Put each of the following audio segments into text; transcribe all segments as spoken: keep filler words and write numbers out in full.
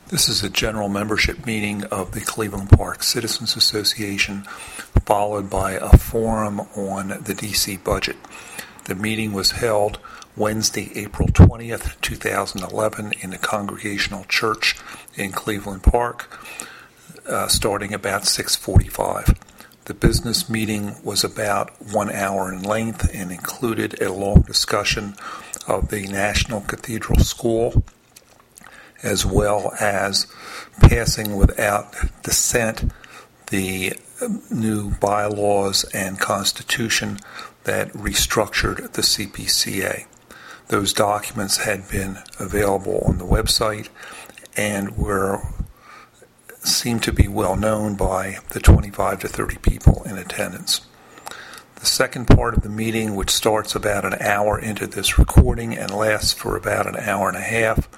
This is a general membership meeting of the Cleveland Park Citizens Association, followed by a forum on the D C budget. The meeting was held Wednesday, April twentieth, two thousand eleven, in the Congregational Church in Cleveland Park, uh, starting about six forty-five. The business meeting was about one hour in length and included a long discussion of the National Cathedral School, as well as passing without dissent the new bylaws and constitution that restructured the C P C A. Those documents had been available on the website and were seemed to be well known by the twenty-five to thirty people in attendance. The second part of the meeting, which starts about an hour into this recording and lasts for about an hour and a half,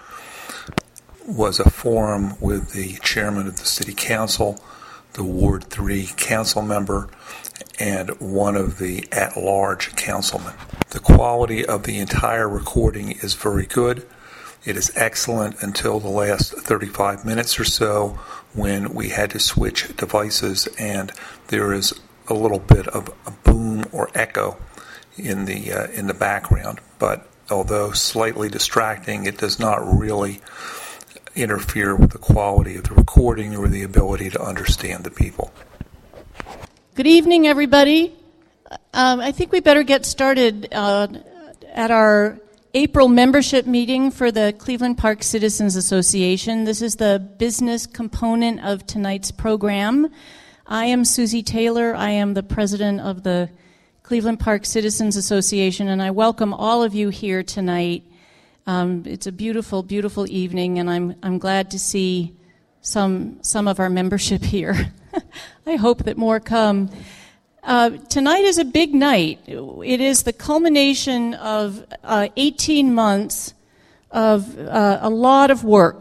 was a forum with the chairman of the city council, the Ward three council member, and one of the at-large councilmen. The quality of the entire recording is very good. It is excellent until the last thirty-five minutes or so, when we had to switch devices and there is a little bit of a boom or echo in the uh, in the background. But although slightly distracting, it does not really interfere with the quality of the recording or the ability to understand the people. Good evening, everybody. Um, I think we better get started uh, at our April membership meeting for the Cleveland Park Citizens Association. This is the business component of tonight's program. I am Susie Taylor. I am the president of the Cleveland Park Citizens Association, and I welcome all of you here tonight. Um, it's a beautiful, beautiful evening, and I'm I'm glad to see some some of our membership here. I hope that more come. Uh, tonight is a big night. It is the culmination of uh, eighteen months of uh, a lot of work,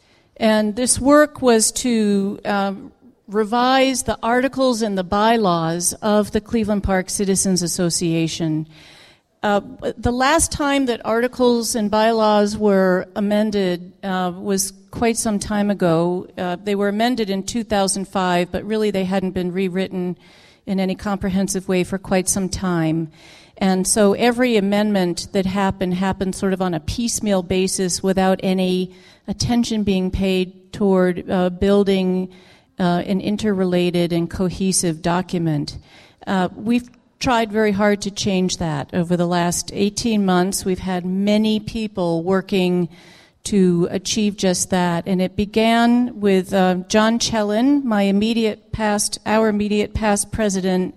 and this work was to um, revise the articles and the bylaws of the Cleveland Park Citizens Association. Uh, the last time that articles and bylaws were amended uh, was quite some time ago. Uh, they were amended in two thousand five, but really they hadn't been rewritten in any comprehensive way for quite some time. And so every amendment that happened happened sort of on a piecemeal basis without any attention being paid toward uh, building uh, an interrelated and cohesive document. Uh, we've tried very hard to change that. Over the last eighteen months, we've had many people working to achieve just that. And it began with uh, John Chellin, my immediate past, our immediate past president,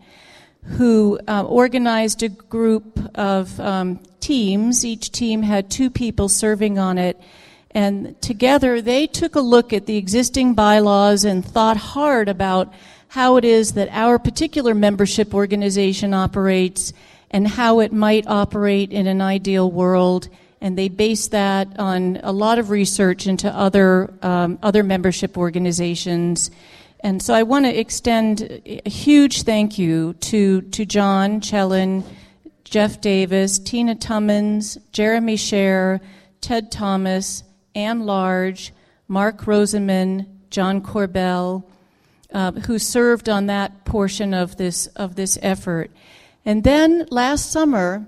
who uh, organized a group of um, teams. Each team had two people serving on it. And together they took a look at the existing bylaws and thought hard about how it is that our particular membership organization operates and how it might operate in an ideal world. And they based that on a lot of research into other um, other membership organizations. And so I want to extend a huge thank you to, to John Chellin, Jeff Davis, Tina Tummins, Jeremy Scher, Ted Thomas, Ann Large, Mark Roseman, John Corbell, uh, who served on that portion of this of this effort. And then last summer,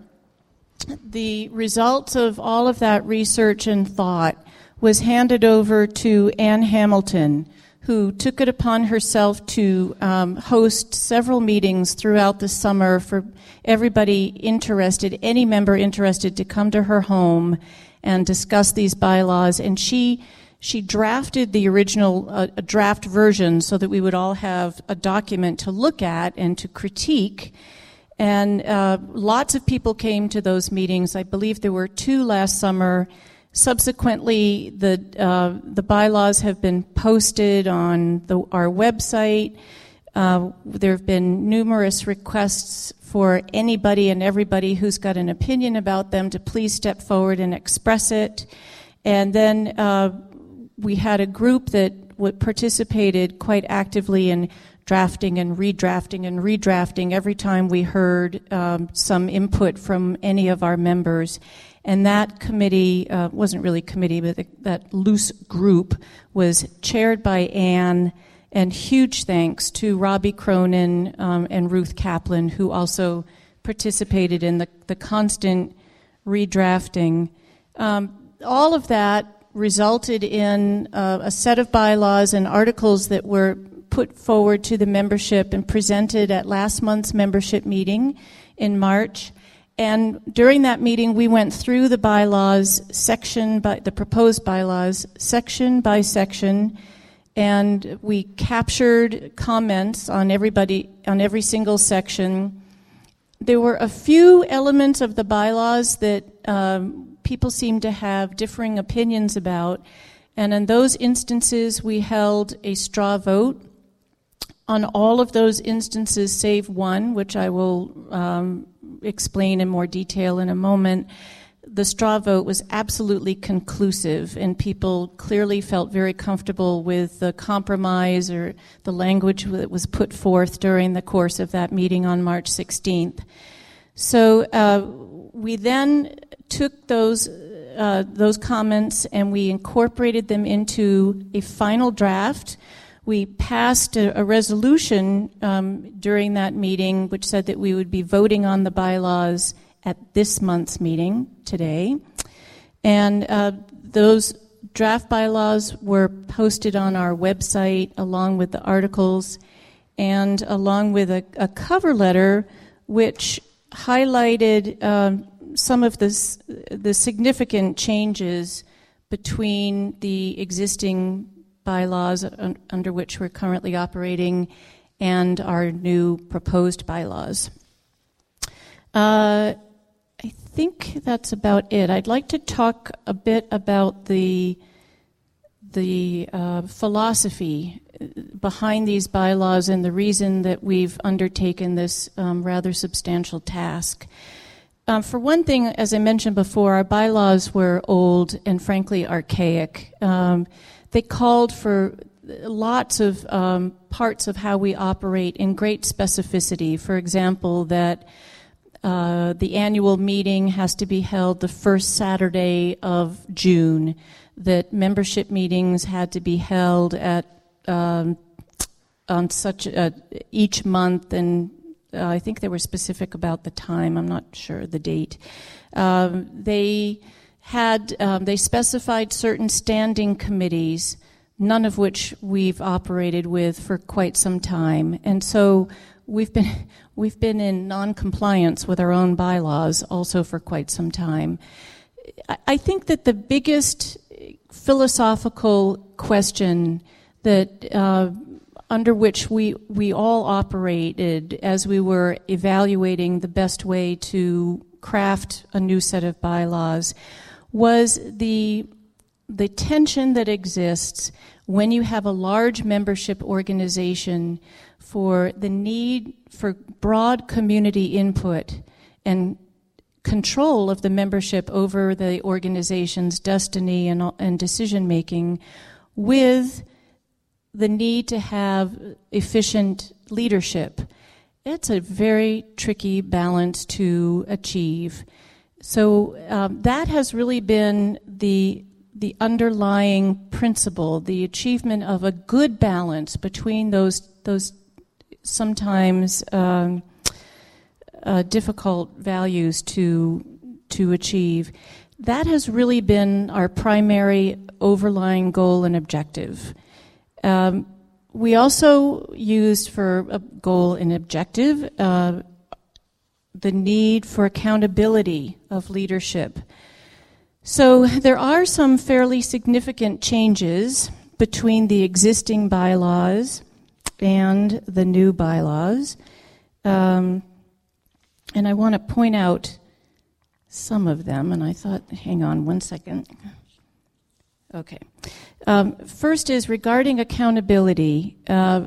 the results of all of that research and thought was handed over to Ann Hamilton, who took it upon herself to um, host several meetings throughout the summer for everybody interested, any member interested, to come to her home and discuss these bylaws. And she she drafted the original uh, a draft version so that we would all have a document to look at and to critique. And uh, lots of people came to those meetings. I believe there were two last summer. Subsequently, the uh, the bylaws have been posted on the, our website. Uh, there have been numerous requests for anybody and everybody who's got an opinion about them to please step forward and express it. And then uh, we had a group that w- participated quite actively in drafting and redrafting and redrafting every time we heard um, some input from any of our members. And that committee uh, wasn't really a committee, but the, that loose group was chaired by Anne. And huge thanks to Robbie Cronin um, and Ruth Kaplan, who also participated in the, the constant redrafting. Um, all of that resulted in uh, a set of bylaws and articles that were put forward to the membership and presented at last month's membership meeting in March. And during that meeting, we went through the bylaws section by the proposed bylaws section by section, and we captured comments on everybody on every single section. There were a few elements of the bylaws that um, people seemed to have differing opinions about, and in those instances, we held a straw vote. On all of those instances, save one, which I will um, explain in more detail in a moment, the straw vote was absolutely conclusive, and people clearly felt very comfortable with the compromise or the language that was put forth during the course of that meeting on March sixteenth. So uh, we then took those uh, those comments and we incorporated them into a final draft. We passed a, a resolution um, during that meeting which said that we would be voting on the bylaws at this month's meeting today. And uh, those draft bylaws were posted on our website along with the articles and along with a, a cover letter which highlighted um, some of the, the significant changes between the existing bylaws un- under which we're currently operating and our new proposed bylaws. Uh, I think that's about it. I'd like to talk a bit about the the uh, philosophy behind these bylaws and the reason that we've undertaken this um, rather substantial task. Um, for one thing, as I mentioned before, our bylaws were old and frankly archaic. Um, they called for lots of um, parts of how we operate in great specificity. For example, that uh, the annual meeting has to be held the first Saturday of June, that membership meetings had to be held at um, on such a, each month, and uh, I think they were specific about the time. I'm not sure the date. Um, they had um, they specified certain standing committees, none of which we've operated with for quite some time, and so we've been we've been in non-compliance with our own bylaws also for quite some time. I think that the biggest philosophical question that uh, under which we we all operated as we were evaluating the best way to craft a new set of bylaws was the the tension that exists when you have a large membership organization for the need for broad community input and control of the membership over the organization's destiny and, and decision-making, with the need to have efficient leadership. It's a very tricky balance to achieve. So um, that has really been the the underlying principle, the achievement of a good balance between those those sometimes um, uh, difficult values to to achieve. That has really been our primary overlying goal and objective. Um, we also used for a goal and objective uh, the need for accountability of leadership. So there are some fairly significant changes between the existing bylaws and the new bylaws. Um, and I want to point out some of them, and I thought, hang on one second. Okay. Um, first is regarding accountability. Uh,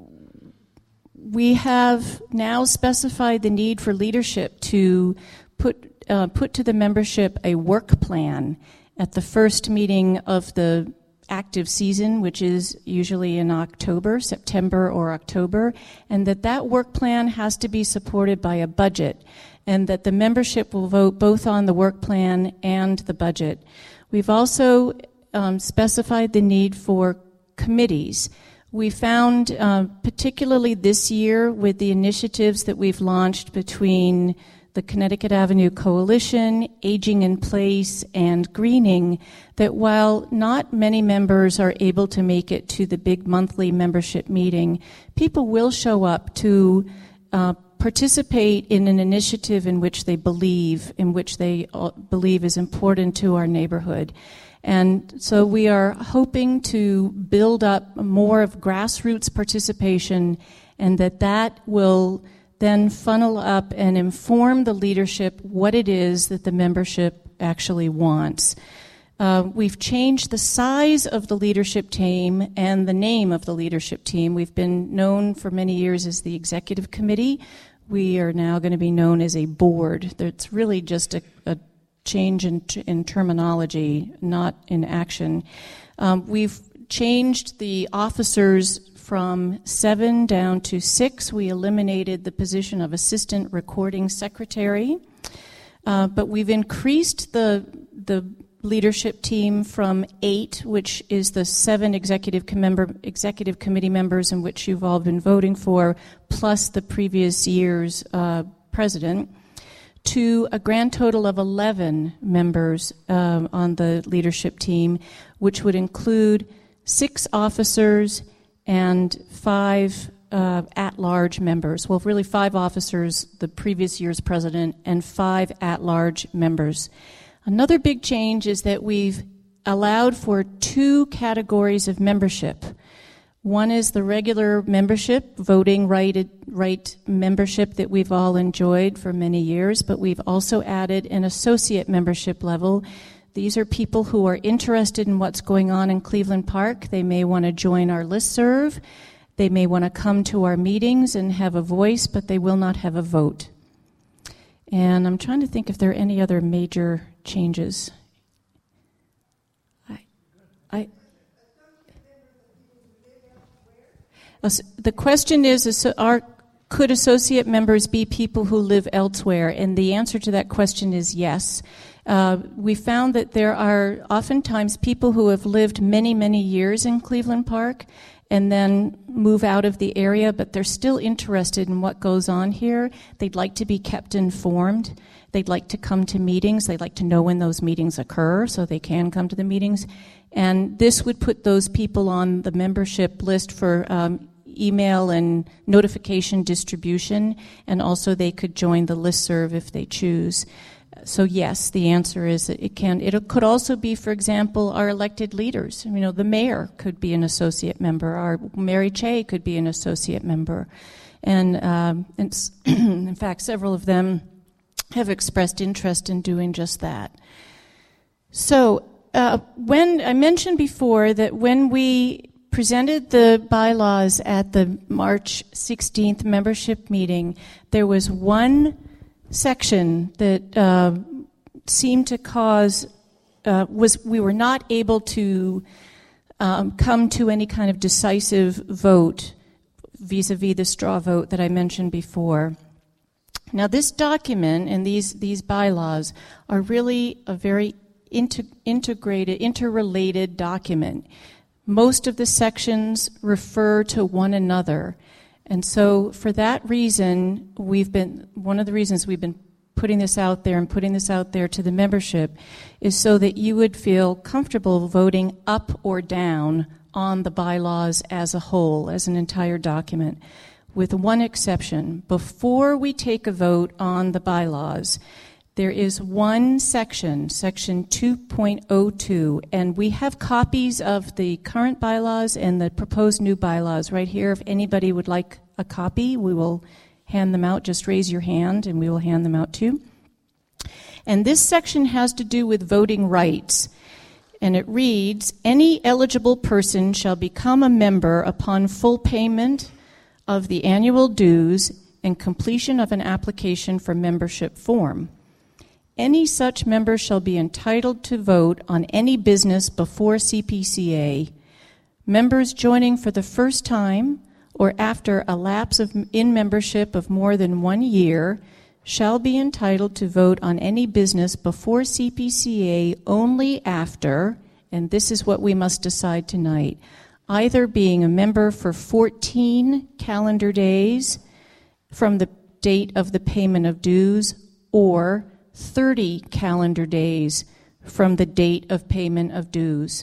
we have now specified the need for leadership to put uh, put to the membership a work plan at the first meeting of the active season, which is usually in October, September or October, and that that work plan has to be supported by a budget. and that the membership will vote both on the work plan and the budget. We've also um, specified the need for committees. We found, uh, particularly this year, with the initiatives that we've launched between the Connecticut Avenue Coalition, Aging in Place, and Greening, that while not many members are able to make it to the big monthly membership meeting, people will show up to uh, participate in an initiative in which they believe, in which they uh, believe is important to our neighborhood. And so we are hoping to build up more of grassroots participation, and that that will then funnel up and inform the leadership what it is that the membership actually wants. Uh, we've changed the size of the leadership team and the name of the leadership team. We've been known for many years as the executive committee. We are now going to be known as a board. It's really just a, a change in, in terminology, not in action. Um, we've changed the officers from seven down to six. We eliminated the position of assistant recording secretary, uh, but we've increased the the leadership team from eight, which is the seven executive com- member, executive committee members in which you've all been voting for, plus the previous year's uh, president, to a grand total of eleven members um, on the leadership team, which would include six officers and five uh, at-large members. Well, really five officers, the previous year's president, and five at-large members. Another big change is that we've allowed for two categories of membership. One is the regular membership, voting right, right membership that we've all enjoyed for many years, but we've also added an associate membership level. These are people who are interested in what's going on in Cleveland Park. They may want to join our listserv. They may want to come to our meetings and have a voice, but they will not have a vote. And I'm trying to think if there are any other major changes. I, I, the question is, is are, could associate members be people who live elsewhere? And the answer to that question is yes. Uh, we found that there are oftentimes people who have lived many, many years in Cleveland Park and then move out of the area, but they're still interested in what goes on here. They'd like to be kept informed. They'd like to come to meetings. They'd like to know when those meetings occur so they can come to the meetings. And this would put those people on the membership list for um, email and notification distribution, and also they could join the listserv if they choose. So yes, the answer is that it can. It could also be, for example, our elected leaders. You know, the mayor could be an associate member. Our Mary Cheh could be an associate member, and um, it's in fact, several of them have expressed interest in doing just that. So uh, when I mentioned before that when we presented the bylaws at the March sixteenth membership meeting, there was one section that uh, seemed to cause, uh, was we were not able to um, come to any kind of decisive vote vis-a-vis the straw vote that I mentioned before. Now this document and these, these bylaws are really a very inter- integrated, interrelated document. Most of the sections refer to one another. And so for that reason, we've been, one of the reasons we've been putting this out there and putting this out there to the membership is so that you would feel comfortable voting up or down on the bylaws as a whole, as an entire document, with one exception. Before we take a vote on the bylaws, there is one section, section two point oh two, and we have copies of the current bylaws and the proposed new bylaws right here. If anybody would like a copy, we will hand them out. Just raise your hand and we will hand them out too. And this section has to do with voting rights. And it reads, any eligible person shall become a member upon full payment of the annual dues and completion of an application for membership form. Any such member shall be entitled to vote on any business before C P C A. Members joining for the first time or after a lapse of in membership of more than one year shall be entitled to vote on any business before C P C A only after, and this is what we must decide tonight, either being a member for fourteen calendar days from the date of the payment of dues or thirty calendar days from the date of payment of dues.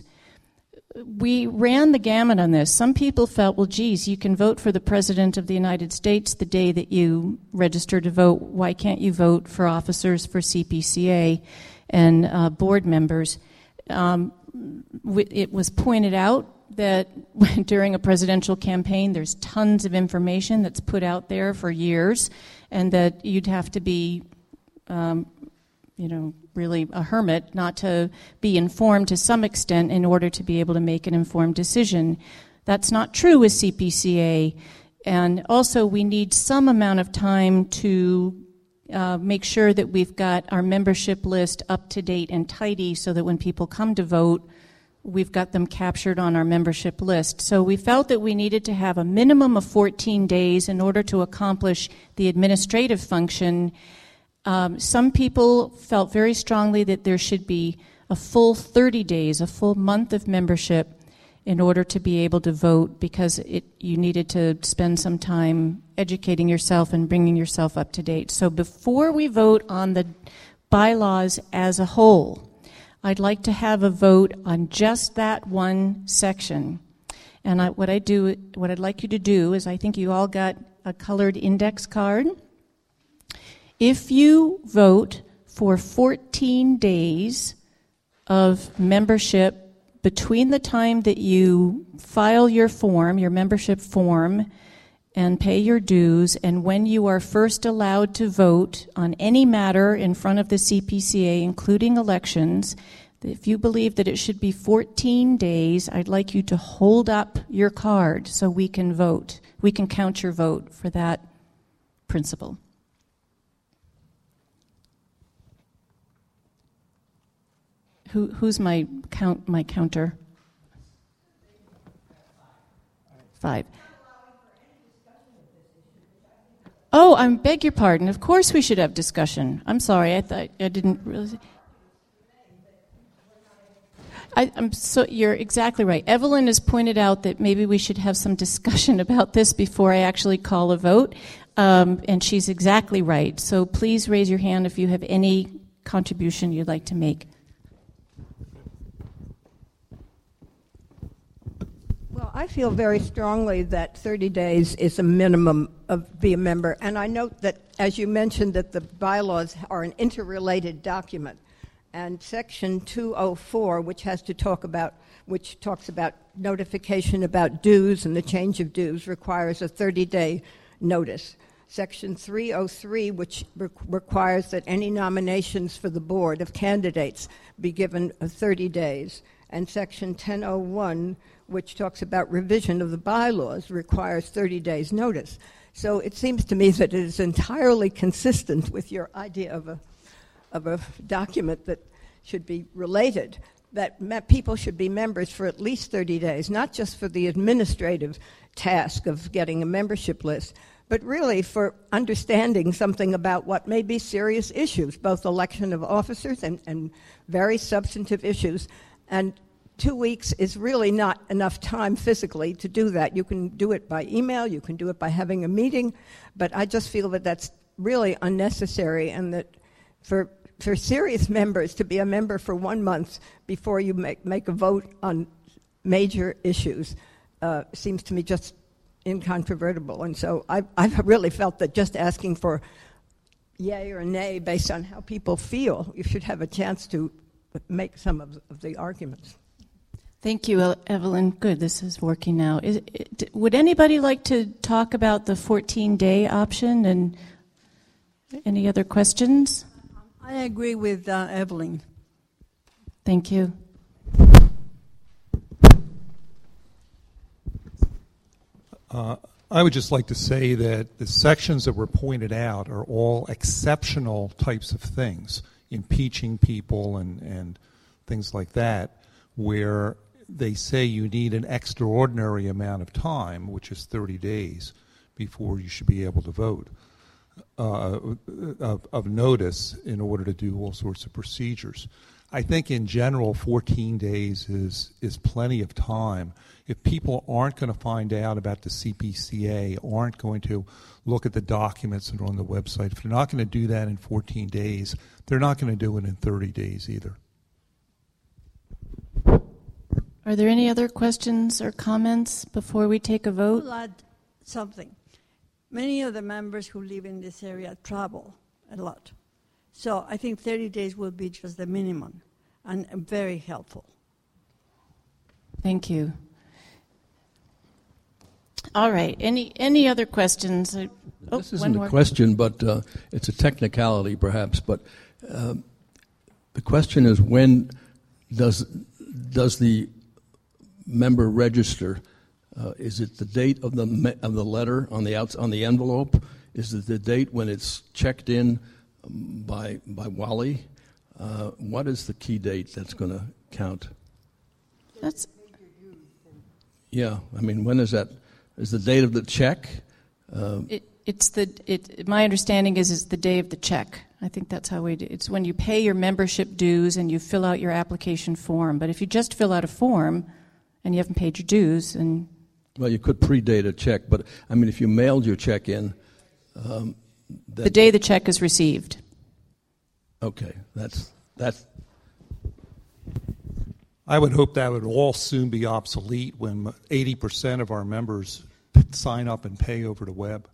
We ran the gamut on this. Some people felt, well, geez, you can vote for the President of the United States the day that you register to vote. Why can't you vote for officers for C P C A and uh, board members? Um, it was pointed out that during a presidential campaign, there's tons of information that's put out there for years, and that you'd have to be, um, you know, really a hermit not to be informed to some extent in order to be able to make an informed decision. That's not true with C P C A. And also, we need some amount of time to uh, make sure that we've got our membership list up to date and tidy so that when people come to vote, we've got them captured on our membership list. So we felt that we needed to have a minimum of fourteen days in order to accomplish the administrative function. Um, some people felt very strongly that there should be a full thirty days, a full month of membership in order to be able to vote, because it, you needed to spend some time educating yourself and bringing yourself up to date. So before we vote on the bylaws as a whole, I'd like to have a vote on just that one section. And I, what I do, what I'd like you to do is, I think you all got a colored index card. If you vote for fourteen days of membership between the time that you file your form, your membership form, and pay your dues, and when you are first allowed to vote on any matter in front of the C P C A, including elections, if you believe that it should be fourteen days, I'd like you to hold up your card so we can vote. We can count your vote for that principle. Who, who's my count? My counter? Five. Oh, I beg your pardon. Of course we should have discussion. I'm sorry. I thought I didn't realize. I, I'm so you're exactly right. Evelyn has pointed out that maybe we should have some discussion about this before I actually call a vote, um, and she's exactly right. So please raise your hand if you have any contribution you'd like to make. Well, I feel very strongly that thirty days is a minimum of be a member. And I note that, as you mentioned, that the bylaws are an interrelated document. And Section two oh four, which has to talk about, which talks about notification about dues and the change of dues, requires a thirty-day notice. Section three oh three, which re- requires that any nominations for the board of candidates be given thirty days. And Section ten oh one, which talks about revision of the bylaws, requires thirty days notice. So it seems to me that it is entirely consistent with your idea of a of a document that should be related, that me- people should be members for at least thirty days, not just for the administrative task of getting a membership list, but really for understanding something about what may be serious issues, both election of officers and, and very substantive issues. And two weeks is really not enough time physically to do that. You can do it by email, you can do it by having a meeting, but I just feel that that's really unnecessary, and that for for serious members to be a member for one month before you make, make a vote on major issues uh, seems to me just incontrovertible. And so I, I've really felt that just asking for yay or nay based on how people feel, you should have a chance to make some of, of the arguments. Thank you, Evelyn. Good, this is working now. Is, it, would anybody like to talk about the fourteen-day option, and any other questions? I agree with uh, Evelyn. Thank you. Uh, I would just like to say that the sections that were pointed out are all exceptional types of things, impeaching people and, and things like that, where they say you need an extraordinary amount of time, which is thirty days, before you should be able to vote. uh, of, of notice in order to do all sorts of procedures. I think in general, fourteen days is is plenty of time. If people aren't going to find out about the C P C A, aren't going to look at the documents that are on the website, if they're not going to do that in fourteen days, they're not going to do it in thirty days either. Are there any other questions or comments before we take a vote? I'll add something. Many of the members who live in this area travel a lot. So I think thirty days will be just the minimum and very helpful. Thank you. All right. Any any other questions? Oh, this isn't a question, but uh, it's a technicality perhaps. But uh, the question is, when does does the member register? Uh, is it the date of the me- of the letter on the outs- on the envelope? Is it the date when it's checked in um, by by Wally? Uh, what is the key date that's going to count? That's Yeah, I mean, when is that? Is the date of the check? Uh, it, it's the it. My understanding is it's the day of the check. I think that's how we do. It's when you pay your membership dues and you fill out your application form. But if you just fill out a form and you haven't paid your dues, and well, you could predate a check, but I mean, if you mailed your check in, um, the day the check is received. Okay, that's that's. I would hope that would all soon be obsolete when eighty percent of our members sign up and pay over the web.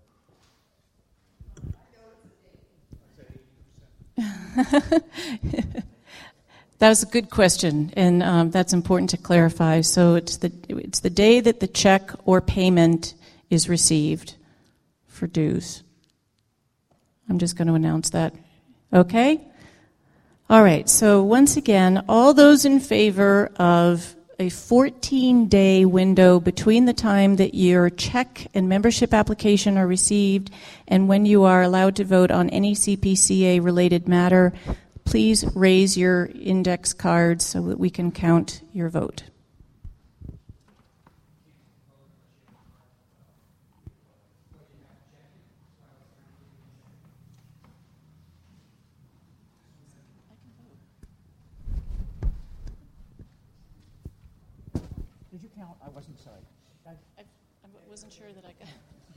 That was a good question, and um, that's important to clarify. So it's the it's the day that the check or payment is received for dues. I'm just going to announce that. Okay? All right, so once again, all those in favor of a fourteen-day window between the time that your check and membership application are received and when you are allowed to vote on any C P C A-related matter, please raise your index cards so that we can count your vote. Did you count? I wasn't sorry. I, I, I wasn't sure that I got...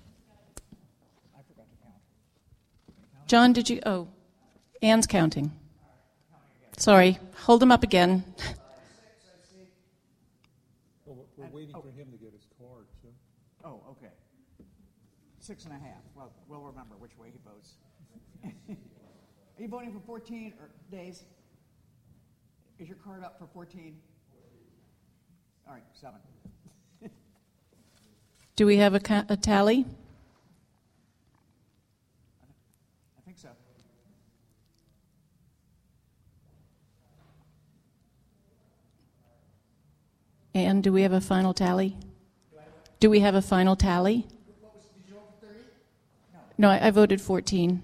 I forgot to count. John, did you... Oh, Ann's counting. Sorry, hold him up again. Well, we're waiting for him to get his card, too. Oh, okay. Six and a half. Well, we'll remember which way he votes. Are you voting for fourteen or days? Is your card up for fourteen? All right, seven. Do we have a, ca- a tally? I think so. And do we have a final tally? Do we have a final tally? What was, did you vote for thirty? No, I, I voted fourteen.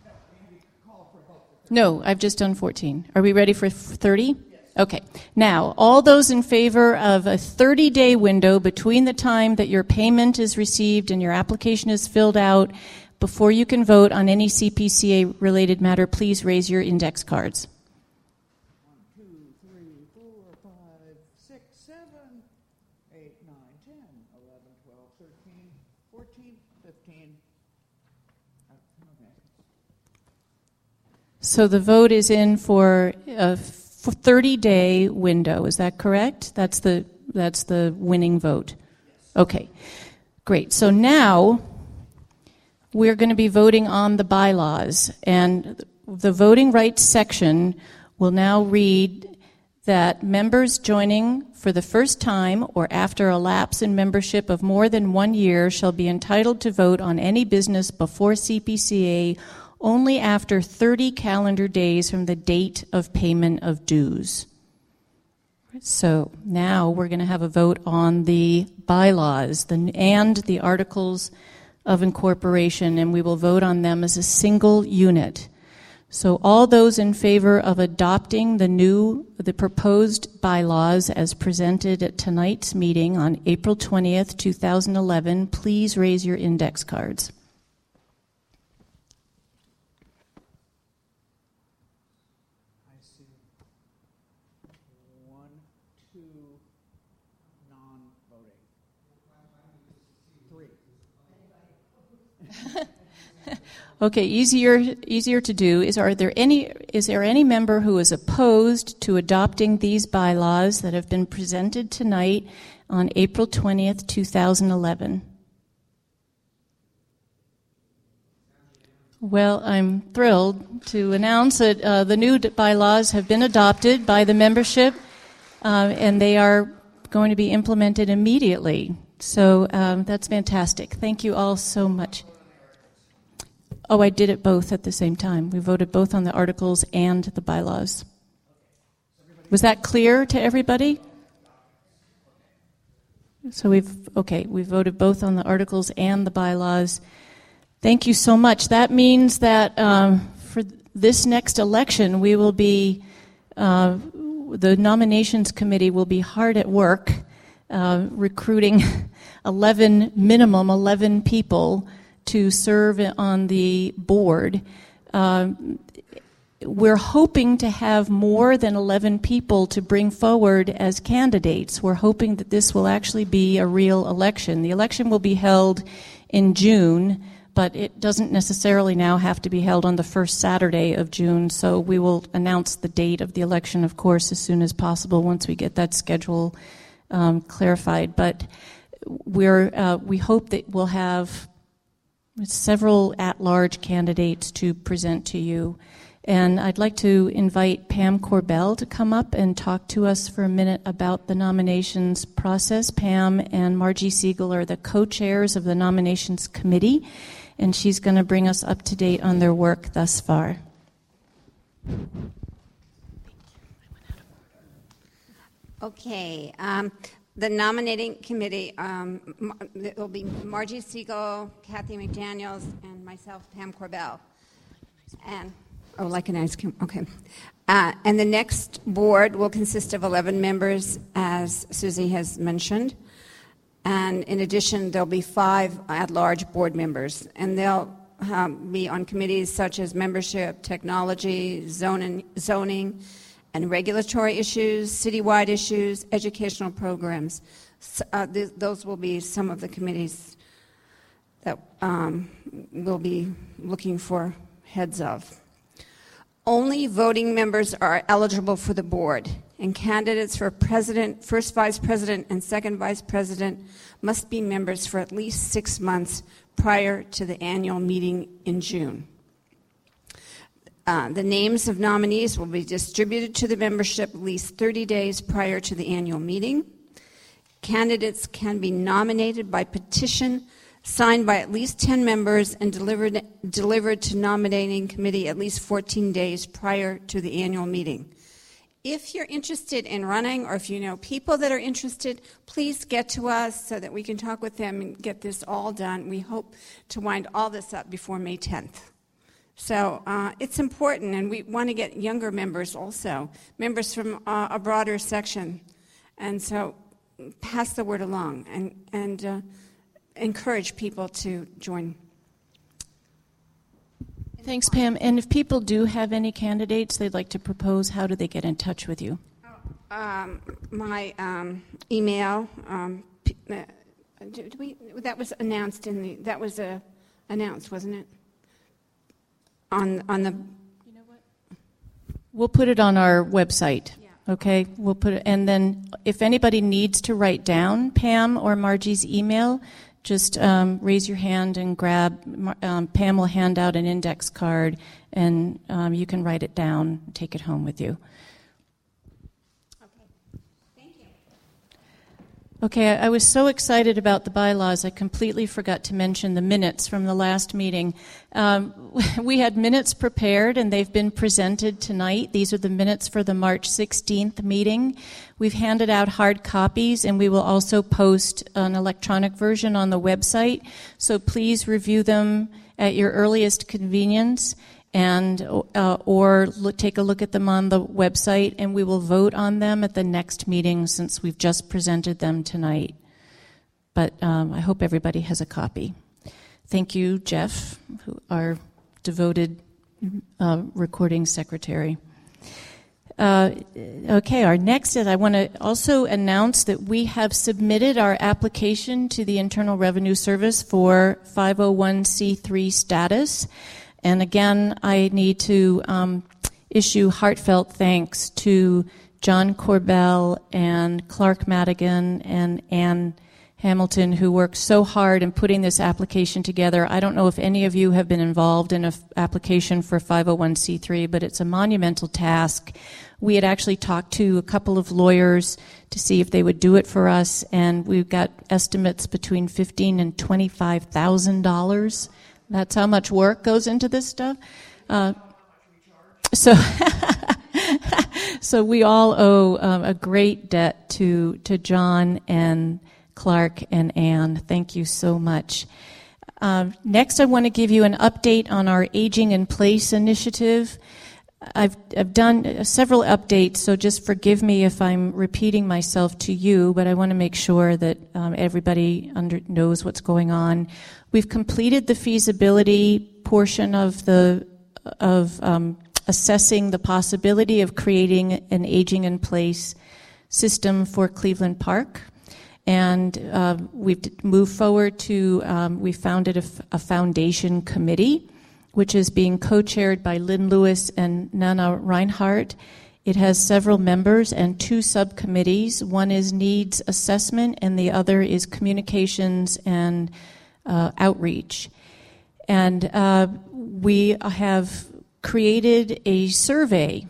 No, I've just done fourteen. Are we ready for thirty? Yes. Okay. Now, all those in favor of a thirty-day window between the time that your payment is received and your application is filled out before you can vote on any C P C A-related matter, please raise your index cards. One, two, three, four, five, six, seven, eight, nine, ten, eleven, twelve, thirteen, fourteen, fifteen. Okay. So the vote is in for a thirty-day window. Is that correct? That's the that's the winning vote. Okay, great. So now we're going to be voting on the bylaws, and the voting rights section will now read that members joining for the first time or after a lapse in membership of more than one year shall be entitled to vote on any business before C P C A only after thirty calendar days from the date of payment of dues. So now we're going to have a vote on the bylaws the, and the articles of incorporation, and we will vote on them as a single unit. So all those in favor of adopting the new, the proposed bylaws as presented at tonight's meeting on April twentieth, twenty eleven, please raise your index cards. Okay, easier easier to do is are there any is there any member who is opposed to adopting these bylaws that have been presented tonight on April twentieth, two thousand eleven? Well, I'm thrilled to announce that uh, the new bylaws have been adopted by the membership, uh, and they are going to be implemented immediately. So um, that's fantastic. Thank you all so much. Oh, I did it both at the same time. We voted both on the articles and the bylaws. Was that clear to everybody? So we've, okay, we voted both on the articles and the bylaws. Thank you so much. That means that um, for this next election, we will be, uh, the nominations committee will be hard at work uh, recruiting eleven, minimum eleven people to serve on the board. Uh, we're hoping to have more than eleven people to bring forward as candidates. We're hoping that this will actually be a real election. The election will be held in June, but it doesn't necessarily now have to be held on the first Saturday of June, so we will announce the date of the election, of course, as soon as possible once we get that schedule um, clarified. But we're, uh, we hope that we'll have several at-large candidates to present to you. And I'd like to invite Pam Corbell to come up and talk to us for a minute about the nominations process. Pam and Margie Siegel are the co-chairs of the nominations committee, and she's going to bring us up to date on their work thus far. Okay. Um, The nominating committee, um, it will be Margie Siegel, Kathy McDaniels, and myself, Pam Corbell. And, oh, like an ice cream, okay. Uh, and the next board will consist of eleven members, as Susie has mentioned. And in addition, there'll be five at-large board members. And they'll um, be on committees such as membership, technology, zoning, zoning, and regulatory issues, citywide issues, educational programs. Uh, th- those will be some of the committees that um, we'll be looking for heads of. Only voting members are eligible for the board, and candidates for president, first vice president, and second vice president must be members for at least six months prior to the annual meeting in June. Uh, the names of nominees will be distributed to the membership at least thirty days prior to the annual meeting. Candidates can be nominated by petition signed by at least ten members and delivered, delivered to nominating committee at least fourteen days prior to the annual meeting. If you're interested in running, or if you know people that are interested, please get to us so that we can talk with them and get this all done. We hope to wind all this up before May tenth. So uh, it's important, and we want to get younger members also, members from uh, a broader section. And so pass the word along and, and uh, encourage people to join. Thanks, Pam. And if people do have any candidates they'd like to propose, how do they get in touch with you? Um, my um, email, um, uh, do, do we, that was announced in the, that was uh, announced, wasn't it? On on the, you know what? We'll put it on our website. Yeah. Okay, we'll put it, and then if anybody needs to write down Pam or Margie's email, just um, raise your hand and grab. Um, Pam will hand out an index card, and um, you can write it down, and take it home with you. Okay, I was so excited about the bylaws, I completely forgot to mention the minutes from the last meeting. Um, we had minutes prepared, and they've been presented tonight. These are the minutes for the March sixteenth meeting. We've handed out hard copies, and we will also post an electronic version on the website. So please review them at your earliest convenience, and uh, or look, take a look at them on the website, and we will vote on them at the next meeting since we've just presented them tonight. But um, I hope everybody has a copy. Thank you, Jeff, who, our devoted uh, recording secretary. Uh, okay, our next is I want to also announce that we have submitted our application to the Internal Revenue Service for five oh one c three status. And again, I need to um, issue heartfelt thanks to John Corbell and Clark Madigan and Ann Hamilton, who worked so hard in putting this application together. I don't know if any of you have been involved in an f- application for five oh one c three, but it's a monumental task. We had actually talked to a couple of lawyers to see if they would do it for us, and we've got estimates between fifteen and twenty-five thousand dollars. That's how much work goes into this stuff. Uh, so, so we all owe um, a great debt to to John and Clark and Ann. Thank you so much. Uh, next, I want to give you an update on our Aging in Place initiative. I've, I've done several updates, so just forgive me if I'm repeating myself to you, but I want to make sure that um, everybody under, knows what's going on. We've completed the feasibility portion of the of um, assessing the possibility of creating an Aging in Place system for Cleveland Park. And uh, we've moved forward to, um, we founded a, f- a foundation committee, which is being co-chaired by Lynn Lewis and Nana Reinhardt. It has several members and two subcommittees. One is needs assessment, and the other is communications and uh, outreach. And uh, we have created a survey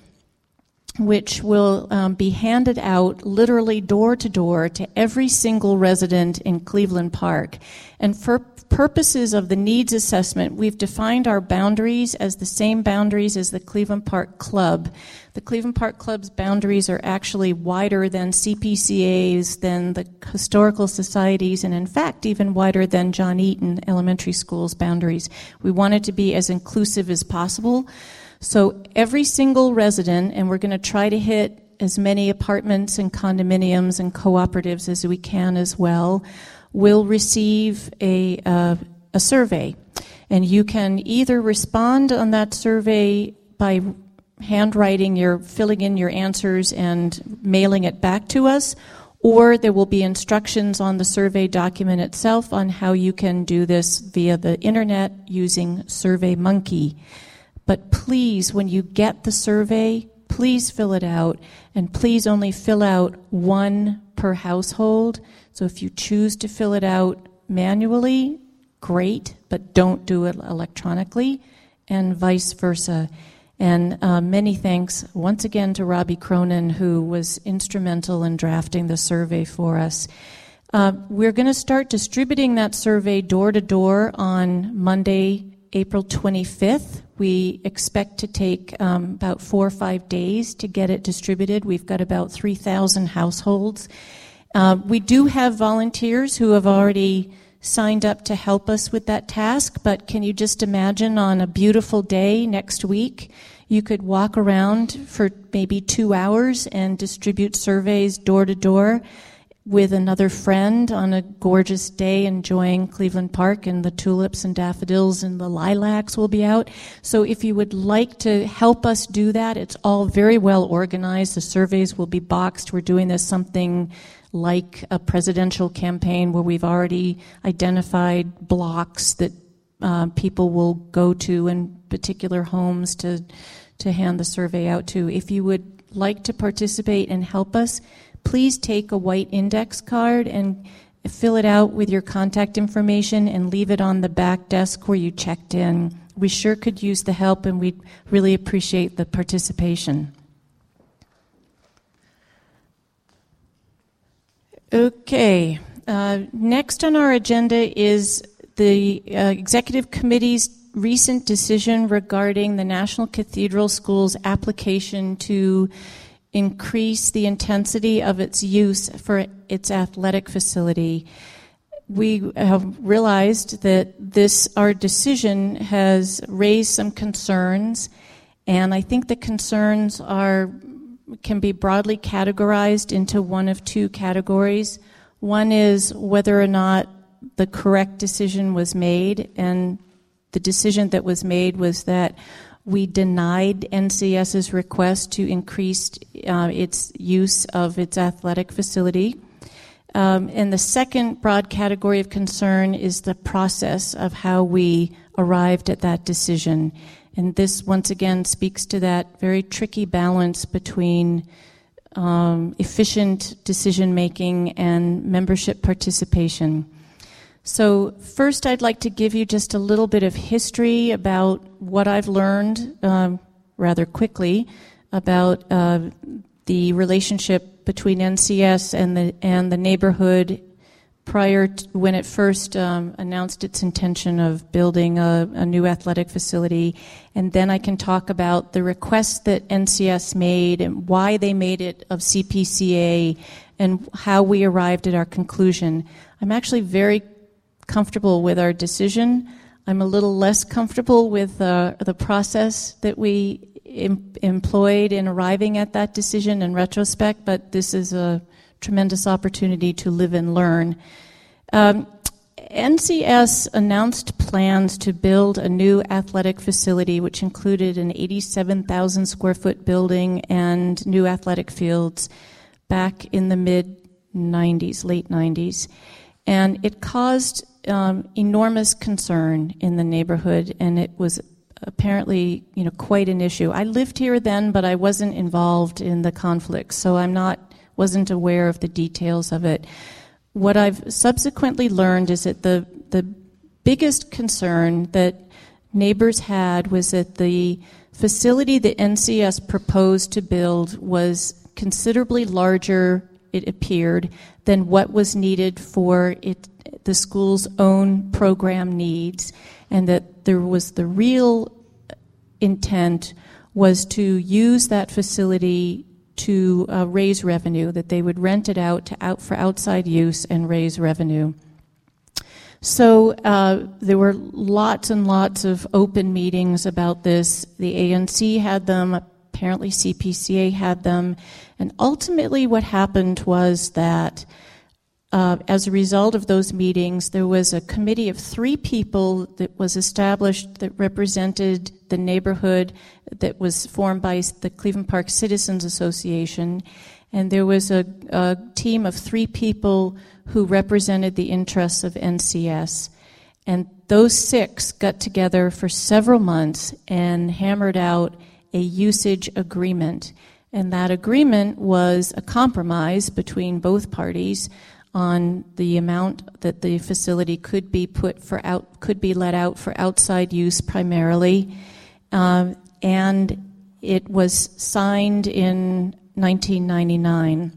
which will um, be handed out literally door to door to every single resident in Cleveland Park. And for purposes of the needs assessment, we've defined our boundaries as the same boundaries as the Cleveland Park Club. The Cleveland Park Club's boundaries are actually wider than C P C A's, than the historical societies, and in fact even wider than John Eaton Elementary School's boundaries. We want it to be as inclusive as possible. So every single resident, and we're going to try to hit as many apartments and condominiums and cooperatives as we can as well, will receive a uh, a survey. And you can either respond on that survey by handwriting your, filling in your answers and mailing it back to us, or there will be instructions on the survey document itself on how you can do this via the internet using SurveyMonkey. But please, when you get the survey, please fill it out, and please only fill out one per household. So if you choose to fill it out manually, great, but don't do it electronically, and vice versa. And uh, many thanks once again to Robbie Cronin, who was instrumental in drafting the survey for us. Uh, we're going to start distributing that survey door to door on Monday, April twenty-fifth. We expect to take um, about four or five days to get it distributed. We've got about three thousand households. Uh, we do have volunteers who have already signed up to help us with that task, but can you just imagine on a beautiful day next week, you could walk around for maybe two hours and distribute surveys door to door with another friend on a gorgeous day, enjoying Cleveland Park, and the tulips and daffodils and the lilacs will be out. So if you would like to help us do that, it's all very well organized. The surveys will be boxed. We're doing this something like a presidential campaign where we've already identified blocks that uh, people will go to in particular homes to to hand the survey out to. If you would like to participate and help us, please take a white index card and fill it out with your contact information and leave it on the back desk where you checked in. We sure could use the help, and we'd really appreciate the participation. Okay, uh, next on our agenda is the uh, Executive Committee's recent decision regarding the National Cathedral School's application to increase the intensity of its use for its athletic facility. We have realized that this, our decision has raised some concerns, and I think the concerns are can be broadly categorized into one of two categories. One is whether or not the correct decision was made, and the decision that was made was that we denied N C S's request to increase uh, its use of its athletic facility. Um, and the second broad category of concern is the process of how we arrived at that decision. And this, once again, speaks to that very tricky balance between um, efficient decision-making and membership participation. So first, I'd like to give you just a little bit of history about what I've learned um, rather quickly about uh, the relationship between N C S and the and the neighborhood prior to when it first um, announced its intention of building a, a new athletic facility. And then I can talk about the request that N C S made and why they made it of C P C A and how we arrived at our conclusion. I'm actually very comfortable with our decision. I'm a little less comfortable with uh, the process that we em- employed in arriving at that decision in retrospect, but this is a tremendous opportunity to live and learn. Um, N C S announced plans to build a new athletic facility, which included an eighty-seven thousand square foot building and new athletic fields back in the mid nineties, late nineties. And it caused um, enormous concern in the neighborhood, and it was apparently, you know, quite an issue. I lived here then, but I wasn't involved in the conflict, so I'm not wasn't aware of the details of it. What I've subsequently learned is that the the biggest concern that neighbors had was that the facility that N C S proposed to build was considerably larger, it appeared, than what was needed for it, the school's own program needs, and that there was the real intent was to use that facility to uh, raise revenue, that they would rent it out to out for outside use and raise revenue. So uh, there were lots and lots of open meetings about this. The A N C had them, apparently C P C A had them, and ultimately what happened was that uh, as a result of those meetings, there was a committee of three people that was established that represented the neighborhood, that was formed by the Cleveland Park Citizens Association, and there was a, a team of three people who represented the interests of N C S. And those six got together for several months and hammered out a usage agreement. And that agreement was a compromise between both parties on the amount that the facility could be put for out, could be let out for outside use primarily. Um, and it was signed in nineteen ninety-nine.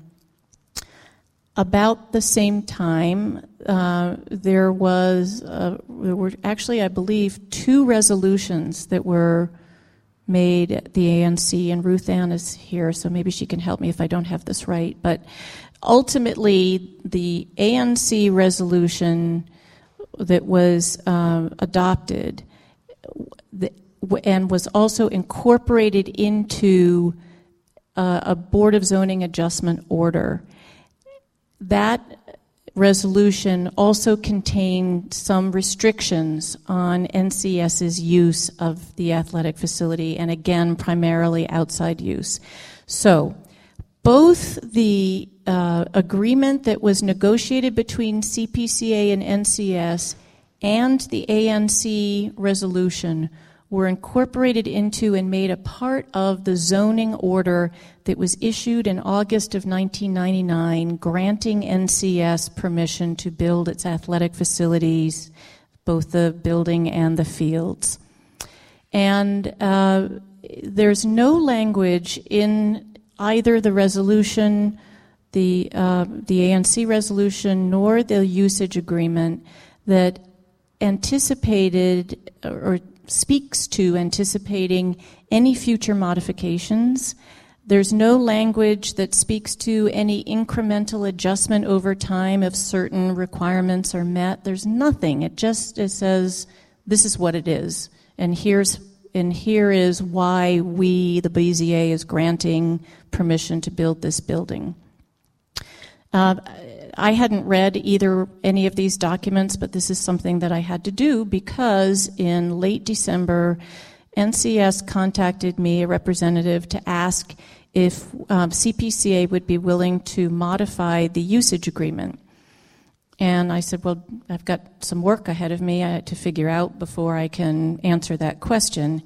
About the same time, uh, there was uh, there were actually, I believe, two resolutions that were made at the A N C, and Ruth Ann is here, so maybe she can help me if I don't have this right. But ultimately, the A N C resolution that was um, adopted the, and was also incorporated into uh, a Board of Zoning Adjustment order. That resolution also contained some restrictions on N C S's use of the athletic facility, and again, primarily outside use. So, both the uh, agreement that was negotiated between C P C A and N C S and the A N C resolution were incorporated into and made a part of the zoning order that was issued in August of nineteen ninety-nine, granting N C S permission to build its athletic facilities, both the building and the fields. And uh, there's no language in either the resolution, the uh, the A N C resolution, nor the usage agreement that anticipated or speaks to anticipating any future modifications. There's no language that speaks to any incremental adjustment over time if certain requirements are met. There's nothing. It just it says this is what it is, and here's and here is why we, the B Z A, is granting permission to build this building. Uh, I hadn't read either any of these documents, but this is something that I had to do because in late December, N C S contacted me, a representative, to ask if um, C P C A would be willing to modify the usage agreement. And I said, well, I've got some work ahead of me uh, to figure out before I can answer that question.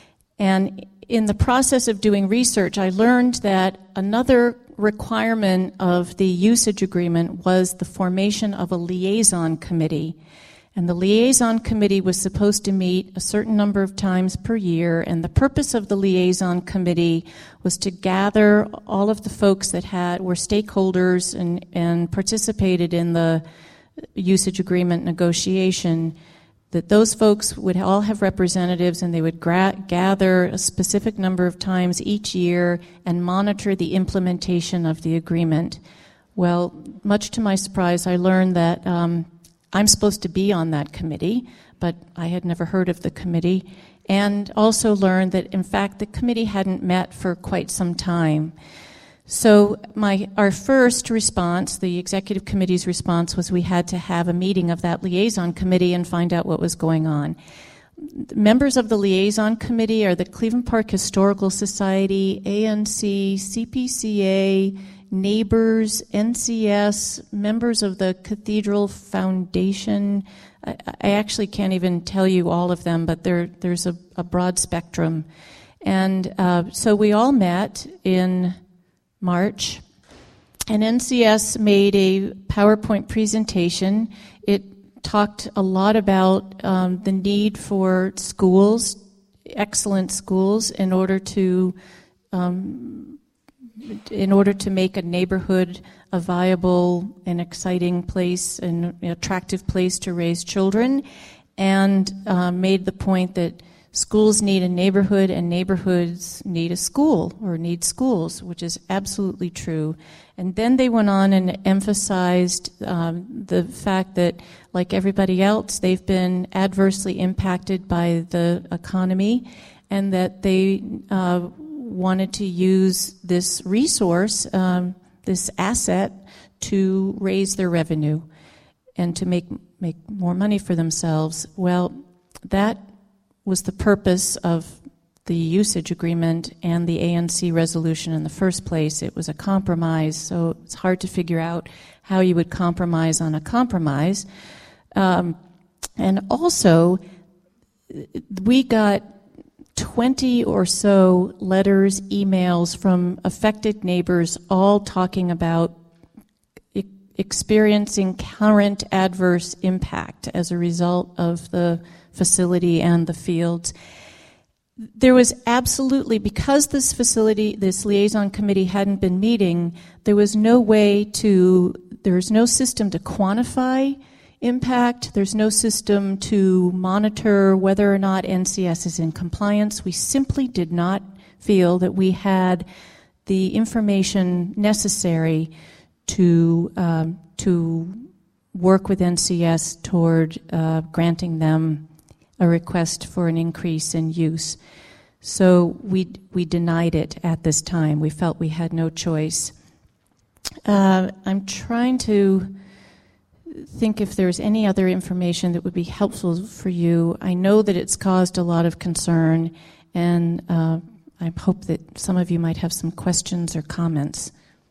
And in the process of doing research, I learned that another requirement of the usage agreement was the formation of a liaison committee. And the liaison committee was supposed to meet a certain number of times per year, and the purpose of the liaison committee was to gather all of the folks that had were stakeholders and, and participated in the usage agreement negotiation, that those folks would all have representatives, and they would gra- gather a specific number of times each year and monitor the implementation of the agreement. Well, much to my surprise, I learned that um, I'm supposed to be on that committee, but I had never heard of the committee, and also learned that, in fact, the committee hadn't met for quite some time. So my our first response, the executive committee's response, was we had to have a meeting of that liaison committee and find out what was going on. Members of the liaison committee are the Cleveland Park Historical Society, A N C, C P C A, Neighbors, N C S, members of the Cathedral Foundation. I, I actually can't even tell you all of them, but there there's a, a broad spectrum. And uh, so we all met in March, and N C S made a PowerPoint presentation. It talked a lot about um, the need for schools, excellent schools, in order to um, in order to make a neighborhood a viable and exciting place, an attractive place to raise children, and uh, made the point that schools need a neighborhood and neighborhoods need a school or need schools, which is absolutely true. And then they went on and emphasized um, the fact that, like everybody else, they've been adversely impacted by the economy, and that they uh, wanted to use this resource, um, this asset, to raise their revenue and to make make more money for themselves. Well, that was the purpose of the usage agreement and the A N C resolution in the first place. It was a compromise, so it's hard to figure out how you would compromise on a compromise. Um, and also, we got twenty or so letters, emails from affected neighbors, all talking about e- experiencing current adverse impact as a result of the facility and the fields. There was absolutely, because this facility, this liaison committee hadn't been meeting, there was no way to, there was no system to quantify impact. There's no system to monitor whether or not N C S is in compliance. We simply did not feel that we had the information necessary to um, to work with N C S toward uh, granting them a request for an increase in use. So we we denied it at this time. We felt we had no choice. Uh, I'm trying to think if there's any other information that would be helpful for you. I know that it's caused a lot of concern, and uh, I hope that some of you might have some questions or comments.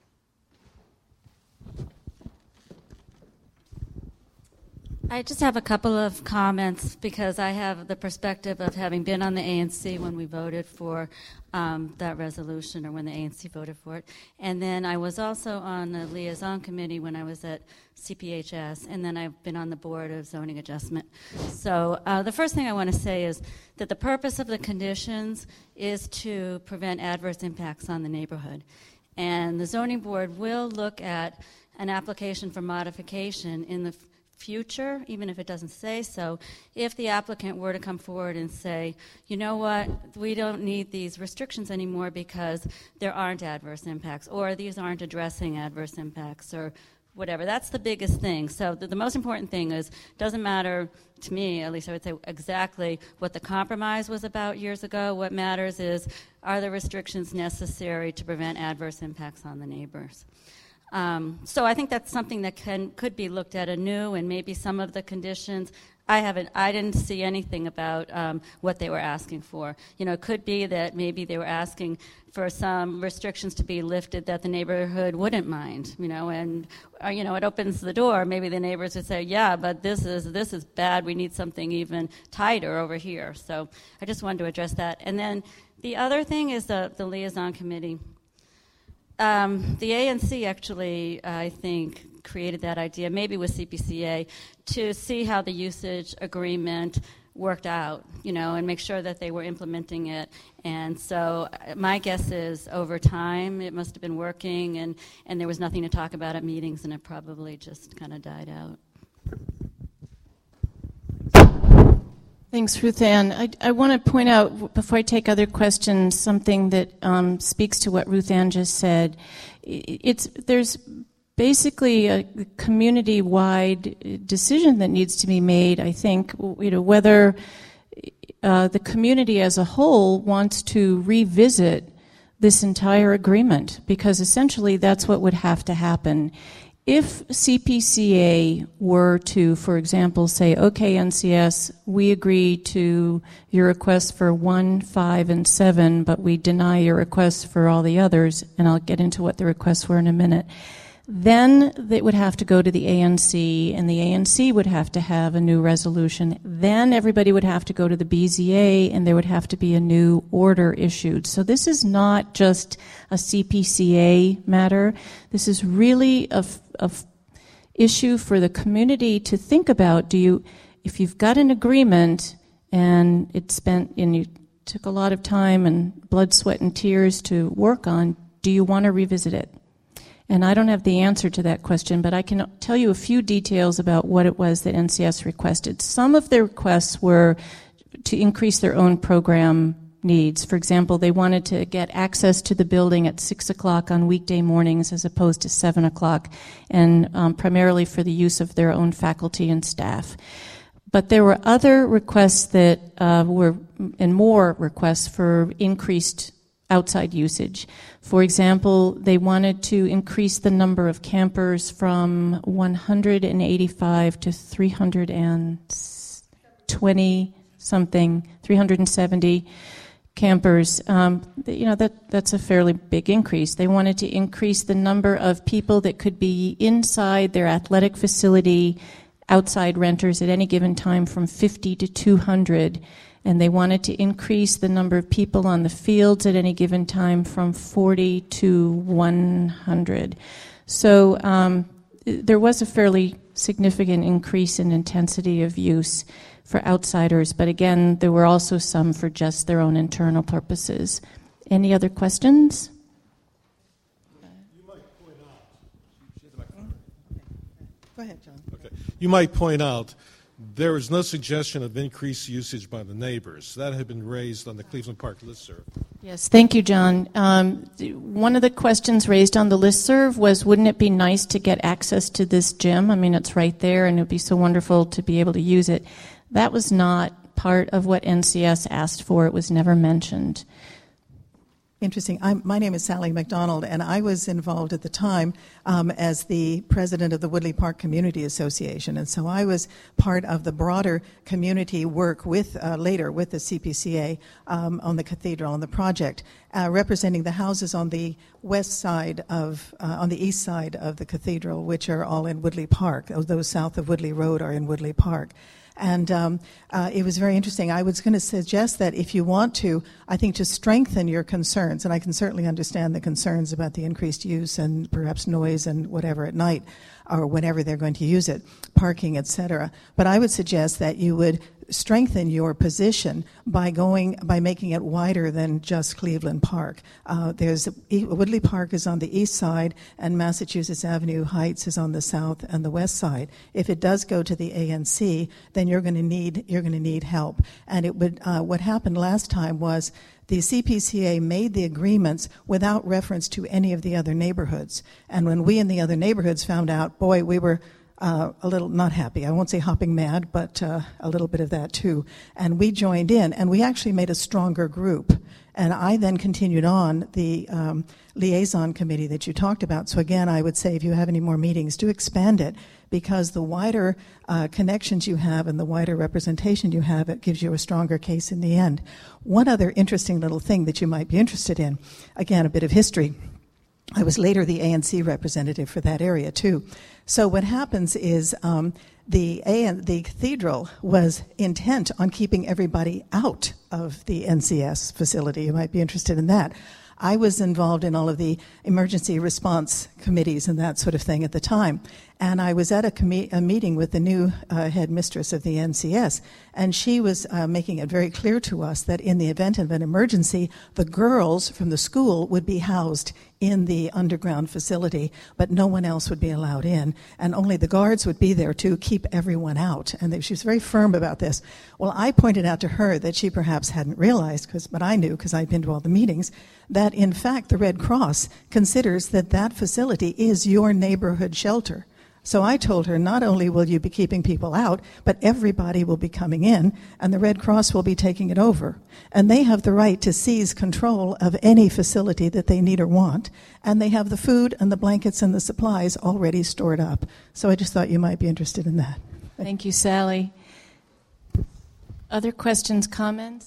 I just have a couple of comments because I have the perspective of having been on the A N C when we voted for um, that resolution, or when the A N C voted for it. And then I was also on the liaison committee when I was at C P H S, and then I've been on the board of zoning adjustment. So uh, the first thing I want to say is that the purpose of the conditions is to prevent adverse impacts on the neighborhood. And the zoning board will look at an application for modification in the f- future, even if it doesn't say so, if the applicant were to come forward and say, you know what, we don't need these restrictions anymore because there aren't adverse impacts, or these aren't addressing adverse impacts, or whatever. That's the biggest thing. So the, the most important thing is, doesn't matter to me, at least I would say, exactly what the compromise was about years ago. What matters is, are the restrictions necessary to prevent adverse impacts on the neighbors? Um, so I think that's something that can could be looked at anew, and maybe some of the conditions. I haven't. I didn't see anything about um, what they were asking for. You know, it could be that maybe they were asking for some restrictions to be lifted that the neighborhood wouldn't mind. You know, and uh, you know, it opens the door. Maybe the neighbors would say, "Yeah, but this is this is bad. We need something even tighter over here." So I just wanted to address that. And then the other thing is the the liaison committee. Um, the A N C actually, uh, I think, created that idea, maybe with C P C A, to see how the usage agreement worked out, you know, and make sure that they were implementing it. And so my guess is over time it must have been working, and, and there was nothing to talk about at meetings, and it probably just kind of died out. Thanks, Ruth Ann. I, I want to point out, before I take other questions, something that um, speaks to what Ruth Ann just said. It's there's basically a community-wide decision that needs to be made, I think, you know, whether uh, the community as a whole wants to revisit this entire agreement, because essentially that's what would have to happen. If C P C A were to, for example, say, okay, N C S, we agree to your request for one, five, and seven, but we deny your requests for all the others, and I'll get into what the requests were in a minute, then it would have to go to the A N C, and the A N C would have to have a new resolution. Then everybody would have to go to the B Z A, and there would have to be a new order issued. So this is not just a C P C A matter. This is really a, a issue for the community to think about. Do you, if you've got an agreement and it's spent, and you took a lot of time and blood, sweat, and tears to work on, do you want to revisit it? And I don't have the answer to that question, but I can tell you a few details about what it was that N C S requested. Some of their requests were to increase their own program needs. For example, they wanted to get access to the building at six o'clock on weekday mornings as opposed to seven o'clock, and um, primarily for the use of their own faculty and staff. But there were other requests that uh, were, and more requests for increased outside usage. For example, they wanted to increase the number of campers from one hundred eighty-five to three hundred twenty something, three hundred seventy campers. Um, you know, that that's a fairly big increase. They wanted to increase the number of people that could be inside their athletic facility, outside renters at any given time, from fifty to two hundred. And they wanted to increase the number of people on the fields at any given time from forty to one hundred. So um, there was a fairly significant increase in intensity of use for outsiders, but again, there were also some for just their own internal purposes. Any other questions? You might point out. Go ahead, John. Okay. You might point out there was no suggestion of increased usage by the neighbors. That had been raised on the Cleveland Park listserv. Yes, thank you, John. Um, one of the questions raised on the listserv was, wouldn't it be nice to get access to this gym? I mean, it's right there, and it would be so wonderful to be able to use it. That was not part of what N C S asked for. It was never mentioned. Interesting. I'm, my name is Sally McDonald, and I was involved at the time um, as the president of the Woodley Park Community Association, and so I was part of the broader community work with uh, later with the C P C A um, on the cathedral on the project, uh, representing the houses on the west side of, uh, on the east side of the cathedral, which are all in Woodley Park. Those south of Woodley Road are in Woodley Park. And um, uh, it was very interesting. I was going to suggest that if you want to, I think to strengthen your concerns, and I can certainly understand the concerns about the increased use and perhaps noise and whatever at night or whenever they're going to use it, parking, et cetera. But I would suggest that you would strengthen your position by going by making it wider than just Cleveland Park. Uh, there's Woodley Park is on the east side, and Massachusetts Avenue Heights is on the south and the west side. If it does go to the A N C, then you're going to need you're going to need help. And it would uh, what happened last time was the C P C A made the agreements without reference to any of the other neighborhoods. And when we in the other neighborhoods found out, boy, we were uh, a little, not happy, I won't say hopping mad, but uh, a little bit of that too. And we joined in, and we actually made a stronger group. And I then continued on the um, liaison committee that you talked about. So again, I would say if you have any more meetings, do expand it, because the wider uh, connections you have and the wider representation you have, it gives you a stronger case in the end. One other interesting little thing that you might be interested in, again, a bit of history. I was later the A N C representative for that area too. So what happens is um, the A- the cathedral was intent on keeping everybody out of the N C S facility. You might be interested in that. I was involved in all of the emergency response committees and that sort of thing at the time. And I was at a, com- a meeting with the new uh, headmistress of the N C S, and she was uh, making it very clear to us that in the event of an emergency, the girls from the school would be housed in the underground facility, but no one else would be allowed in, and only the guards would be there to keep everyone out. And they, she was very firm about this. Well, I pointed out to her that she perhaps hadn't realized, cause, but I knew because I'd been to all the meetings, that in fact the Red Cross considers that that facility is your neighborhood shelter. So I told her, not only will you be keeping people out, but everybody will be coming in, and the Red Cross will be taking it over. And they have the right to seize control of any facility that they need or want, and they have the food and the blankets and the supplies already stored up. So I just thought you might be interested in that. Thank you, Sally. Other questions, comments?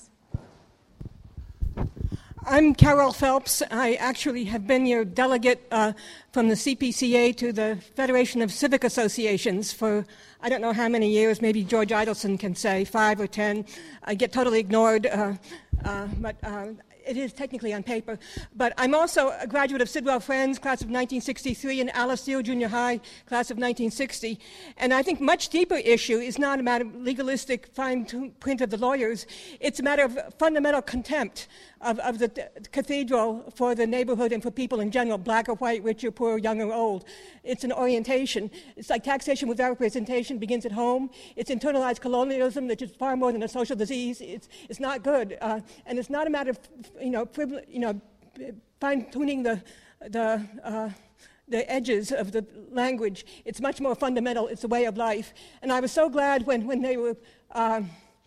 I'm Carol Phelps. I actually have been your delegate uh, from the C P C A to the Federation of Civic Associations for I don't know how many years, maybe George Idelson can say, five or ten. I get totally ignored, uh, uh, but uh, it is technically on paper. But I'm also a graduate of Sidwell Friends, class of nineteen sixty-three, and Alice Steele Junior High, class of nineteen sixty. And I think much deeper issue is not a matter of legalistic fine print of the lawyers. It's a matter of fundamental contempt of, of the th- cathedral for the neighborhood and for people in general, black or white, rich or poor, young or old. It's an orientation. It's like taxation without representation begins at home. It's internalized colonialism, which is far more than a social disease. It's, it's not good. Uh, and it's not a matter of, you know, privile- you know fine-tuning the, the, uh, the edges of the language. It's much more fundamental. It's a way of life. And I was so glad when, when they were uh,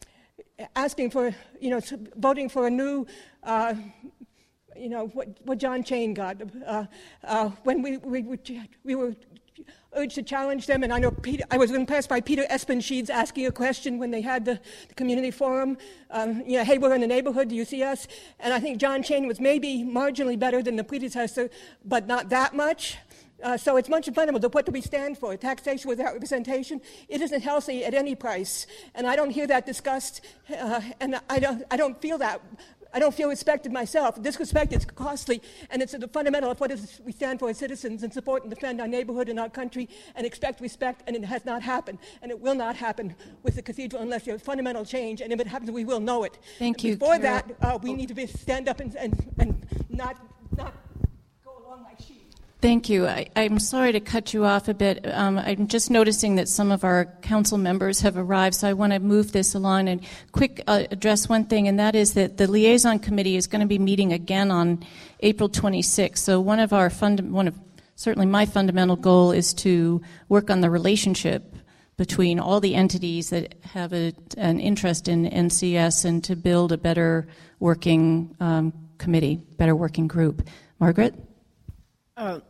asking for, you know, voting for a new, uh, you know, what, what John Chain got. Uh, uh, when we, we, we were urged to challenge them, and I know Peter, I was impressed by Peter Espenschieds asking a question when they had the, the community forum, um, you know, hey, we're in the neighborhood, do you see us? And I think John Chain was maybe marginally better than the predecessor, but not that much. Uh, so it's much fundamental. What do we stand for? Taxation without representation? It isn't healthy at any price, and I don't hear that discussed, uh, and I don't, I don't feel that. I don't feel respected myself. Disrespect is costly, and it's the fundamental of what is we stand for as citizens and support and defend our neighborhood and our country and expect respect, and it has not happened, and it will not happen with the cathedral unless there's fundamental change, and if it happens, we will know it. Thank you, Before Carol. that, uh, we need to be, stand up and, and, and not, not go along like sheep. Thank you. I, I'm sorry to cut you off a bit. Um, I'm just noticing that some of our council members have arrived, so I want to move this along and quick uh, address one thing, and that is that the liaison committee is going to be meeting again on April twenty-sixth. So one of our fund, one of certainly my fundamental goal is to work on the relationship between all the entities that have a, an interest in N C S and to build a better working um, committee, better working group. Margaret? Uh,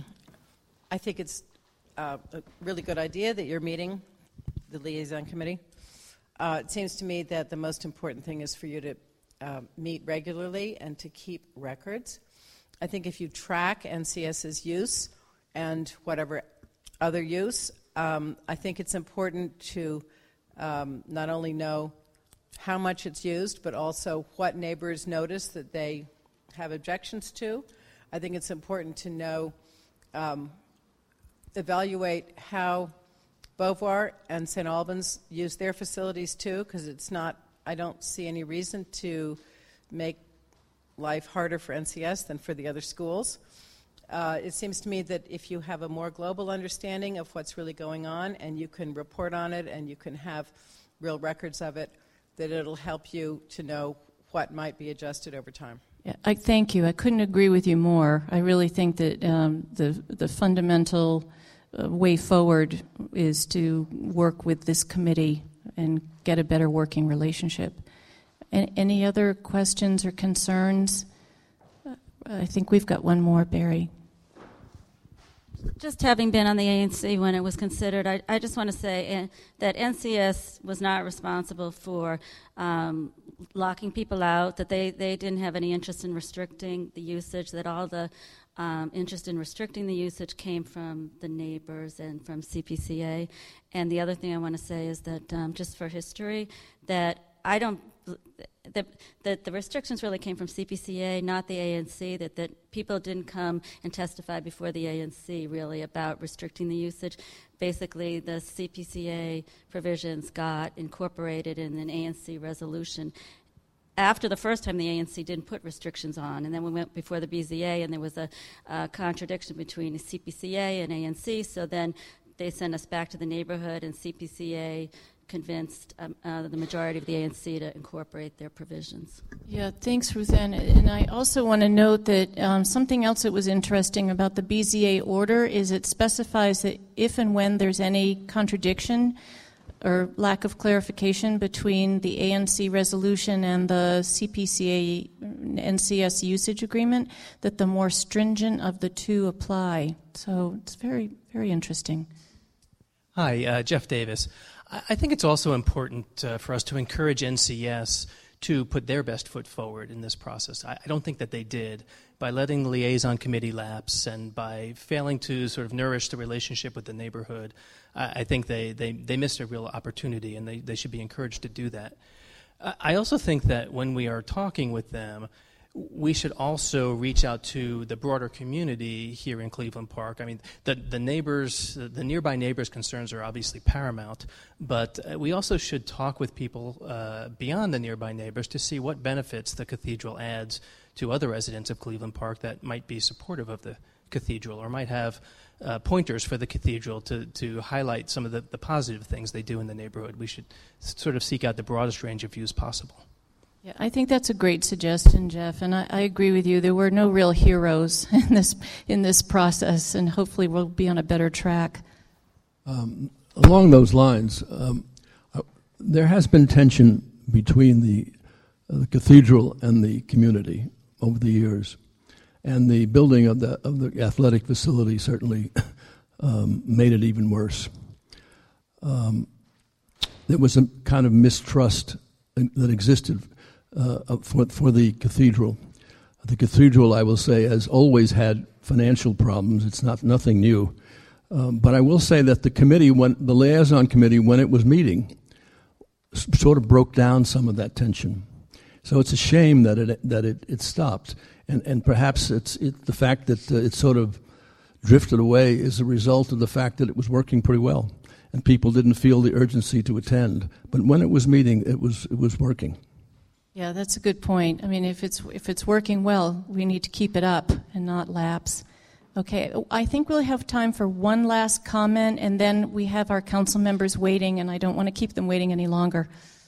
I think it's uh, a really good idea that you're meeting the liaison committee. Uh, it seems to me that the most important thing is for you to uh, meet regularly and to keep records. I think if you track NCS's use and whatever other use, um, I think it's important to um, not only know how much it's used, but also what neighbors notice that they have objections to. I think it's important to know, um, evaluate how Beauvoir and Saint Albans use their facilities too, because it's not, I don't see any reason to make life harder for N C S than for the other schools. Uh, it seems to me that if you have a more global understanding of what's really going on and you can report on it and you can have real records of it, that it'll help you to know what might be adjusted over time. Yeah, I thank you. I couldn't agree with you more. I really think that um, the the fundamental uh, way forward is to work with this committee and get a better working relationship. A- any other questions or concerns? Uh, I think we've got one more, Barry. Just having been on the A N C when it was considered, I, I just want to say uh, that N C S was not responsible for um, locking people out, that they, they didn't have any interest in restricting the usage, that all the um, interest in restricting the usage came from the neighbors and from C P C A. And the other thing I want to say is that, um, just for history, that I don't, that, that the restrictions really came from C P C A, not the A N C, that, that people didn't come and testify before the A N C really about restricting the usage. Basically, the C P C A provisions got incorporated in an A N C resolution. After the first time, the A N C didn't put restrictions on, and then we went before the B Z A, and there was a, a contradiction between C P C A and A N C, so then they sent us back to the neighborhood, and C P C A convinced um, uh, the majority of the A N C to incorporate their provisions. Yeah, thanks, Ruth Ann. And I also want to note that um, something else that was interesting about the B Z A order is it specifies that if and when there's any contradiction or lack of clarification between the A N C resolution and the C P C A N C S usage agreement, that the more stringent of the two apply. So it's very, very interesting. Hi, uh, Jeff Davis. I think it's also important uh, for us to encourage N C S to put their best foot forward in this process. I, I don't think that they did by letting the liaison committee lapse and by failing to sort of nourish the relationship with the neighborhood. I, I think they, they, they missed a real opportunity, and they, they should be encouraged to do that. Uh, I also think that when we are talking with them, we should also reach out to the broader community here in Cleveland Park. I mean, the, the neighbors, the nearby neighbors' concerns are obviously paramount, but we also should talk with people uh, beyond the nearby neighbors to see what benefits the cathedral adds to other residents of Cleveland Park that might be supportive of the cathedral or might have uh, pointers for the cathedral to, to highlight some of the, the positive things they do in the neighborhood. We should sort of seek out the broadest range of views possible. Yeah, I think that's a great suggestion, Jeff, and I, I agree with you. There were no real heroes in this in this process, and hopefully we'll be on a better track. Um, along those lines, um, uh, there has been tension between the, uh, the cathedral and the community over the years, and the building of the of the athletic facility certainly um, made it even worse. Um, there was a kind of mistrust that existed Uh, for, for the cathedral. The cathedral, I will say, has always had financial problems. It's not nothing new. Um, but I will say that the committee, when the liaison committee, when it was meeting, s- sort of broke down some of that tension. So it's a shame that it that it, it stopped. And and perhaps it's it, the fact that uh, it sort of drifted away is a result of the fact that it was working pretty well, and people didn't feel the urgency to attend. But when it was meeting, it was it was working. Yeah, that's a good point. I mean, if it's if it's working well, we need to keep it up and not lapse. Okay, I think we'll have time for one last comment, and then we have our council members waiting, and I don't want to keep them waiting any longer.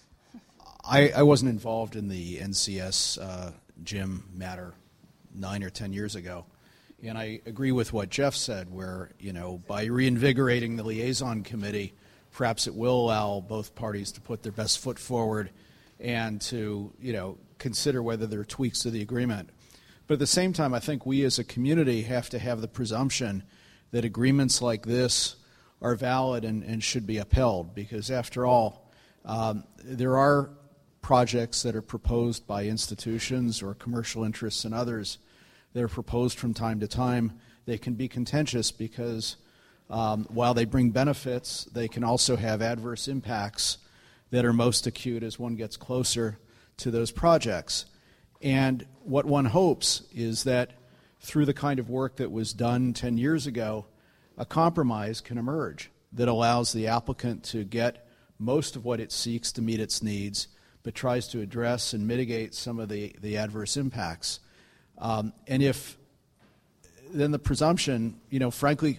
I, I wasn't involved in the N C S uh, gym matter nine or ten years ago, and I agree with what Jeff said, where, you know, by reinvigorating the liaison committee, perhaps it will allow both parties to put their best foot forward and to, you know, consider whether there are tweaks to the agreement. But at the same time, I think we as a community have to have the presumption that agreements like this are valid and, and should be upheld, because after all, um, there are projects that are proposed by institutions or commercial interests and others that are proposed from time to time. They can be contentious because um, while they bring benefits, they can also have adverse impacts that are most acute as one gets closer to those projects. And what one hopes is that through the kind of work that was done ten years ago, a compromise can emerge that allows the applicant to get most of what it seeks to meet its needs, but tries to address and mitigate some of the, the adverse impacts. Um, and if then the presumption, you know, frankly,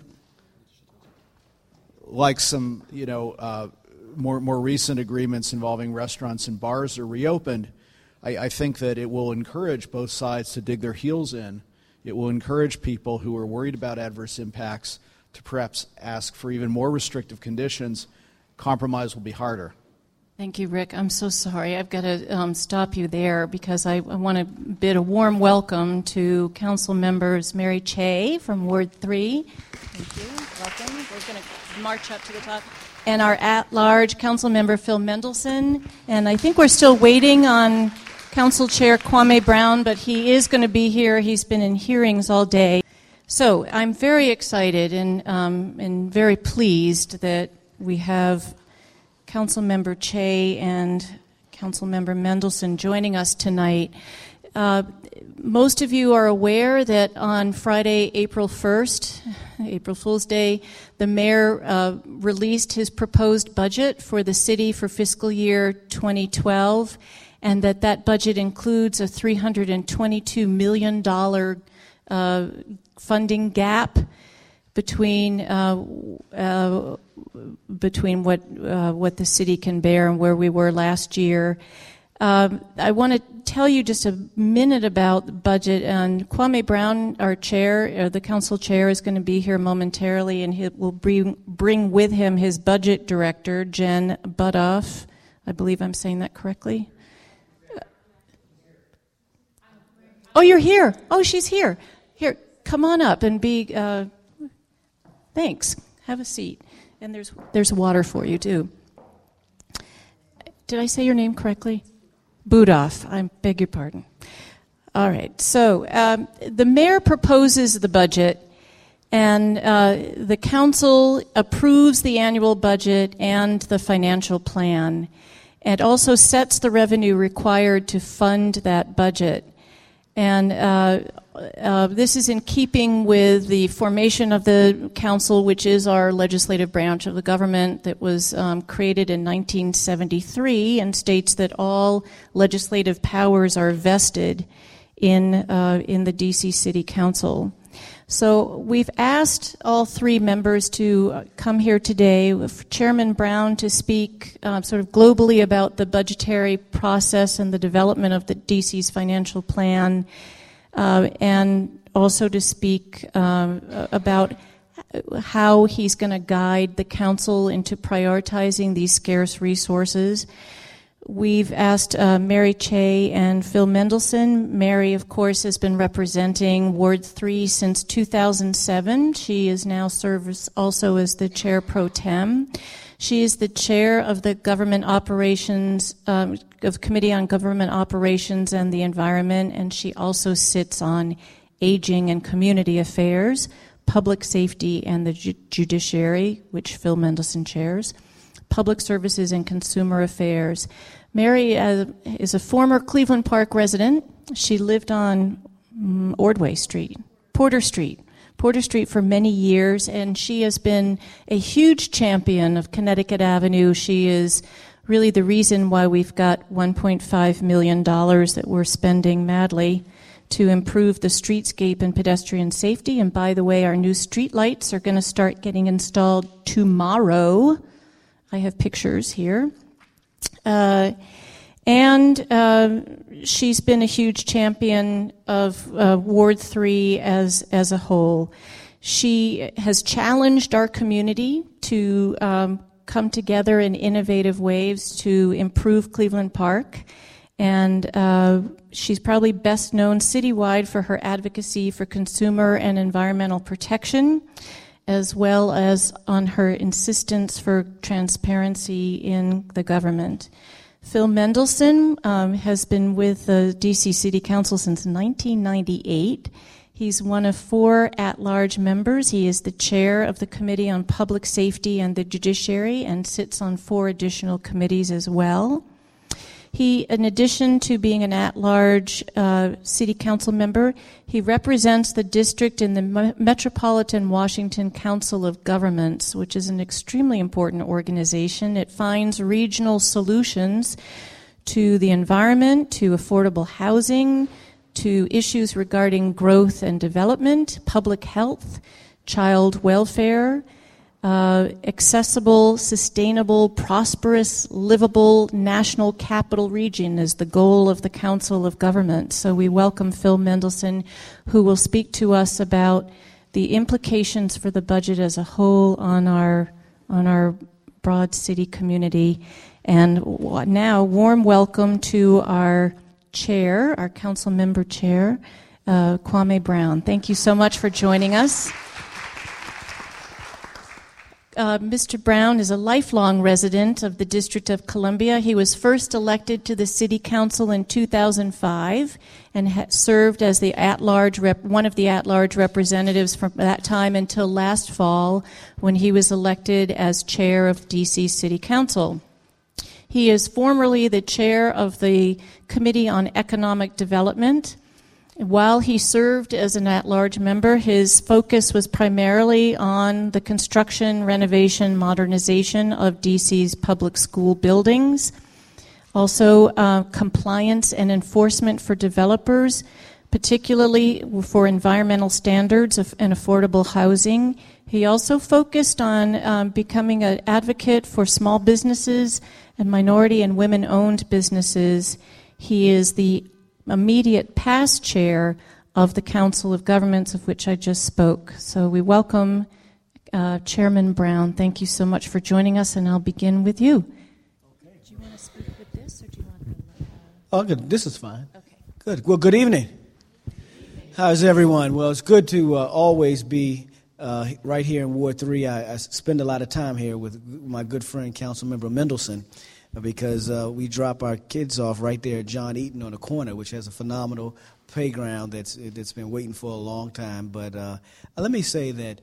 like some, you know, uh, More, more recent agreements involving restaurants and bars are reopened, I, I think that it will encourage both sides to dig their heels in. It will encourage people who are worried about adverse impacts to perhaps ask for even more restrictive conditions, compromise will be harder. Thank you, Rick. I'm so sorry. I've got to um, stop you there because I, I want to bid a warm welcome to Council members Mary Che from Ward three. Thank you. Welcome. We're going to march up to the top. And our at-large Council member Phil Mendelson. And I think we're still waiting on Council Chair Kwame Brown, but he is going to be here. He's been in hearings all day. So I'm very excited and, um, and very pleased that we have Councilmember Che and Councilmember Mendelson joining us tonight. Uh, most of you are aware that on Friday, April first, April Fool's Day, the mayor uh, released his proposed budget for the city for fiscal year twenty twelve, and that that budget includes a three hundred twenty-two million dollars uh, funding gap between uh, uh, between what uh, what the city can bear and where we were last year. Um, I want to tell you just a minute about the budget. And Kwame Brown, our chair, uh, the council chair, is going to be here momentarily, and he will bring bring with him his budget director, Jen Butoff. I believe I'm saying that correctly. Oh, you're here. Oh, she's here. Here, come on up and be. Uh, thanks. Have a seat. And there's there's water for you too. Did I say your name correctly? Butoff. I beg your pardon. All right. So um, the mayor proposes the budget, and uh, the council approves the annual budget and the financial plan. It also sets the revenue required to fund that budget. And uh, uh, this is in keeping with the formation of the council, which is our legislative branch of the government that was um, created in nineteen seventy-three and states that all legislative powers are vested in uh, in the D C City Council. So we've asked all three members to come here today, with Chairman Brown to speak uh, sort of globally about the budgetary process and the development of the D C's financial plan, uh, and also to speak um, about how he's going to guide the council into prioritizing these scarce resources. We've asked uh, Mary Che and Phil Mendelson. Mary, of course, has been representing Ward three since two thousand seven. She is now serves also as the chair pro tem. She is the chair of the Government Operations, um, of Committee on Government Operations and the Environment, and she also sits on Aging and Community Affairs, Public Safety and the Ju- Judiciary, which Phil Mendelson chairs, Public Services and Consumer Affairs. Mary uh, is a former Cleveland Park resident. She lived on um, Ordway Street, Porter Street, Porter Street for many years, and she has been a huge champion of Connecticut Avenue. She is really the reason why we've got one point five million dollars that we're spending madly to improve the streetscape and pedestrian safety. And by the way, our new street lights are going to start getting installed tomorrow. I have pictures here. Uh, and uh, she's been a huge champion of uh, Ward three as, as a whole. She has challenged our community to um, come together in innovative ways to improve Cleveland Park. And uh, she's probably best known citywide for her advocacy for consumer and environmental protection, as well as on her insistence for transparency in the government. Phil Mendelson um, has been with the D C City Council since nineteen ninety-eight. He's one of four at-large members. He is the chair of the Committee on Public Safety and the Judiciary and sits on four additional committees as well. He, in addition to being an at-large uh, city council member, he represents the district in the Me- Metropolitan Washington Council of Governments, which is an extremely important organization. It finds regional solutions to the environment, to affordable housing, to issues regarding growth and development, public health, child welfare, Uh, accessible, sustainable, prosperous, livable national capital region is the goal of the Council of Government. So we welcome Phil Mendelson, who will speak to us about the implications for the budget as a whole on our on our broad city community. And w- now, warm welcome to our chair, our council member chair, uh, Kwame Brown. Thank you so much for joining us. Uh, Mister Brown is a lifelong resident of the District of Columbia. He was first elected to the City Council in two thousand five and ha- served as the at-large rep- one of the at-large representatives from that time until last fall, when he was elected as chair of D C City Council. He is formerly the chair of the Committee on Economic Development. While he served as an at-large member, his focus was primarily on the construction, renovation, modernization of D C's public school buildings, also uh, compliance and enforcement for developers, particularly for environmental standards of, and affordable housing. He also focused on um, becoming an advocate for small businesses and minority and women-owned businesses. He is the immediate past chair of the Council of Governments, of which I just spoke. So we welcome uh, Chairman Brown. Thank you so much for joining us, and I'll begin with you. Okay. Do you want to speak with this, or do you want to? Uh... Oh, good. This is fine. Okay. Good. Well, good evening. How's everyone? Well, it's good to uh, always be uh, right here in Ward three. I, I spend a lot of time here with my good friend, Councilmember Mendelson, because uh, we drop our kids off right there at John Eaton on the corner, which has a phenomenal playground that's that's been waiting for a long time. But uh, let me say that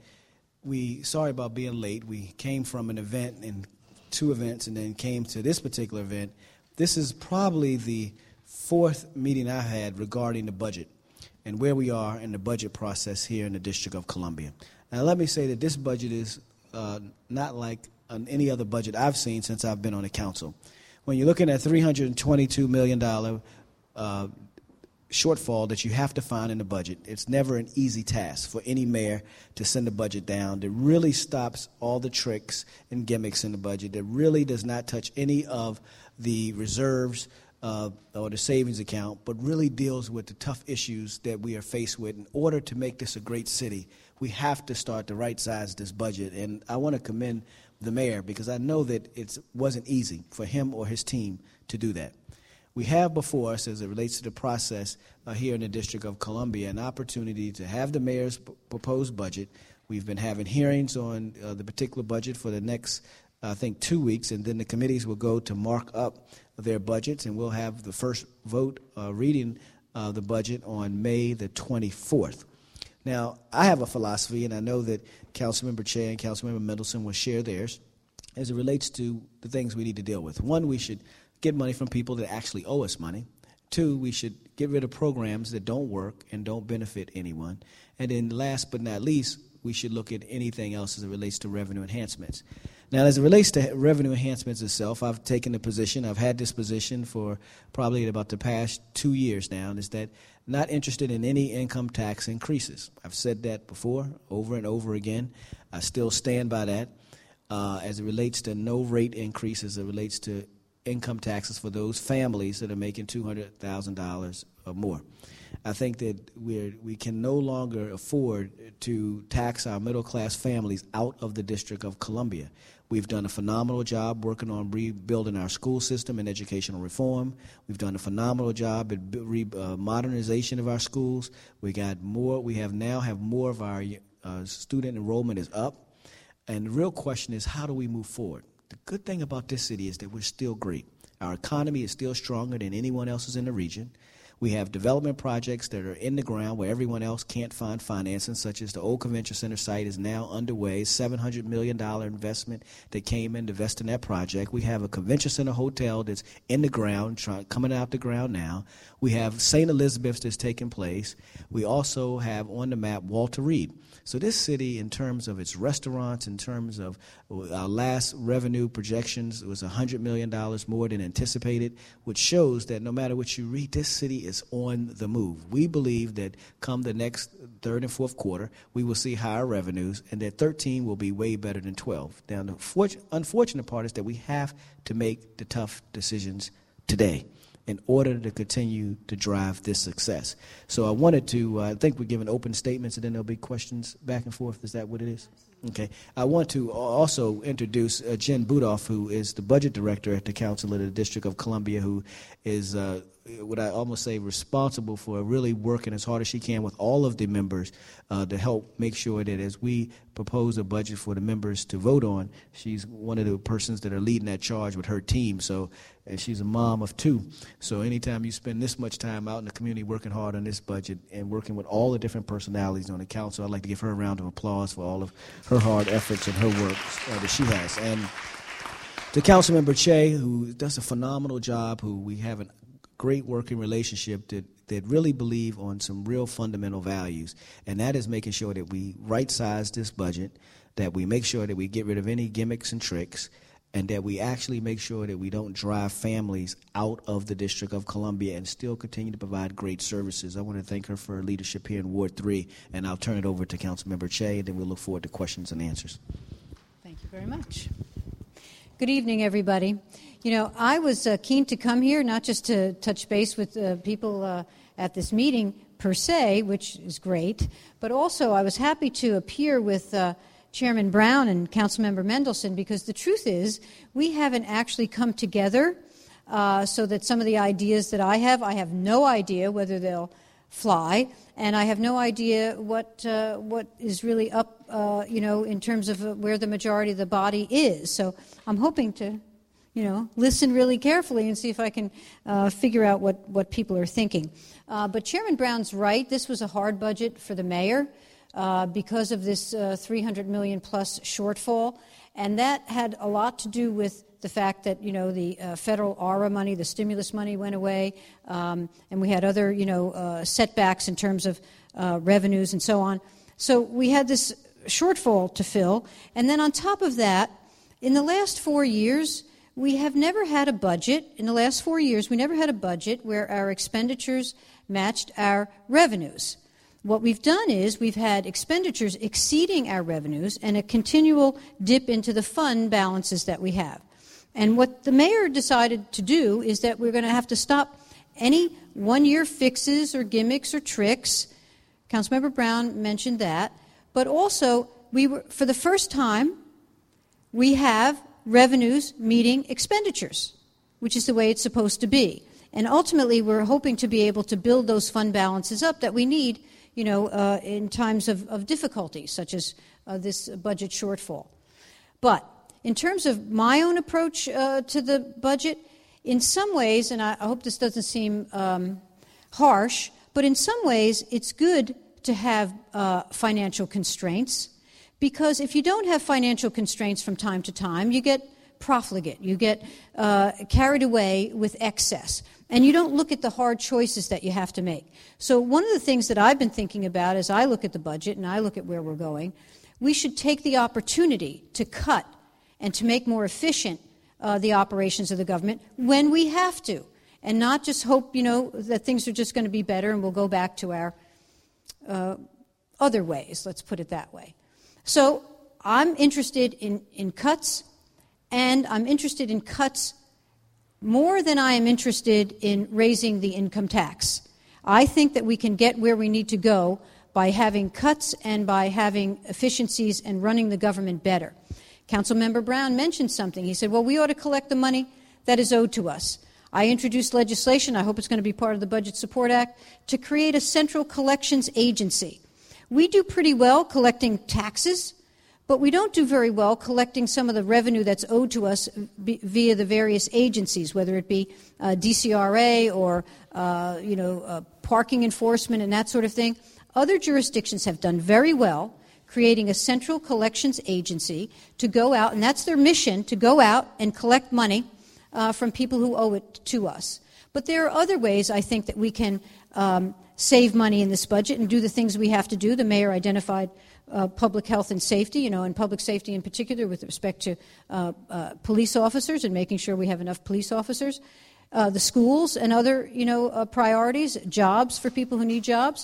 we, sorry about being late. We came from an event and two events and then came to this particular event. This is probably the fourth meeting I had regarding the budget and where we are in the budget process here in the District of Columbia. Now, let me say that this budget is uh, not like on any other budget I've seen since I've been on the council. When you're looking at three hundred twenty-two million dollars uh, shortfall that you have to find in the budget, it's never an easy task for any mayor to send the budget down. That really stops all the tricks and gimmicks in the budget. That really does not touch any of the reserves uh, or the savings account, but really deals with the tough issues that we are faced with. In order to make this a great city, we have to start to right-size this budget. And I want to commend the mayor, because I know that it wasn't easy for him or his team to do that. We have before us, as it relates to the process uh, here in the District of Columbia, an opportunity to have the mayor's p- proposed budget. We've been having hearings on uh, the particular budget for the next, uh, I think, two weeks, and then the committees will go to mark up their budgets, and we'll have the first vote uh, reading uh, the budget on May the twenty-fourth. Now, I have a philosophy, and I know that Councilmember Che and Councilmember Mendelson will share theirs, as it relates to the things we need to deal with. One, we should get money from people that actually owe us money. Two, we should get rid of programs that don't work and don't benefit anyone. And then last but not least, we should look at anything else as it relates to revenue enhancements. Now, as it relates to revenue enhancements itself, I've taken the position, I've had this position for probably about the past two years now, is that not interested in any income tax increases. I've said that before, over and over again. I still stand by that. Uh, as it relates to no rate increases, as it relates to income taxes for those families that are making two hundred thousand dollars or more. I think that we're, we can no longer afford to tax our middle-class families out of the District of Columbia. We've done a phenomenal job working on rebuilding our school system and educational reform. We've done a phenomenal job at re, uh, modernization of our schools. We got more. We have now have more of our uh, student enrollment is up. And the real question is, how do we move forward? The good thing about this city is that we're still great. Our economy is still stronger than anyone else's in the region. We have development projects that are in the ground where everyone else can't find financing, such as the Old Convention Center site is now underway, seven hundred million dollars investment that came in to invest in that project. We have a convention center hotel that's in the ground, try, coming out the ground now. We have Saint Elizabeth's that's taking place. We also have on the map Walter Reed. So this city, in terms of its restaurants, in terms of our last revenue projections, it was one hundred million dollars more than anticipated, which shows that no matter what you read, this city is on the move. We believe that come the next third and fourth quarter, we will see higher revenues, and that thirteen will be way better than twelve. Now, the unfortunate part is that we have to make the tough decisions today. in order to continue to drive this success. So I wanted to, uh, I think we're giving open statements and then there'll be questions back and forth. Is that what it is? Okay. I want to also introduce uh, Jen Budoff, who is the budget director at the Council of the District of Columbia, who is, uh, what I almost say, responsible for really working as hard as she can with all of the members uh, to help make sure that as we propose a budget for the members to vote on, she's one of the persons that are leading that charge with her team. So, and she's a mom of two. So anytime you spend this much time out in the community working hard on this budget and working with all the different personalities on the council, I'd like to give her a round of applause for all of her hard efforts and her work uh, that she has. And to Councilmember Che, who does a phenomenal job, who we have a great working relationship that, that really believe on some real fundamental values, and that is making sure that we right-size this budget, that we make sure that we get rid of any gimmicks and tricks, and that we actually make sure that we don't drive families out of the District of Columbia and still continue to provide great services. I want to thank her for her leadership here in Ward three, and I'll turn it over to Councilmember Che, and then we'll look forward to questions and answers. Thank you very much. Good evening, everybody. You know, I was uh, keen to come here, not just to touch base with uh, people uh, at this meeting per se, which is great, but also I was happy to appear with uh, Chairman Brown and Councilmember Mendelson, because the truth is we haven't actually come together uh, so that some of the ideas that I have, I have no idea whether they'll fly, and I have no idea what uh, what is really up, uh, you know, in terms of uh, where the majority of the body is. So I'm hoping to, you know, listen really carefully and see if I can uh, figure out what, what people are thinking. Uh, but Chairman Brown's right. This was a hard budget for the mayor uh, because of this uh, three hundred million plus shortfall, and that had a lot to do with the fact that, you know, the uh, federal A R A money, the stimulus money went away, um, and we had other, you know, uh, setbacks in terms of uh, revenues and so on. So we had this shortfall to fill, and then on top of that, in the last four years, we have never had a budget. In the last four years, we never had a budget where our expenditures matched our revenues. What we've done is we've had expenditures exceeding our revenues and a continual dip into the fund balances that we have. And what the mayor decided to do is that we're going to have to stop any one-year fixes or gimmicks or tricks. Councilmember Brown mentioned that. But also, we were, for the first time, we have revenues meeting expenditures, which is the way it's supposed to be. And ultimately, we're hoping to be able to build those fund balances up that we need, you know, uh, in times of, of difficulty, such as uh, this budget shortfall. But in terms of my own approach uh, to the budget, in some ways, and I, I hope this doesn't seem um, harsh, but in some ways it's good to have uh, financial constraints, because if you don't have financial constraints from time to time, you get profligate, you get uh, carried away with excess, and you don't look at the hard choices that you have to make. So one of the things that I've been thinking about as I look at the budget and I look at where we're going, we should take the opportunity to cut and to make more efficient uh, the operations of the government when we have to, and not just hope, you know, that things are just going to be better and we'll go back to our uh, other ways, let's put it that way. So I'm interested in, in cuts, and I'm interested in cuts more than I am interested in raising the income tax. I think that we can get where we need to go by having cuts and by having efficiencies and running the government better. Councilmember Brown mentioned something. He said, well, we ought to collect the money that is owed to us. I introduced legislation, I hope it's going to be part of the Budget Support Act, to create a central collections agency. We do pretty well collecting taxes, but we don't do very well collecting some of the revenue that's owed to us via the various agencies, whether it be uh, D C R A or uh, you know, uh, parking enforcement and that sort of thing. Other jurisdictions have done very well creating a central collections agency to go out, and that's their mission, to go out and collect money uh, from people who owe it to us. But there are other ways, I think, that we can um, save money in this budget and do the things we have to do. The mayor identified uh, public health and safety, you know, and public safety in particular with respect to uh, uh, police officers and making sure we have enough police officers, uh, the schools and other, you know, uh, priorities, jobs for people who need jobs.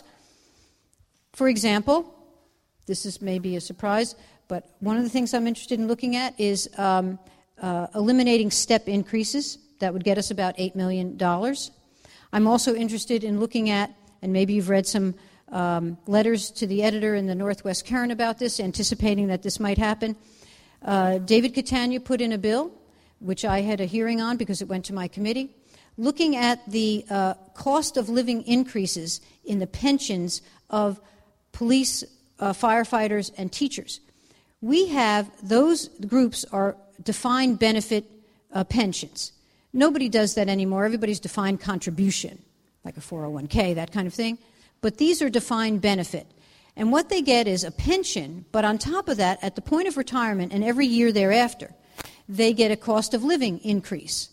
For example, this is maybe a surprise, but one of the things I'm interested in looking at is um, uh, eliminating step increases That would get us about eight million dollars. I'm also interested in looking at, and maybe you've read some um, letters to the editor in the Northwest Current about this, anticipating that this might happen. Uh, David Catania put in a bill, which I had a hearing on because it went to my committee, looking at the uh, cost of living increases in the pensions of police, uh, firefighters, and teachers. We have, those groups are defined benefit uh, pensions. Nobody does that anymore. Everybody's defined contribution, like a four oh one k, that kind of thing. But these are defined benefit. And what they get is a pension, but on top of that, at the point of retirement and every year thereafter, they get a cost of living increase.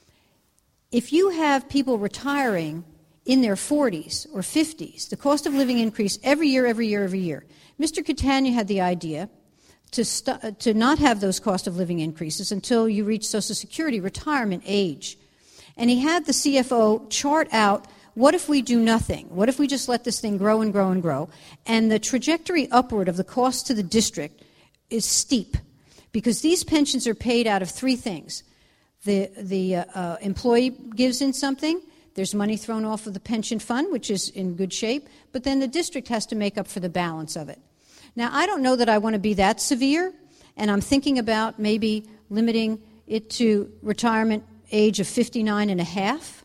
If you have people retiring in their forties or fifties, the cost of living increase every year, every year, every year. Mister Catania had the idea to, st- to not have those cost of living increases until you reach Social Security retirement age. And he had the C F O chart out, what if we do nothing? What if we just let this thing grow and grow and grow? And the trajectory upward of the cost to the district is steep, because these pensions are paid out of three things. The, the uh, uh, employee gives in something, there's money thrown off of the pension fund, which is in good shape, but then the district has to make up for the balance of it. Now, I don't know that I want to be that severe, and I'm thinking about maybe limiting it to retirement age of fifty-nine and a half.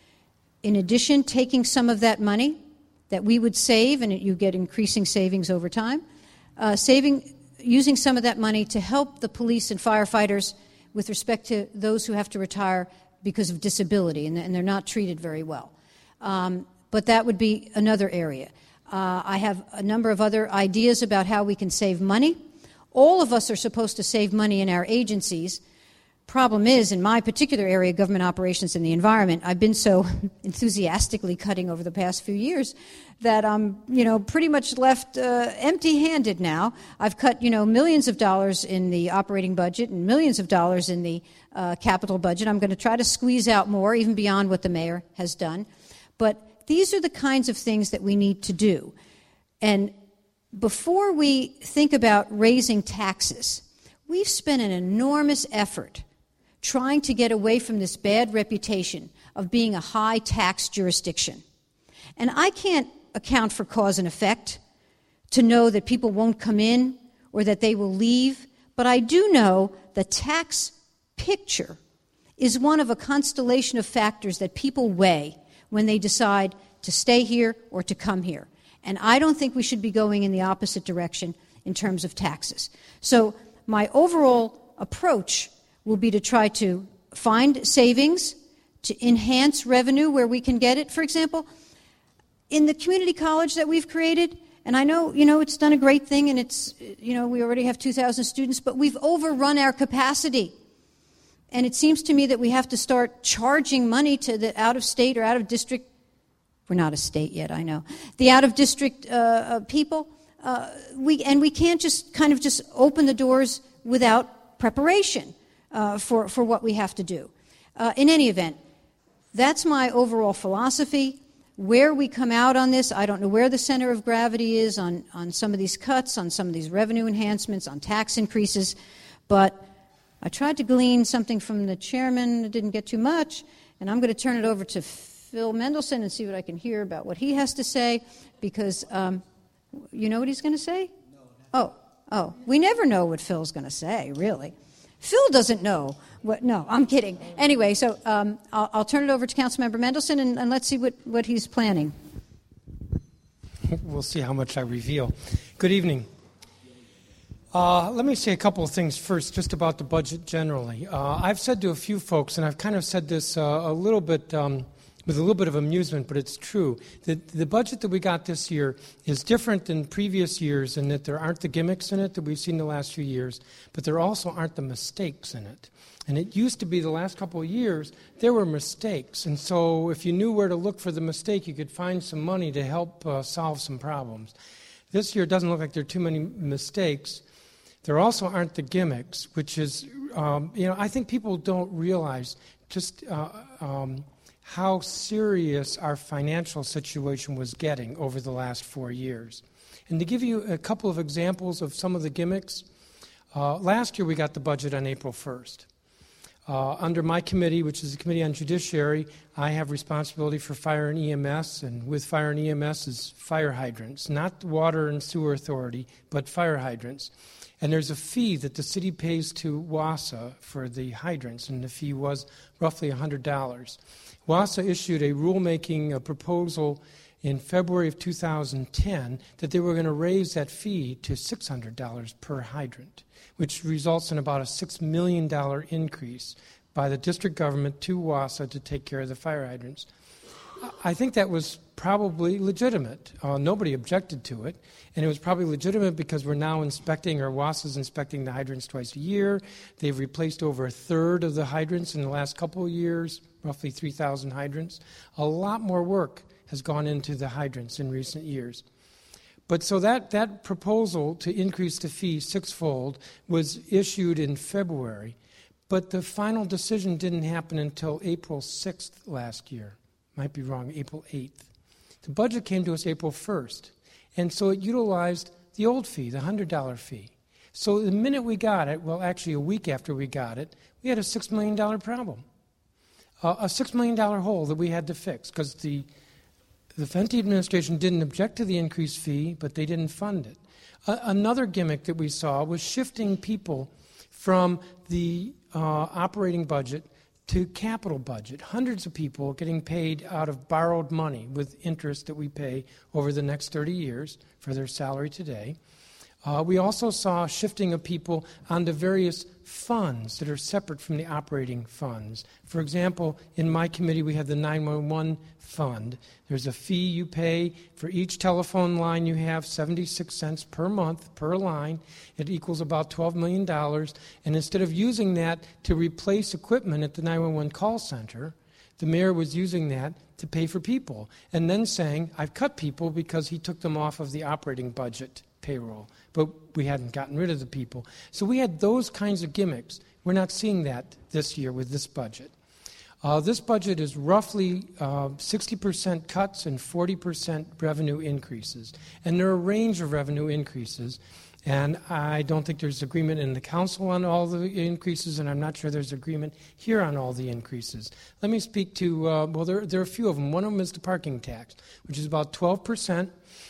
In addition, taking some of that money that we would save, and you get increasing savings over time, uh, saving, using some of that money to help the police and firefighters with respect to those who have to retire because of disability, and, and they're not treated very well. Um, but that would be another area. Uh, I have a number of other ideas about how we can save money. All of us are supposed to save money in our agencies. Problem is, in my particular area, government operations and the environment, I've been so enthusiastically cutting over the past few years that I'm, you know, pretty much left uh, empty-handed now. I've cut, you know, millions of dollars in the operating budget and millions of dollars in the uh, capital budget. I'm going to try to squeeze out more, even beyond what the mayor has done. But these are the kinds of things that we need to do. And before we think about raising taxes, we've spent an enormous effort trying to get away from this bad reputation of being a high tax jurisdiction. And I can't account for cause and effect to know that people won't come in or that they will leave, but I do know the tax picture is one of a constellation of factors that people weigh when they decide to stay here or to come here. And I don't think we should be going in the opposite direction in terms of taxes. So my overall approach will be to try to find savings, to enhance revenue where we can get it. For example, in the community college that we've created, and I know, you know, it's done a great thing, and it's, you know, we already have two thousand students, but we've overrun our capacity. And it seems to me that we have to start charging money to the out-of-state or out-of-district, we're not a state yet, I know, the out-of-district uh, uh, people, uh, we, and we can't just kind of just open the doors without preparation uh, for, for what we have to do. Uh, in any event, that's my overall philosophy. Where we come out on this, I don't know where the center of gravity is on, on some of these cuts, on some of these revenue enhancements, on tax increases, but I tried to glean something from the chairman. It didn't get too much, and I'm going to turn it over to Phil Mendelson and see what I can hear about what he has to say, because um, you know what he's going to say? No. Oh, oh, we never know what Phil's going to say, really. Phil doesn't know what, no, I'm kidding. Anyway, so um, I'll, I'll turn it over to Councilmember Mendelson, and, and let's see what, what he's planning. We'll see how much I reveal. Good evening. Uh, let me say a couple of things first, just about the budget generally. Uh, I've said to a few folks, and I've kind of said this uh, a little bit um, with a little bit of amusement, but it's true, that the budget that we got this year is different than previous years in that there aren't the gimmicks in it that we've seen the last few years, but there also aren't the mistakes in it. And it used to be the last couple of years, there were mistakes. And so if you knew where to look for the mistake, you could find some money to help uh, solve some problems. This year it doesn't look like there are too many mistakes. There also aren't the gimmicks, which is, um, you know, I think people don't realize just uh, um, how serious our financial situation was getting over the last four years. And to give you a couple of examples of some of the gimmicks, uh, last year we got the budget on April first. Uh, under my committee, which is the Committee on Judiciary, I have responsibility for fire and E M S, and with fire and E M S is fire hydrants, not the Water and Sewer Authority, but fire hydrants. And there's a fee that the city pays to WASA for the hydrants, and the fee was roughly one hundred dollars. WASA issued a rulemaking a proposal in February of two thousand ten that they were going to raise that fee to six hundred dollars per hydrant, which results in about a six million dollars increase by the district government to WASA to take care of the fire hydrants. I think that was probably legitimate. Uh, nobody objected to it, and it was probably legitimate because we're now inspecting, or WASA's inspecting the hydrants twice a year. They've replaced over a third of the hydrants in the last couple of years, roughly three thousand hydrants. A lot more work has gone into the hydrants in recent years. But so that, that proposal to increase the fee sixfold was issued in February, but the final decision didn't happen until April sixth last year. Might be wrong, April eighth. The budget came to us April first, and so it utilized the old fee, the one hundred dollars fee. So the minute we got it, well, actually a week after we got it, we had a six million dollars problem, uh, a six million dollars hole that we had to fix because the The Fenty administration didn't object to the increased fee, but they didn't fund it. Uh, another gimmick that we saw was shifting people from the uh, operating budget to capital budget. Hundreds of people getting paid out of borrowed money with interest that we pay over the next thirty years for their salary today. Uh, we also saw shifting of people onto various funds that are separate from the operating funds. For example, in my committee, we have the nine one one fund. There's a fee you pay for each telephone line you have, seventy-six cents per month per line. It equals about twelve million dollars. And instead of using that to replace equipment at the nine one one call center, the mayor was using that to pay for people and then saying, I've cut people because he took them off of the operating budget payroll, but we hadn't gotten rid of the people. So we had those kinds of gimmicks. We're not seeing that this year with this budget. Uh, this budget is roughly uh, sixty percent cuts and forty percent revenue increases. And there are a range of revenue increases, and I don't think there's agreement in the council on all the increases, and I'm not sure there's agreement here on all the increases. Let me speak to, uh, well, there, there are a few of them. One of them is the parking tax, which is about twelve percent.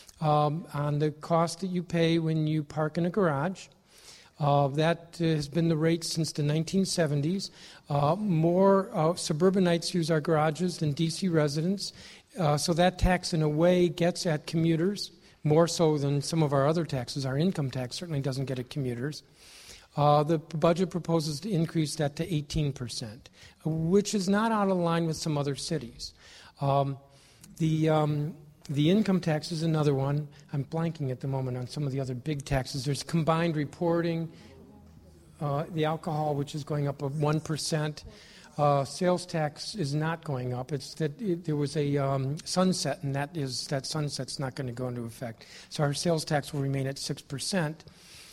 Um, on the cost that you pay when you park in a garage. Uh, that uh, has been the rate since the nineteen seventies. Uh, more uh, suburbanites use our garages than D C residents, uh, so that tax in a way gets at commuters, more so than some of our other taxes. Our income tax certainly doesn't get at commuters. Uh, the budget proposes to increase that to eighteen percent, which is not out of line with some other cities. Um, the... Um, The income tax is another one. I'm blanking at the moment on some of the other big taxes. There's combined reporting, uh, the alcohol, which is going up of one percent. Uh, sales tax is not going up. It's that it, there was a um, sunset, and that is that sunset's not going to go into effect. So our sales tax will remain at six percent.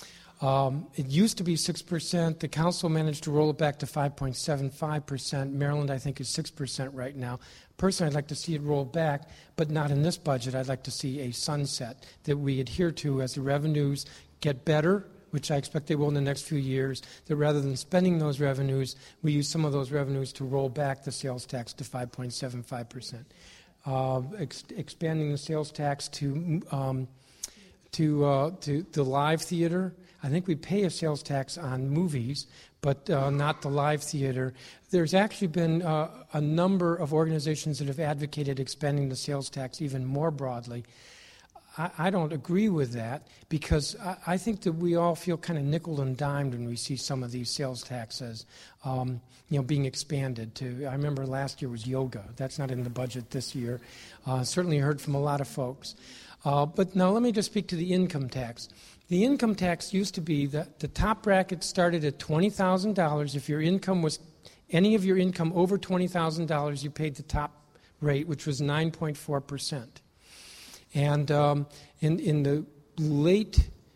Um, it used to be six percent. The council managed to roll it back to five point seven five percent. Maryland, I think, is six percent right now. Personally, I'd like to see it rolled back, but not in this budget. I'd like to see a sunset that we adhere to as the revenues get better, which I expect they will in the next few years, that rather than spending those revenues, we use some of those revenues to roll back the sales tax to five point seven five percent. Uh, ex- expanding the sales tax to, um, to, uh, to the live theater. I think we pay a sales tax on movies, but uh, not the live theater. There's actually been uh, a number of organizations that have advocated expanding the sales tax even more broadly. I, I don't agree with that because I, I think that we all feel kind of nickel and dimed when we see some of these sales taxes um, you know, being expanded to. I remember last year was yoga. That's not in the budget this year. Uh, certainly heard from a lot of folks. Uh, but now let me just speak to the income tax. The income tax used to be that the top bracket started at twenty thousand dollars. If your income was, any of your income over twenty thousand dollars, you paid the top rate, which was nine point four percent. And um, in, in the late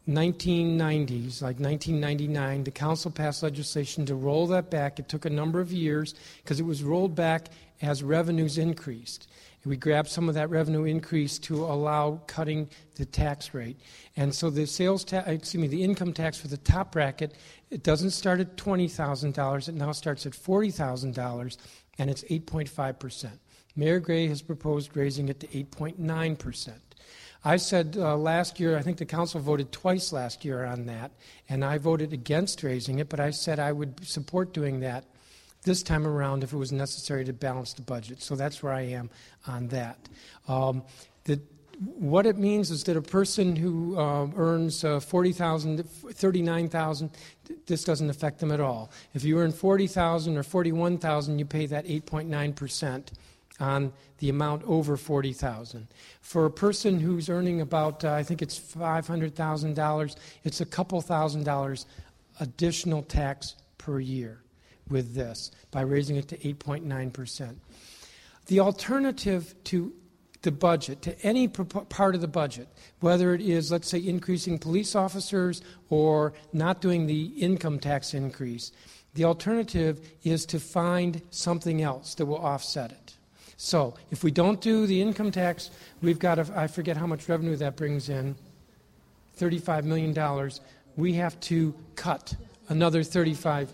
nineteen nineties, like nineteen ninety-nine, the council passed legislation to roll that back. It took a number of years because it was rolled back as revenues increased. And we grabbed some of that revenue increase to allow cutting the tax rate. And so the sales tax, excuse me, the income tax for the top bracket, it doesn't start at twenty thousand dollars. It now starts at forty thousand dollars, and it's eight point five percent. Mayor Gray has proposed raising it to eight point nine percent. I said uh, last year, I think the council voted twice last year on that, and I voted against raising it, but I said I would support doing that this time around if it was necessary to balance the budget. So that's where I am on that. Um, the, what it means is that a person who uh, earns uh, forty thousand dollars, thirty-nine thousand dollars, this doesn't affect them at all. If you earn forty thousand dollars or forty-one thousand dollars, you pay that eight point nine percent on the amount over forty thousand dollars. For a person who's earning about, uh, I think it's five hundred thousand dollars, it's a couple thousand dollars additional tax per year with this by raising it to eight point nine percent. The alternative to the budget, to any part of the budget, whether it is, let's say, increasing police officers or not doing the income tax increase, the alternative is to find something else that will offset it. So if we don't do the income tax, we've got, a, I forget how much revenue that brings in, thirty-five million dollars. We have to cut another thirty-five.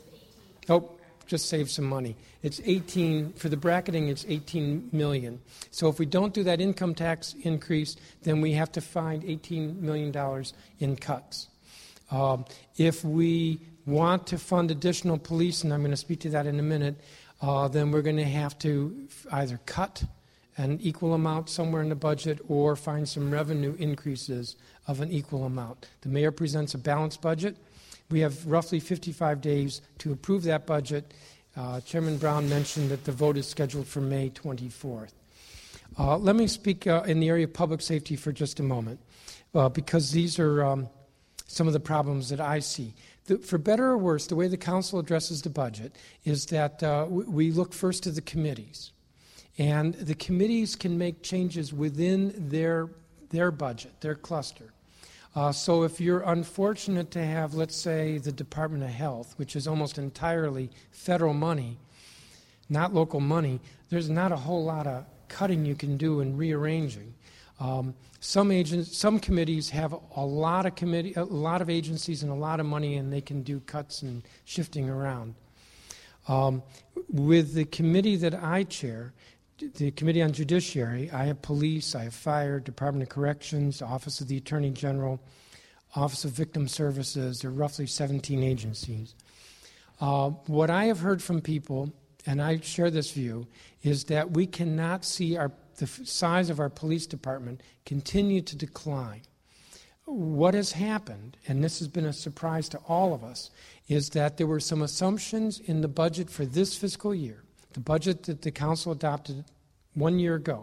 Oh, just save some money. It's eighteen, for the bracketing, it's eighteen million. So if we don't do that income tax increase, then we have to find eighteen million dollars in cuts. Um, if we want to fund additional police, and I'm going to speak to that in a minute, Uh, then we're going to have to either cut an equal amount somewhere in the budget or find some revenue increases of an equal amount. The mayor presents a balanced budget. We have roughly fifty-five days to approve that budget. Uh, Chairman Brown mentioned that the vote is scheduled for May twenty-fourth. Uh, let me speak uh, in the area of public safety for just a moment, uh, because these are um, some of the problems that I see. The, for better or worse, the way the council addresses the budget is that uh, we, we look first to the committees. And the committees can make changes within their, their budget, their cluster. Uh, so if you're unfortunate to have, let's say, the Department of Health, which is almost entirely federal money, not local money, there's not a whole lot of cutting you can do and rearranging. Um, some agents, some committees have a lot of committee, a lot of agencies and a lot of money, and they can do cuts and shifting around. Um, with the committee that I chair, the Committee on Judiciary, I have police, I have fire, Department of Corrections, Office of the Attorney General, Office of Victim Services. There are roughly seventeen agencies. Uh, what I have heard from people, and I share this view, is that we cannot see our the size of our police department continue to decline. What has happened, and this has been a surprise to all of us, is that there were some assumptions in the budget for this fiscal year, the budget that the council adopted one year ago,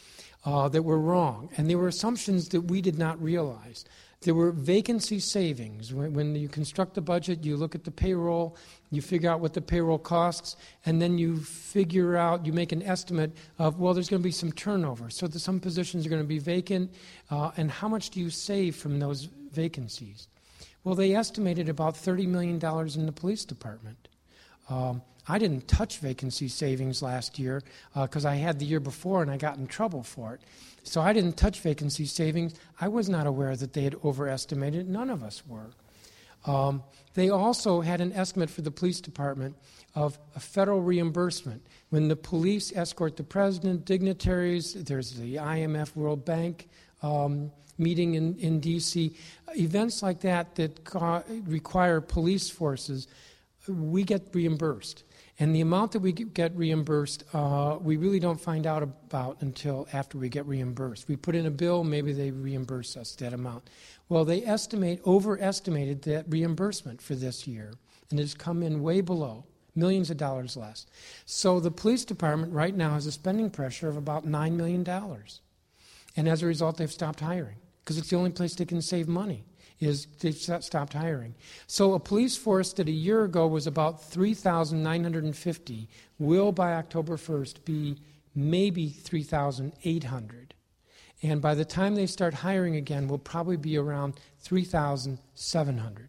uh, that were wrong. And they were assumptions that we did not realize. There were vacancy savings. When, when you construct the budget, you look at the payroll, you figure out what the payroll costs, and then you figure out, you make an estimate of, well, there's going to be some turnover. So that some positions are going to be vacant, uh, and how much do you save from those vacancies? Well, they estimated about thirty million dollars in the police department. Um, I didn't touch vacancy savings last year because uh, I had the year before and I got in trouble for it. So I didn't touch vacancy savings. I was not aware that they had overestimated. None of us were. Um, they also had an estimate for the police department of a federal reimbursement. When the police escort the president, dignitaries, there's the I M F World Bank um, meeting in, in D C, events like that that ca- require police forces, we get reimbursed. And the amount that we get reimbursed, uh, we really don't find out about until after we get reimbursed. We put in a bill, maybe they reimburse us that amount. Well, they estimate, overestimated that reimbursement for this year, and it's come in way below, millions of dollars less. So the police department right now has a spending pressure of about nine million dollars. And as a result, they've stopped hiring, because it's the only place they can save money. Is they've stopped hiring. So a police force that a year ago was about three thousand nine hundred fifty will by October first be maybe three thousand eight hundred. And by the time they start hiring again, we'll probably be around three thousand seven hundred.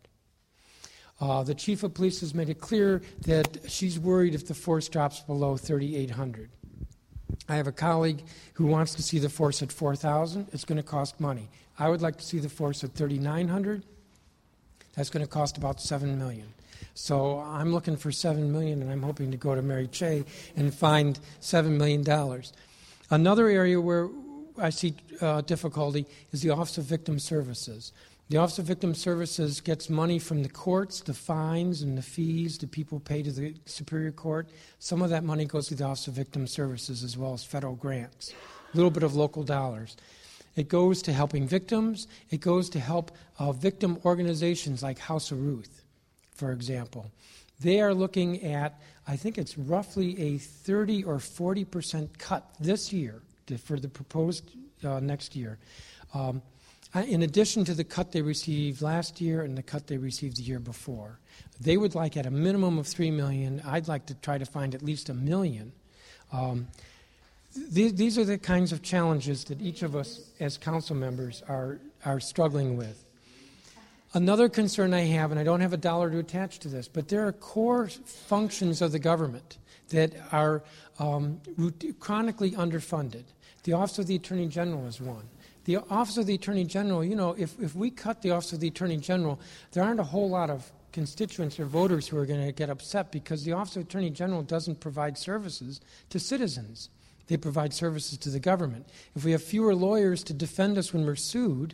Uh, the chief of police has made it clear that she's worried if the force drops below thirty-eight hundred. I have a colleague who wants to see the force at four thousand. It's going to cost money. I would like to see the force at thirty-nine hundred. That's going to cost about seven million dollars. So I'm looking for seven million dollars, and I'm hoping to go to Mary Cheh and find seven million dollars. Another area where I see uh, difficulty is the Office of Victim Services. The Office of Victim Services gets money from the courts, the fines and the fees that people pay to the Superior Court. Some of that money goes to the Office of Victim Services as well as federal grants, a little bit of local dollars. It goes to helping victims. It goes to help uh, victim organizations like House of Ruth, for example. They are looking at, I think it's roughly a thirty or forty percent cut this year to, for the proposed uh, next year. Um, in addition to the cut they received last year and the cut they received the year before. They would like at a minimum of three million dollars. I'd like to try to find at least a million. Um, th- these are the kinds of challenges that each of us as council members are, are struggling with. Another concern I have, and I don't have a dollar to attach to this, but there are core functions of the government that are um, chronically underfunded. The Office of the Attorney General is one. The Office of the Attorney General, you know, if, if we cut the Office of the Attorney General, there aren't a whole lot of constituents or voters who are going to get upset because the Office of the Attorney General doesn't provide services to citizens. They provide services to the government. If we have fewer lawyers to defend us when we're sued,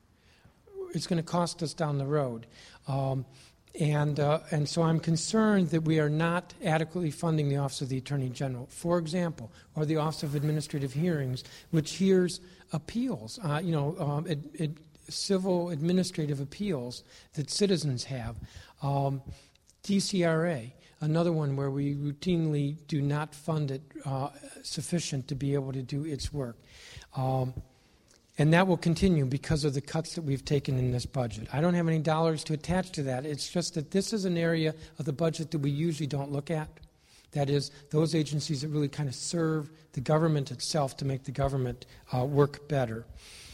it's going to cost us down the road. Um, and, uh, and so I'm concerned that we are not adequately funding the Office of the Attorney General, for example, or the Office of Administrative Hearings, which hears appeals, uh, you know, um, ad, ad, civil administrative appeals that citizens have. Um, D C R A, another one where we routinely do not fund it uh, sufficient to be able to do its work. Um, And that will continue because of the cuts that we've taken in this budget. I don't have any dollars to attach to that. It's just that this is an area of the budget that we usually don't look at. That is, those agencies that really kind of serve the government itself to make the government uh, work better.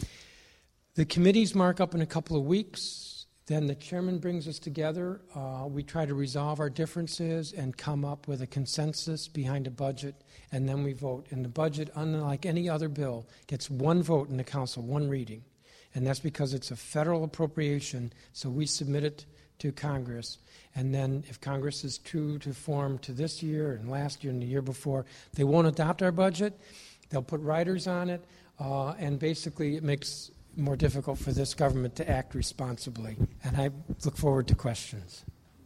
The committees mark up in a couple of weeks. Then the chairman brings us together. Uh, we try to resolve our differences and come up with a consensus behind a budget, and then we vote. And the budget, unlike any other bill, gets one vote in the council, one reading. And that's because it's a federal appropriation, so we submit it to Congress. And then if Congress is true to form to this year and last year and the year before, they won't adopt our budget. They'll put riders on it, uh, and basically it makes more difficult for this government to act responsibly. And I look forward to questions.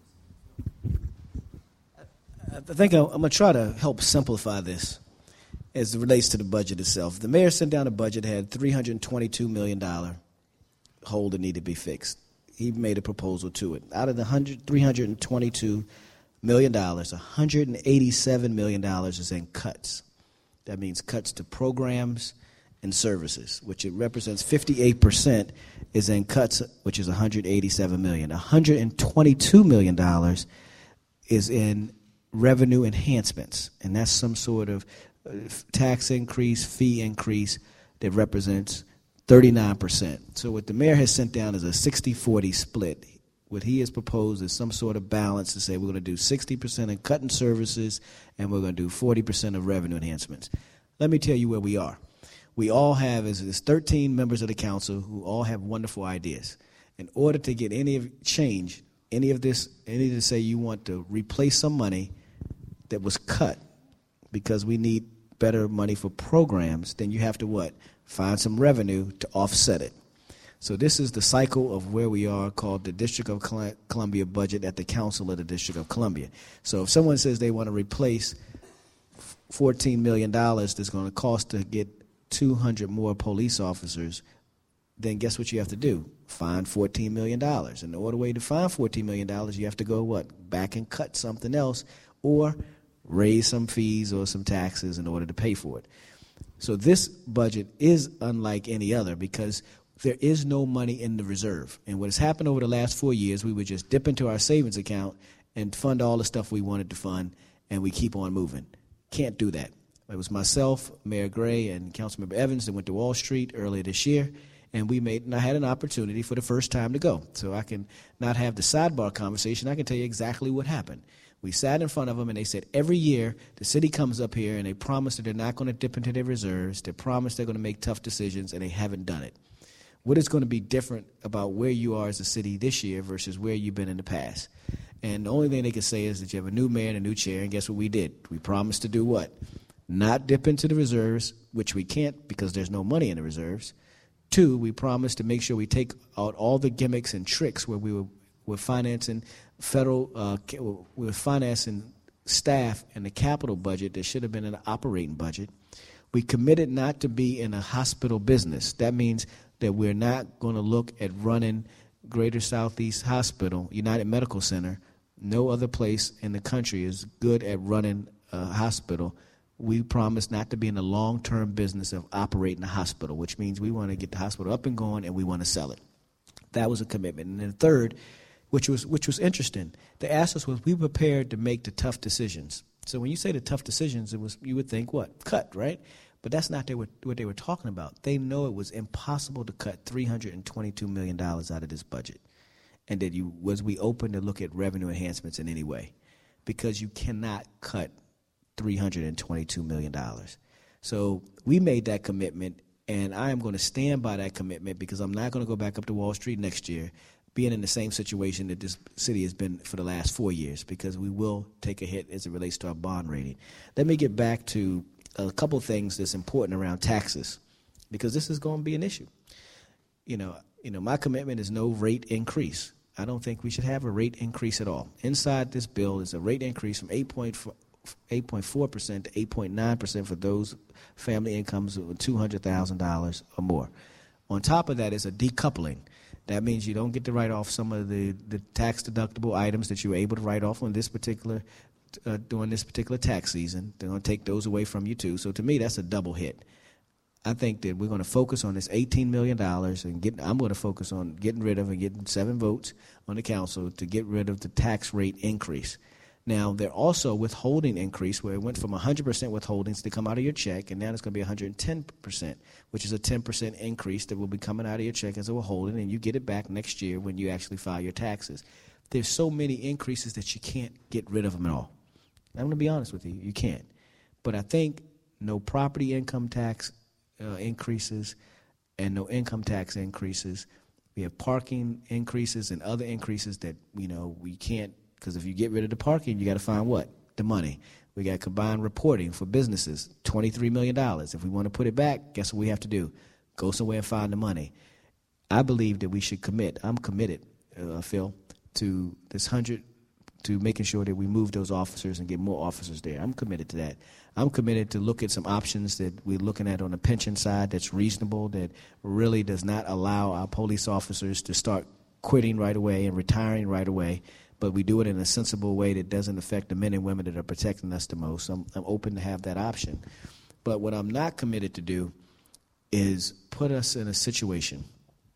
I think I'm going to try to help simplify this as it relates to the budget itself. The mayor sent down a budget, had three hundred twenty-two million dollars hole that needed to be fixed. He made a proposal to it. Out of the three hundred twenty-two million dollars, one hundred eighty-seven million dollars is in cuts. That means cuts to programs and services, which it represents fifty-eight percent is in cuts, which is one hundred eighty-seven million dollars. one hundred twenty-two million dollars is in revenue enhancements, and that's some sort of tax increase, fee increase that represents thirty-nine percent. So what the mayor has sent down is a sixty forty split. What he has proposed is some sort of balance to say we're going to do sixty percent in cutting services and we're going to do forty percent of revenue enhancements. Let me tell you where we are. We all have, as thirteen members of the council who all have wonderful ideas. In order to get any of change, any of this, any to say you want to replace some money that was cut because we need better money for programs, then you have to what? Find some revenue to offset it. So this is the cycle of where we are, called the District of Columbia budget at the Council of the District of Columbia. So if someone says they want to replace fourteen million dollars that's going to cost to get two hundred more police officers, then guess what you have to do? Find fourteen million dollars. And the other way to find fourteen million dollars, you have to go what? Back and cut something else or raise some fees or some taxes in order to pay for it. So this budget is unlike any other because there is no money in the reserve. And what has happened over the last four years, we would just dip into our savings account and fund all the stuff we wanted to fund, and we keep on moving. Can't do that. It was myself, Mayor Gray, and Councilmember Evans that went to Wall Street earlier this year, and we made, and I had an opportunity for the first time to go. So I can not have the sidebar conversation. I can tell you exactly what happened. We sat in front of them, and they said every year the city comes up here and they promise that they're not going to dip into their reserves. They promise they're going to make tough decisions, and they haven't done it. What is going to be different about where you are as a city this year versus where you've been in the past? And the only thing they can say is that you have a new mayor and a new chair, and guess what we did? We promised to do what? Not dip into the reserves, which we can't because there's no money in the reserves. Two, we promised to make sure we take out all the gimmicks and tricks where we were, were financing federal, uh, we were financing staff in the capital budget that should have been in the operating budget. We committed not to be in a hospital business. That means that we're not going to look at running Greater Southeast Hospital, United Medical Center. No other place in the country is good at running a hospital. We promise not to be in the long-term business of operating a hospital, which means we want to get the hospital up and going and we want to sell it. That was a commitment. And then the third, which was which was interesting, they asked us was we prepared to make the tough decisions. So when you say the tough decisions, it was you would think what? Cut, right? But that's not they were, what they were talking about. They know it was impossible to cut three hundred twenty-two million dollars out of this budget. And that you was we open to look at revenue enhancements in any way, because you cannot cut three hundred twenty-two million dollars. So we made that commitment, and I am going to stand by that commitment because I'm not going to go back up to Wall Street next year being in the same situation that this city has been for the last four years, because we will take a hit as it relates to our bond rating. Let me get back to a couple things that's important around taxes, because this is going to be an issue. You know, you know, my commitment is no rate increase. I don't think we should have a rate increase at all. Inside this bill is a rate increase from eight point four percent to eight point nine percent for those family incomes of two hundred thousand dollars or more. On top of that is a decoupling. That means you don't get to write off some of the, the tax deductible items that you were able to write off on this particular uh, during this particular tax season. They're going to take those away from you too. So to me, that's a double hit. I think that we're going to focus on this eighteen million dollars, and get, I'm going to focus on getting rid of and getting seven votes on the council to get rid of the tax rate increase. Now, they're also withholding increase, where it went from one hundred percent withholdings to come out of your check, and now it's going to be one hundred ten percent, which is a ten percent increase that will be coming out of your check as a withholding, and you get it back next year when you actually file your taxes. There's so many increases that you can't get rid of them at all. I'm going to be honest with you, you can't. But I think no property income tax uh, increases and no income tax increases. We have parking increases and other increases that, you know, we can't. Because if you get rid of the parking, you got to find what? The money. We got combined reporting for businesses, twenty-three million dollars. If we want to put it back, guess what we have to do? Go somewhere and find the money. I believe that we should commit. I'm committed, uh, Phil, to this hundred, to making sure that we move those officers and get more officers there. I'm committed to that. I'm committed to look at some options that we're looking at on the pension side that's reasonable, that really does not allow our police officers to start quitting right away and retiring right away. But we do it in a sensible way that doesn't affect the men and women that are protecting us the most. I'm, I'm open to have that option. But what I'm not committed to do is put us in a situation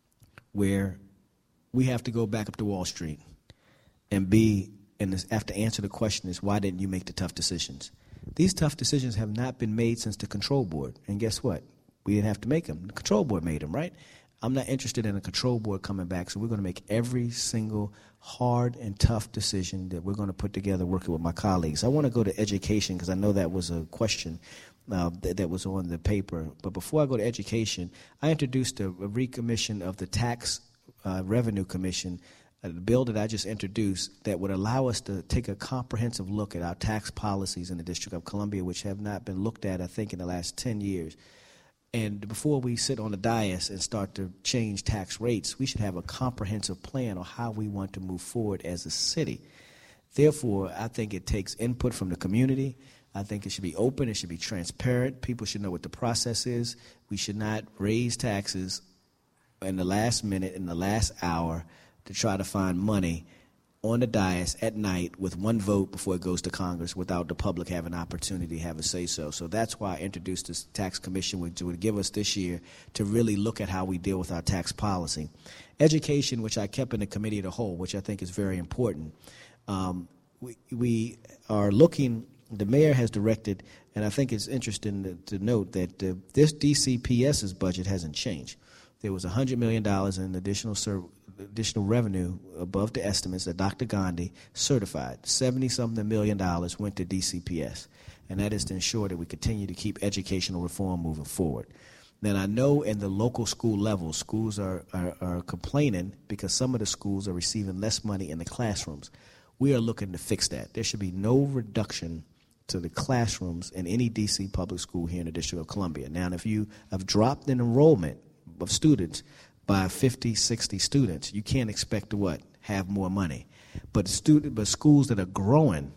where we have to go back up to Wall Street and be, and have to answer the question is, why didn't you make the tough decisions? These tough decisions have not been made since the control board. And guess what? We didn't have to make them. The control board made them, right? I'm not interested in a control board coming back, so we're going to make every single hard and tough decision that we're going to put together working with my colleagues. I want to go to education because I know that was a question uh, that, that was on the paper. But before I go to education, I introduced a, a recommission of the Tax uh, Revenue Commission, a bill that I just introduced that would allow us to take a comprehensive look at our tax policies in the District of Columbia, which have not been looked at, I think, in the last ten years. And before we sit on the dais and start to change tax rates, we should have a comprehensive plan on how we want to move forward as a city. Therefore, I think it takes input from the community. I think it should be open. It should be transparent. People should know what the process is. We should not raise taxes in the last minute, in the last hour, to try to find money on the dais at night with one vote before it goes to Congress without the public having an opportunity to have a say-so. So that's why I introduced this tax commission, which would give us this year to really look at how we deal with our tax policy. Education, which I kept in the committee of the whole, which I think is very important. Um, we, we are looking the mayor has directed, and I think it's interesting to, to note that uh, this DCPS's budget hasn't changed. There was one hundred million dollars in additional serv- additional revenue above the estimates that Doctor Gandhi certified. seventy-something million dollars went to D C P S, and that is to ensure that we continue to keep educational reform moving forward. Then I know in the local school level, schools are, are, are complaining because some of the schools are receiving less money in the classrooms. We are looking to fix that. There should be no reduction to the classrooms in any D C public school here in the District of Columbia. Now, if you have dropped in enrollment of students by fifty, sixty students, you can't expect to what? Have more money. But student, but schools that are growing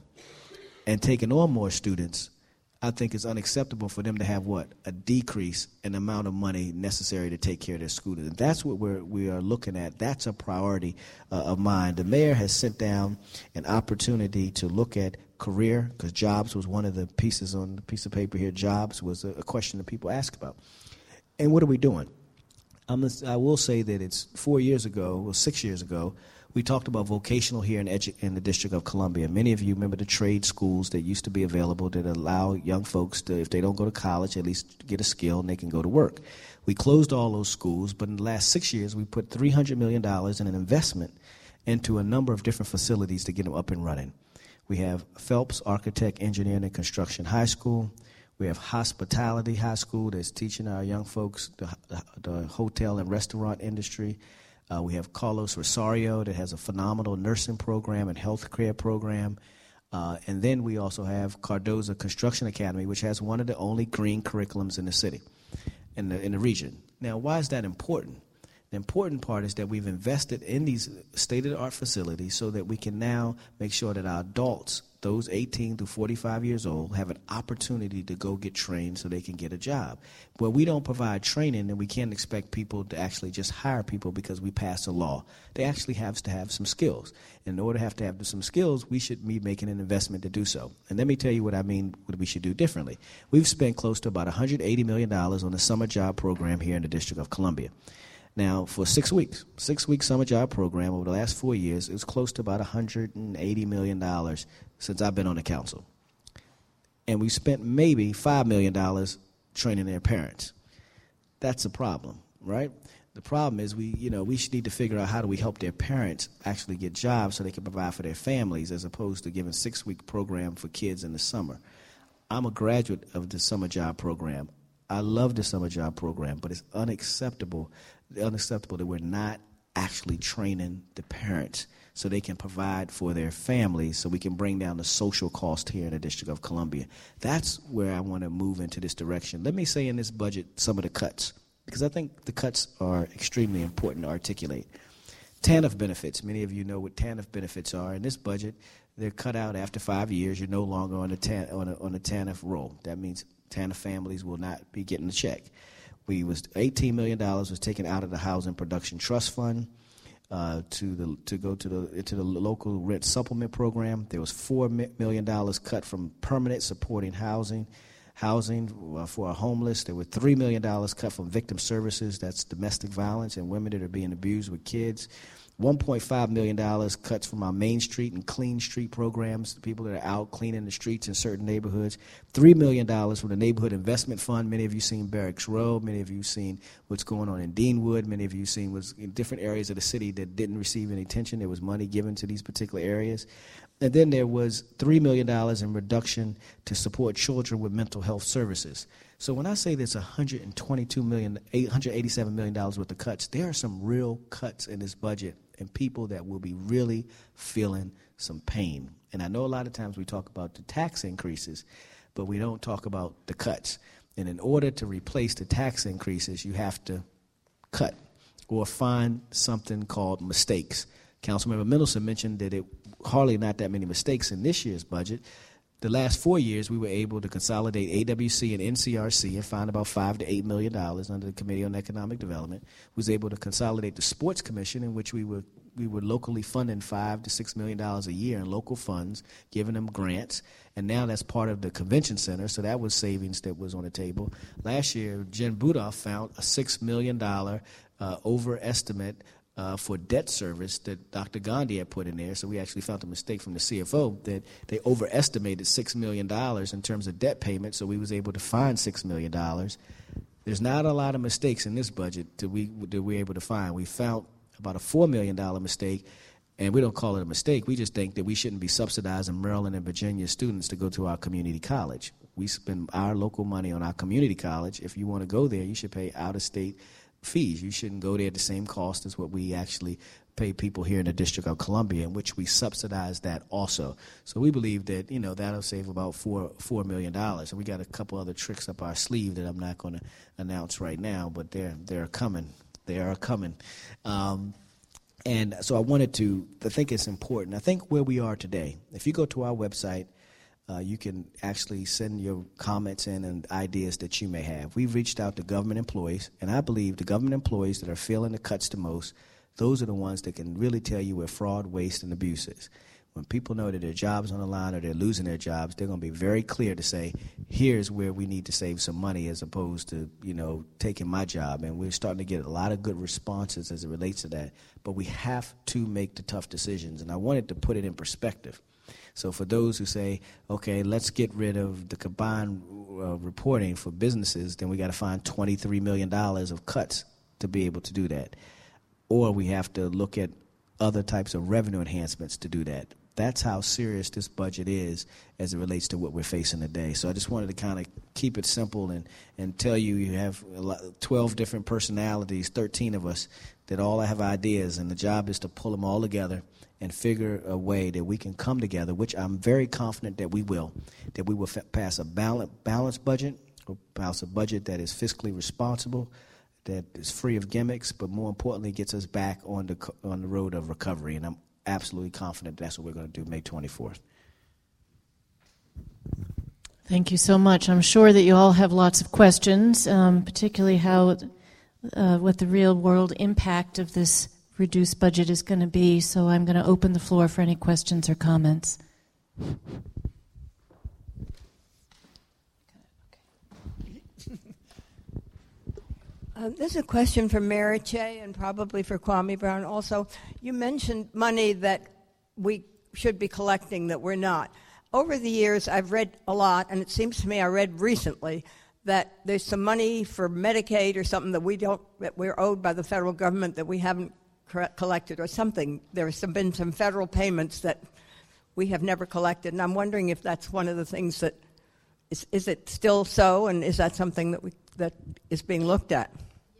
and taking on more students, I think it's unacceptable for them to have what? A decrease in the amount of money necessary to take care of their students. And that's what we're, we are looking at. That's a priority uh, of mine. The mayor has sent down an opportunity to look at career, because jobs was one of the pieces on the piece of paper here. Jobs was a, a question that people ask about. And what are we doing? I'm, I will say that it's four years ago, or six years ago, we talked about vocational here in, edu- in the District of Columbia. Many of you remember the trade schools that used to be available that allow young folks to, if they don't go to college, at least get a skill and they can go to work. We closed all those schools, but in the last six years, we put three hundred million dollars in an investment into a number of different facilities to get them up and running. We have Phelps Architect, Engineering, and Construction High School. We have Hospitality High School that's teaching our young folks the, the, the hotel and restaurant industry. Uh, we have Carlos Rosario that has a phenomenal nursing program and health care program. Uh, and then we also have Cardoza Construction Academy, which has one of the only green curriculums in the city, in the, in the region. Now, why is that important? The important part is that we've invested in these state-of-the-art facilities so that we can now make sure that our adults, those eighteen to forty-five years old, have an opportunity to go get trained so they can get a job. But we don't provide training, then we can't expect people to actually just hire people because we passed a law. They actually have to have some skills. In order to have to have some skills, we should be making an investment to do so. And let me tell you what I mean, what we should do differently. We've spent close to about one hundred eighty million dollars on the summer job program here in the District of Columbia. Now, for six weeks, six-week summer job program over the last four years, it was close to about one hundred eighty million dollars since I've been on the council. And we spent maybe five million dollars training their parents. That's a problem, right? The problem is we, you know, we should need to figure out how do we help their parents actually get jobs so they can provide for their families as opposed to giving a six-week program for kids in the summer. I'm a graduate of the summer job program. I love the summer job program, but it's unacceptable, unacceptable that we're not actually training the parents so they can provide for their families so we can bring down the social cost here in the District of Columbia. That's where I want to move into this direction. Let me say in this budget some of the cuts, because I think the cuts are extremely important to articulate. TANF benefits. Many of you know what TANF benefits are. In this budget, they're cut out after five years. You're no longer on a, tan, on a, on a TANF roll. That means TANF families will not be getting a check. We was eighteen million dollars was taken out of the Housing Production Trust Fund uh, to the to go to the into the local rent supplement program. There was four million dollars cut from permanent supporting housing, housing uh, for our homeless. There were three million dollars cut from victim services. That's domestic violence and women that are being abused with kids. one point five million dollars cuts from our Main Street and Clean Street programs, the people that are out cleaning the streets in certain neighborhoods. three million dollars from the Neighborhood Investment Fund. Many of you seen Barracks Road. Many of you seen what's going on in Deanwood. Many of you seen what's in different areas of the city that didn't receive any attention. There was money given to these particular areas. And then there was three million dollars in reduction to support children with mental health services. So when I say there's one hundred twenty-two million dollars, eight hundred eighty-seven million dollars worth of cuts, there are some real cuts in this budget and people that will be really feeling some pain. And I know a lot of times we talk about the tax increases, but we don't talk about the cuts. And in order to replace the tax increases, you have to cut or find something called mistakes. Councilmember Mendelson mentioned that it hardly not that many mistakes in this year's budget. The last four years, we were able to consolidate A W C and N C R C and find about five to eight million dollars under the Committee on Economic Development. We was able to consolidate the Sports Commission, in which we were we were locally funding five to six million dollars a year in local funds, giving them grants, and now that's part of the convention center. So that was savings that was on the table. Last year, Jen Budoff found a six million dollar uh, overestimate uh, for debt service that Doctor Gandhi had put in there. So we actually found a mistake from the C F O that they overestimated six million dollars in terms of debt payment, so we was able to find six million dollars. There's not a lot of mistakes in this budget that we that we're able to find. We found about a four million dollars mistake, and we don't call it a mistake. We just think that we shouldn't be subsidizing Maryland and Virginia students to go to our community college. We spend our local money on our community college. If you want to go there, you should pay out-of-state fees. You shouldn't go there at the same cost as what we actually pay people here in the District of Columbia, in which we subsidize that also. So we believe that, you know, that'll save about four four million dollars. And we got a couple other tricks up our sleeve that I'm not going to announce right now, but they're they're coming. They are coming. Um, and so I wanted to, I think it's important. I think where we are today, if you go to our website, Uh, you can actually send your comments in and ideas that you may have. We've reached out to government employees, and I believe the government employees that are feeling the cuts the most, those are the ones that can really tell you where fraud, waste, and abuse is. When people know that their job's on the line or they're losing their jobs, they're going to be very clear to say, here's where we need to save some money as opposed to, you know, taking my job. And we're starting to get a lot of good responses as it relates to that. But we have to make the tough decisions, and I wanted to put it in perspective. So for those who say, okay, let's get rid of the combined uh, reporting for businesses, then we got to find twenty-three million dollars of cuts to be able to do that. Or we have to look at other types of revenue enhancements to do that. That's how serious this budget is as it relates to what we're facing today. So I just wanted to kind of keep it simple and, and tell you you have twelve different personalities, thirteen of us, that all have ideas, and the job is to pull them all together and figure a way that we can come together, which I'm very confident that we will, that we will f- pass a balance, balanced budget, or pass a budget that is fiscally responsible, that is free of gimmicks, but more importantly gets us back on the on the road of recovery. And I'm absolutely confident that's what we're going to do May twenty-fourth. Thank you so much. I'm sure that you all have lots of questions, um, particularly how uh, what the real world impact of this reduced budget is going to be. So I'm going to open the floor for any questions or comments. Um, this is a question for Mary Che and probably for Kwame Brown also. You mentioned money that we should be collecting that we're not. Over the years, I've read a lot, and it seems to me I read recently that there's some money for Medicaid or something that we don't, that we're owed by the federal government that we haven't collected or something. There's some, been some federal payments that we have never collected, and I'm wondering if that's one of the things that, is, is it still so, and is that something that we that is being looked at?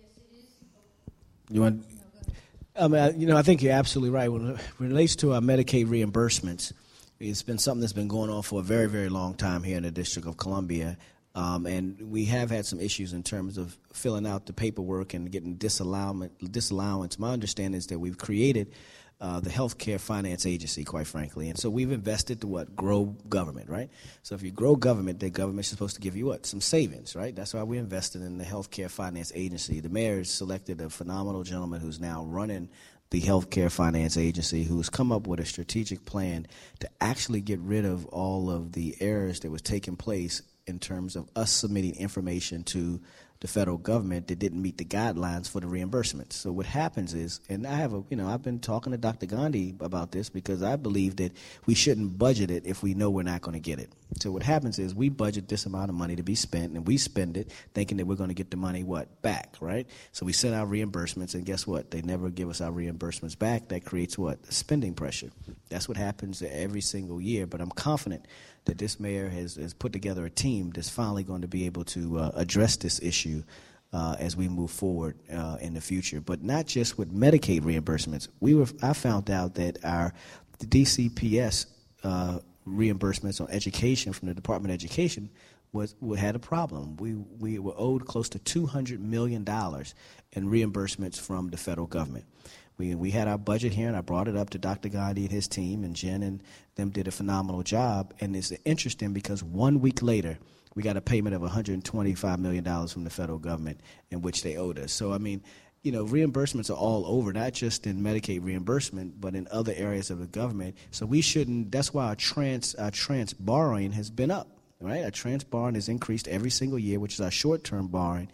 You want? I mean, you know, I think you're absolutely right. When it relates to our Medicaid reimbursements, it's been something that's been going on for a very, very long time here in the District of Columbia. Um, and we have had some issues in terms of filling out the paperwork and getting disallowance. disallowance. My understanding is that we've created uh, the Healthcare Finance Agency, quite frankly. And so we've invested to what? Grow government, right? So if you grow government, the government's supposed to give you what? Some savings, right? That's why we invested in the Healthcare Finance Agency. The mayor has selected a phenomenal gentleman who's now running the Healthcare Finance Agency, who's come up with a strategic plan to actually get rid of all of the errors that was taking place in terms of us submitting information to the federal government that didn't meet the guidelines for the reimbursements. So what happens is, and I have a, you know, I've been talking to Doctor Gandhi about this because I believe that we shouldn't budget it if we know we're not going to get it. So what happens is we budget this amount of money to be spent, and we spend it thinking that we're going to get the money, what, back, right? So we send out reimbursements, and guess what? They never give us our reimbursements back. That creates what? Spending pressure. That's what happens every single year, but I'm confident that this mayor has, has put together a team that's finally going to be able to uh, address this issue uh, as we move forward uh, in the future. But not just with Medicaid reimbursements. We were I found out that our the D C P S uh, reimbursements on education from the Department of Education was we had a problem. We we were owed close to two hundred million dollars in reimbursements from the federal government. We we had our budget here, and I brought it up to Doctor Gandhi and his team, and Jen and them did a phenomenal job. And it's interesting because one week later, we got a payment of one hundred twenty-five million dollars from the federal government in which they owed us. So, I mean, you know, reimbursements are all over, not just in Medicaid reimbursement, but in other areas of the government. So we shouldn't, that's why our trans, our trans borrowing has been up, right? Our trans borrowing has increased every single year, which is our short-term borrowing.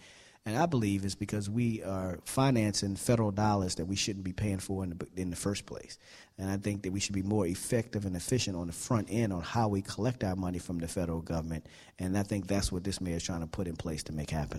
And I believe it's because we are financing federal dollars that we shouldn't be paying for in the, in the first place. And I think that we should be more effective and efficient on the front end on how we collect our money from the federal government. And I think that's what this mayor is trying to put in place to make happen.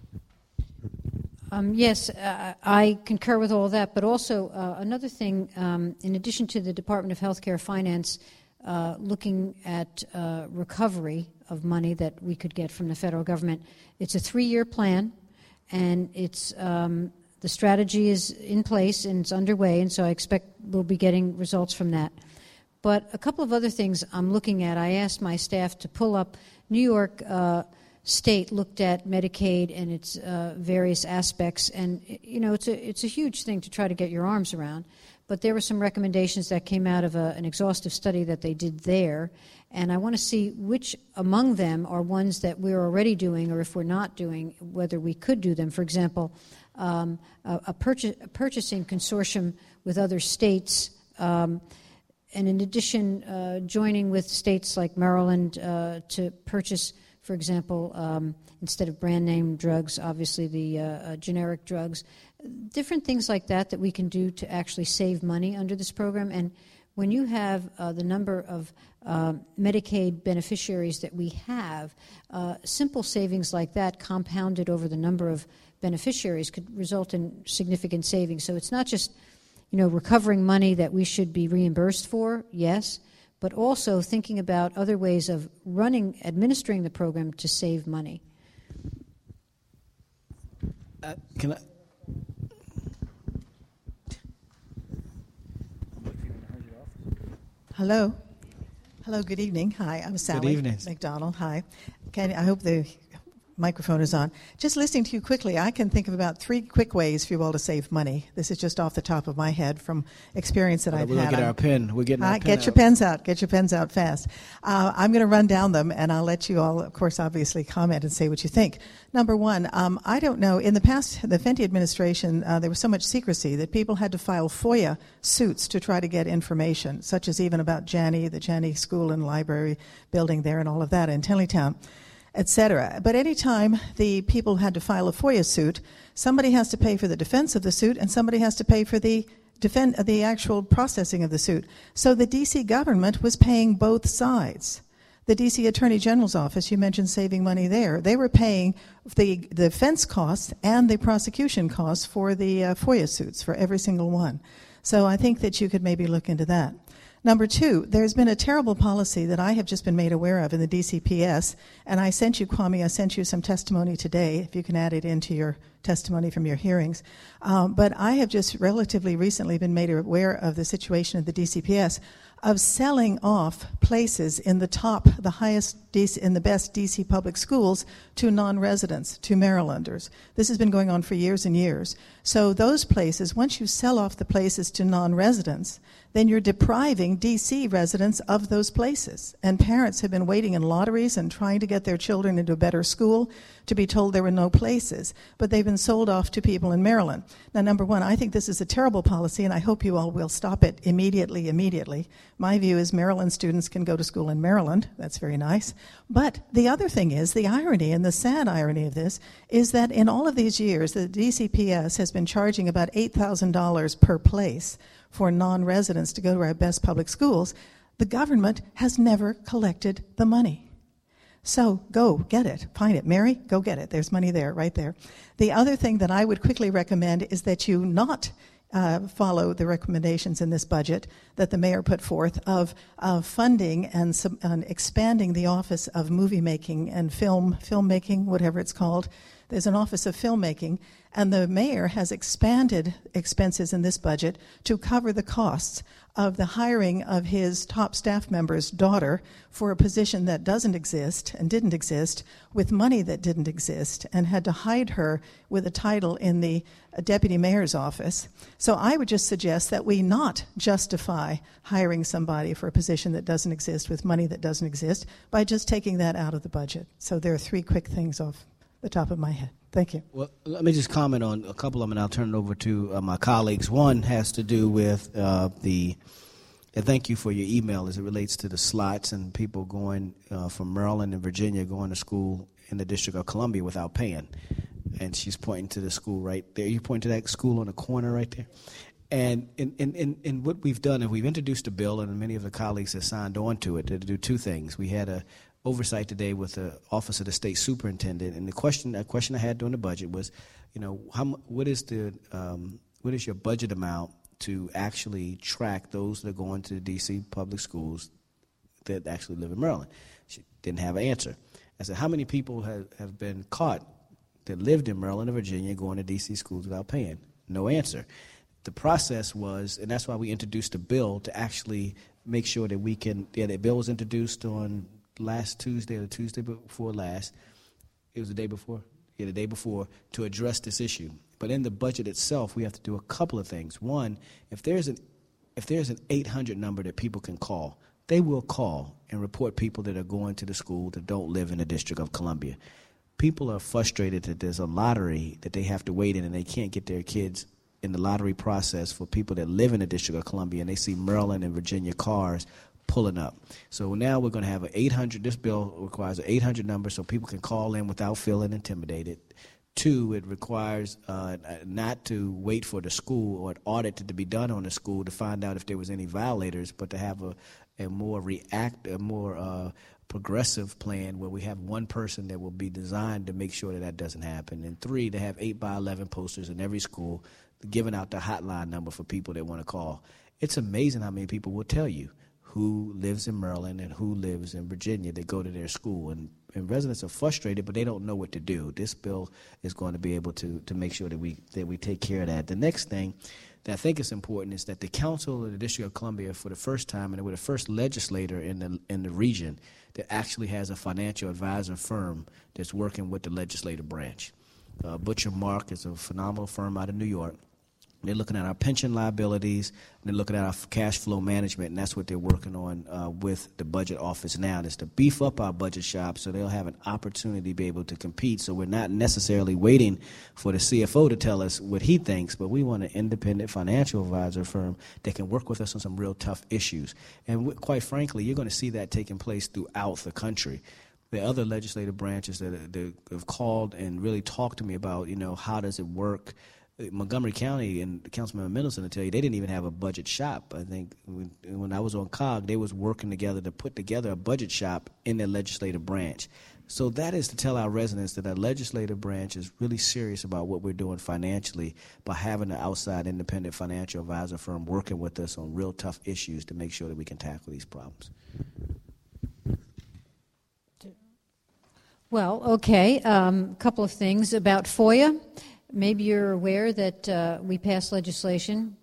Um, yes, uh, I concur with all that. But also uh, another thing, um, in addition to the Department of Healthcare Finance uh, looking at uh, recovery of money that we could get from the federal government, it's a three-year plan. And it's um, the strategy is in place and it's underway, and so I expect we'll be getting results from that. But a couple of other things I'm looking at. I asked my staff to pull up New York uh, State looked at Medicaid and its uh, various aspects, and you know it's a it's a huge thing to try to get your arms around. But there were some recommendations that came out of a, an exhaustive study that they did there, and I want to see which among them are ones that we're already doing, or if we're not doing, whether we could do them. For example, um, a, a, purchase, a purchasing consortium with other states, um, and in addition, uh, joining with states like Maryland uh, to purchase, for example, um, instead of brand name drugs, obviously the uh, uh, generic drugs. Different things like that that we can do to actually save money under this program. And when you have uh, the number of uh, Medicaid beneficiaries that we have, uh, simple savings like that compounded over the number of beneficiaries could result in significant savings. So it's not just, you know, recovering money that we should be reimbursed for, yes, but also thinking about other ways of running, administering the program to save money. Uh, can I? Hello. Hello, good evening. Hi, I'm Sally Good evening. McDonald. Hi. Can, I hope the microphone is on. Just listening to you quickly, I can think of about three quick ways for you all to save money. This is just off the top of my head from experience that Well, I've we're had. gonna get our pen. We're getting our Uh, pen Get out. your pens out. Get your pens out fast. Uh, I'm going to run down them, and I'll let you all, of course, obviously comment and say what you think. Number one, um, I don't know. In the past, the Fenty administration, uh, there was so much secrecy that people had to file FOIA suits to try to get information, such as even about Janney, the Janney School and Library building there and all of that in Tenleytown, et cetera. But any time the people had to file a FOIA suit, somebody has to pay for the defense of the suit and somebody has to pay for the defend, the actual processing of the suit. So the D C government was paying both sides. The D C Attorney General's office, you mentioned saving money there. They were paying the, the defense costs and the prosecution costs for the uh, FOIA suits, for every single one. So I think that you could maybe look into that. Number two, there's been a terrible policy that I have just been made aware of in the D C P S, and I sent you, Kwame, I sent you some testimony today, if you can add it into your testimony from your hearings. Um, but I have just relatively recently been made aware of the situation at the D C P S of selling off places in the top, the highest, D C, in the best D C public schools to non-residents, to Marylanders. This has been going on for years and years. So those places, once you sell off the places to non-residents, then you're depriving D C residents of those places. And parents have been waiting in lotteries and trying to get their children into a better school to be told there were no places. But they've been sold off to people in Maryland. Now, number one, I think this is a terrible policy, and I hope you all will stop it immediately, immediately. My view is Maryland students can go to school in Maryland. That's very nice. But the other thing is, the irony and the sad irony of this is that in all of these years, the D C P S has been charging about eight thousand dollars per place for non-residents to go to our best public schools. The government has never collected the money. So go get it. Find it. Mary, go get it. There's money there, right there. The other thing that I would quickly recommend is that you not uh, follow the recommendations in this budget that the mayor put forth of, of funding and, sub, and expanding the office of movie making and film filmmaking, whatever it's called. There's an office of filmmaking, and the mayor has expanded expenses in this budget to cover the costs of the hiring of his top staff member's daughter for a position that doesn't exist and didn't exist, with money that didn't exist, and had to hide her with a title in the deputy mayor's office. So I would just suggest that we not justify hiring somebody for a position that doesn't exist with money that doesn't exist by just taking that out of the budget. So there are three quick things off the top of my head. Thank you. Well, let me just comment on a couple of them, and I'll turn it over to uh, my colleagues. One has to do with uh, the, and thank you for your email as it relates to the slots and people going uh, from Maryland and Virginia going to school in the District of Columbia without paying. and she's pointing to the school right there. You point to that school on the corner right there. And in, in, in, in what we've done, and we've introduced a bill, and many of the colleagues have signed on to it to do two things. We had a oversight today with the Office of the State Superintendent, and the question, a question I had during the budget was, you know, how what is the um, what is your budget amount to actually track those that are going to the D C public schools that actually live in Maryland? She didn't have an answer. I said, how many people have, have been caught that lived in Maryland or Virginia going to D C schools without paying? No answer. The process was, and that's why we introduced a bill to actually make sure that we can, yeah, the bill was introduced on last Tuesday or the Tuesday before last. It was the day before? Yeah, the day before, to address this issue. But in the budget itself, we have to do a couple of things. One, if there's an if there's an eight hundred number that people can call, they will call and report people that are going to the school that don't live in the District of Columbia. People are frustrated that there's a lottery that they have to wait in and they can't get their kids in the lottery process for people that live in the District of Columbia, and they see Maryland and Virginia cars pulling up. So now we're going to have an eight hundred, this bill requires an eight hundred number so people can call in without feeling intimidated. Two, it requires uh, not to wait for the school or an audit to be done on the school to find out if there was any violators, but to have a, a more react, a more uh, progressive plan where we have one person that will be designed to make sure that that doesn't happen. And three, to have eight by eleven posters in every school giving out the hotline number for people that want to call. It's amazing how many people will tell you who lives in Maryland and who lives in Virginia that go to their school. And, and residents are frustrated, but they don't know what to do. This bill is going to be able to, to make sure that we that we take care of that. The next thing that I think is important is that the Council of the District of Columbia, for the first time, and we're the first legislator in the in the region that actually has a financial advisor firm that's working with the legislative branch. Uh, Butcher Mark is a phenomenal firm out of New York. They're looking at our pension liabilities, and they're looking at our cash flow management, and that's what they're working on uh, with the budget office now, is to beef up our budget shop so they'll have an opportunity to be able to compete. So we're not necessarily waiting for the C F O to tell us what he thinks, but we want an independent financial advisor firm that can work with us on some real tough issues. And w- quite frankly, you're going to see that taking place throughout the country. The other legislative branches that, that have called and really talked to me about, you know, how does it work? Montgomery County and Councilman Mendelson will tell you they didn't even have a budget shop. I think when, when I was on C O G, they was working together to put together a budget shop in their legislative branch. So that is to tell our residents that our legislative branch is really serious about what we're doing financially by having an outside independent financial advisor firm working with us on real tough issues to make sure that we can tackle these problems. Well, okay, a um, couple of things about FOIA. Maybe you're aware that uh, we passed legislation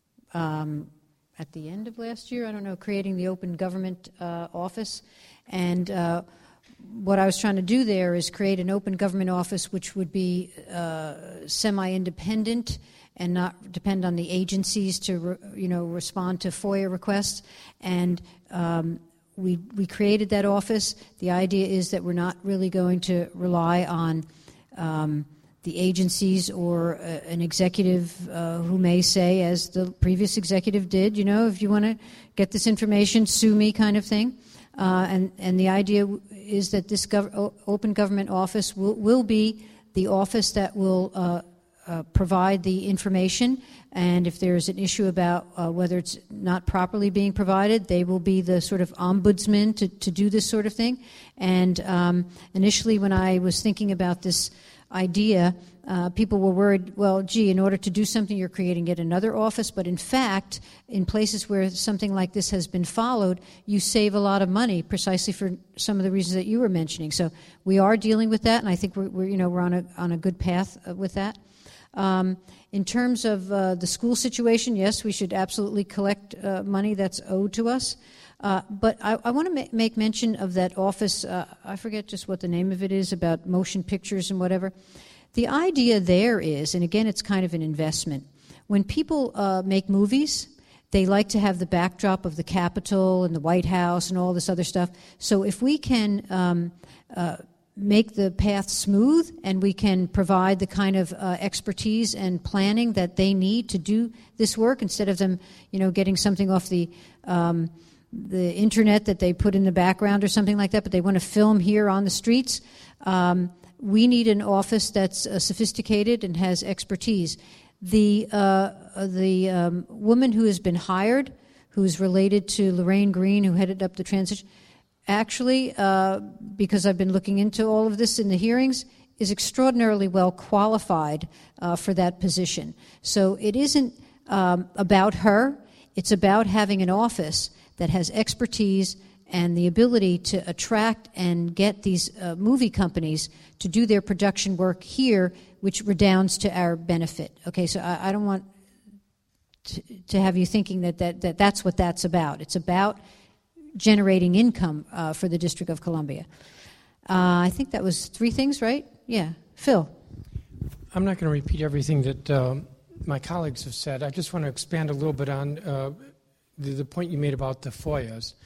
um, at the end of last year, I don't know, creating the Open Government uh, Office. And uh, what I was trying to do there is create an Open Government Office which would be uh, semi-independent and not depend on the agencies to, re- you know, respond to FOIA requests. And um, we we created that office. The idea is that we're not really going to rely on um, the agencies or uh, an executive uh, who may say, as the previous executive did, you know, if you want to get this information, sue me, kind of thing. Uh, and, and the idea is that this gov- Open Government Office will, will be the office that will uh, uh, provide the information. And if there's an issue about uh, whether it's not properly being provided, they will be the sort of ombudsman to, to do this sort of thing. And um, initially when I was thinking about this idea, uh, people were worried, well, gee, in order to do something, you're creating yet another office. But in fact, in places where something like this has been followed, you save a lot of money precisely for some of the reasons that you were mentioning. So we are dealing with that, and I think we're, we're you know, we're on a on a good path with that. Um, in terms of uh, the school situation, yes, we should absolutely collect uh, money that's owed to us. Uh, but I, I want to ma- make mention of that office. Uh, I forget just what the name of it is, about motion pictures and whatever. The idea there is, and again, it's kind of an investment. When people uh, make movies, they like to have the backdrop of the Capitol and the White House and all this other stuff. So if we can um, uh, make the path smooth and we can provide the kind of uh, expertise and planning that they need to do this work, instead of them, you know, getting something off the um, the internet that they put in the background or something like that, but they want to film here on the streets, um, we need an office that's uh, sophisticated and has expertise. The, uh, the um, woman who has been hired, who's related to Lorraine Green, who headed up the transition, actually, uh, because I've been looking into all of this in the hearings, is extraordinarily well qualified uh, for that position. So it isn't um, about her. It's about having an office that has expertise and the ability to attract and get these uh, movie companies to do their production work here, which redounds to our benefit. Okay, so I, I don't want to, to have you thinking that, that, that that's what that's about. It's about generating income uh, for the District of Columbia. Uh, I think that was three things, right? Yeah. Phil. I'm not going to repeat everything that uh, my colleagues have said. I just want to expand a little bit on uh, the, the point you made about the F O I As.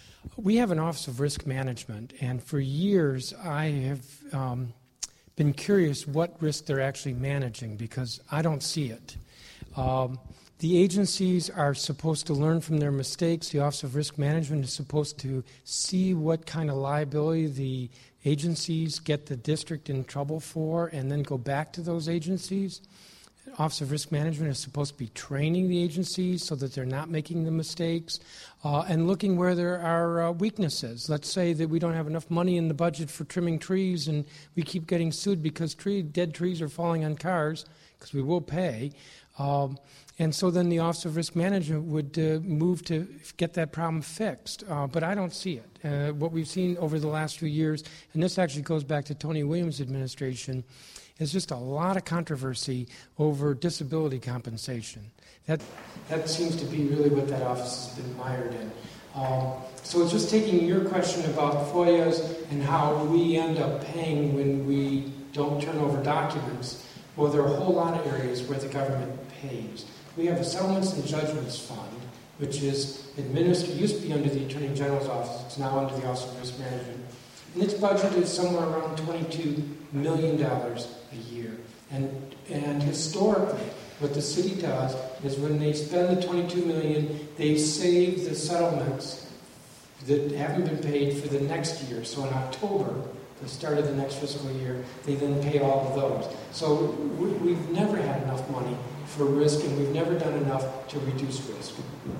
We have an Office of Risk Management, and for years I have um, been curious what risk they're actually managing, because I don't see it. Um, the agencies are supposed to learn from their mistakes. The Office of Risk Management is supposed to see what kind of liability the agencies get the district in trouble for and then go back to those agencies. Office of Risk Management is supposed to be training the agencies so that they're not making the mistakes uh, and looking where there are uh, weaknesses. Let's say that we don't have enough money in the budget for trimming trees and we keep getting sued because tree, dead trees are falling on cars, because we will pay. Um, and so then the Office of Risk Management would uh, move to get that problem fixed. Uh, but I don't see it. Uh, what we've seen over the last few years, and this actually goes back to Tony Williams' administration, is just a lot of controversy over disability compensation. That that seems to be really what that office has been mired in. Um, so it's just taking your question about F O I As and how we end up paying when we don't turn over documents. Well, there are a whole lot of areas where the government pays. We have a Settlements and Judgments Fund, which is administered, used to be under the Attorney General's office, it's now under the Office of Risk Management. And its budget is somewhere around twenty-two million dollars a year. And, and historically, what the city does is when they spend the twenty-two million dollars, they save the settlements that haven't been paid for the next year. So in October, the start of the next fiscal year, they then pay all of those. So we, we've never had enough money for risk, and we've never done enough to reduce risk.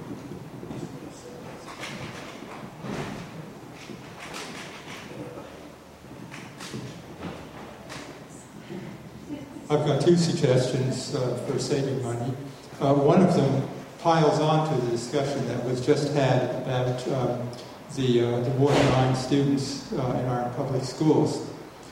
I've got two suggestions uh, for saving money. Uh, one of them piles on to the discussion that was just had about um, the, uh, the borderline students uh, in our public schools.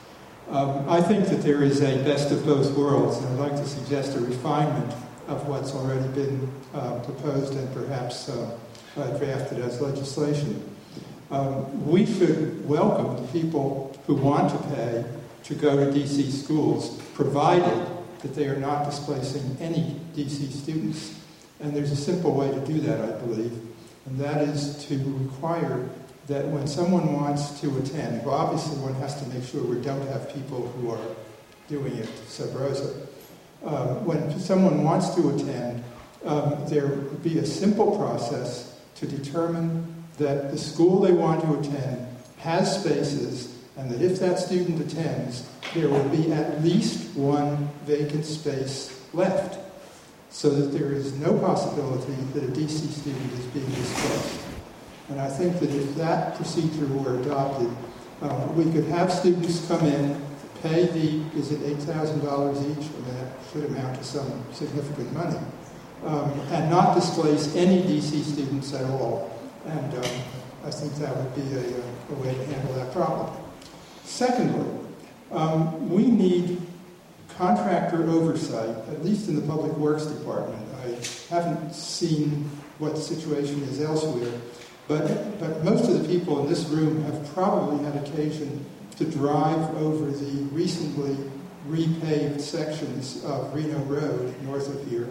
Um, I think that there is a best of both worlds, and I'd like to suggest a refinement of what's already been uh, proposed and perhaps uh, uh, drafted as legislation. Um, we should welcome people who want to pay to go to D C schools, provided that they are not displacing any D C students. And there's a simple way to do that, I believe, and that is to require that when someone wants to attend, well, obviously one has to make sure we don't have people who are doing it sub rosa. Uh, when someone wants to attend, um, there would be a simple process to determine that the school they want to attend has spaces, and that if that student attends, there will be at least one vacant space left, so that there is no possibility that a D C student is being displaced. And I think that if that procedure were adopted, uh, we could have students come in, pay the, is it eight thousand dollars each? I mean, that should amount to some significant money, um, and not displace any D C students at all. And um, I think that would be a, a way to handle that problem. Secondly, um, we need contractor oversight, at least in the Public Works Department. I haven't seen what the situation is elsewhere, but, but most of the people in this room have probably had occasion to drive over the recently repaved sections of Reno Road north of here,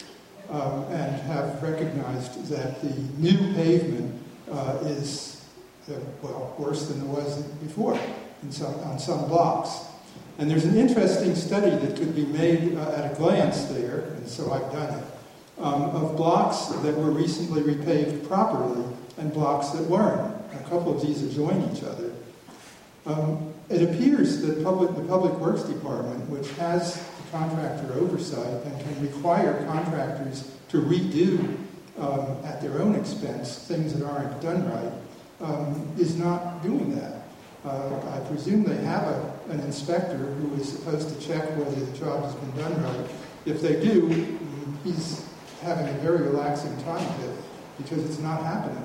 um, and have recognized that the new pavement uh, is, uh, well, worse than it was before in some, on some blocks. And there's an interesting study that could be made uh, at a glance there, and so I've done it, um, of blocks that were recently repaved properly and blocks that weren't. A couple of these adjoin each other. Um, it appears that public, the Public Works Department, which has the contractor oversight and can require contractors to redo um, at their own expense things that aren't done right, um, is not doing that. Uh, I presume they have a, an inspector who is supposed to check whether the job has been done right. If they do, he's having a very relaxing time with it because it's not happening.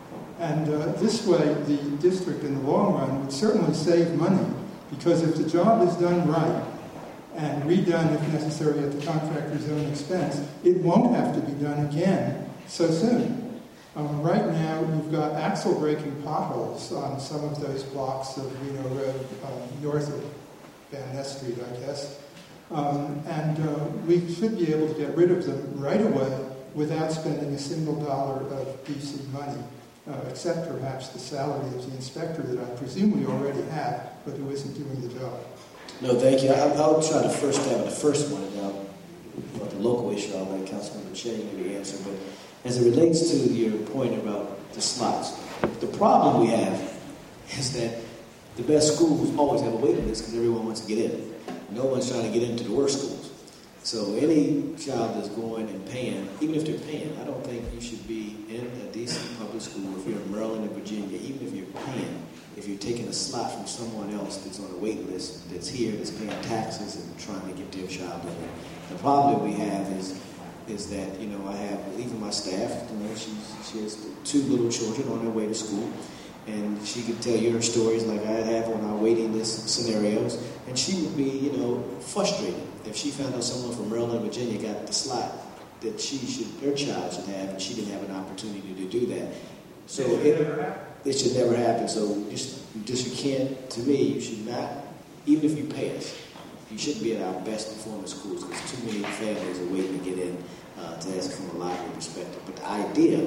And uh, this way, the district in the long run would certainly save money, because if the job is done right and redone if necessary at the contractor's own expense, it won't have to be done again so soon. Um, right now, you've got axle-breaking potholes on some of those blocks of Reno Road, um, north of Van Ness Street, I guess. Um, and uh, we should be able to get rid of them right away without spending a single dollar of D C money. Uh, except perhaps the salary of the inspector that I presume we already have, but who isn't doing the job. No, thank you. I, I'll try to first stab at the first one about, about the local issue. I'll let Councilmember Che maybe answer. But as it relates to your point about the slots, the problem we have is that the best schools always have a waiting list because everyone wants to get in. No one's trying to get into the worst schools. So any child that's going and paying, even if they're paying, I don't think you should be in a D C public school if you're in Maryland or Virginia, even if you're paying, if you're taking a slot from someone else that's on a wait list, that's here, that's paying taxes and trying to get their child in there. The problem that we have is is that, you know, I have, even my staff, you know, she's, she has two little children on their way to school, and she could tell you her stories like I have on our waiting list scenarios, and she would be, you know, frustrated if she found out someone from Maryland, Virginia got the slot that she should, her child should have, and she didn't have an opportunity to do that. So it, it, it should never happen. So just, just you can't, to me, you should not, even if you pay us, you shouldn't be at our best performing schools because too many families are waiting to get in uh, to ask from a library perspective. But the idea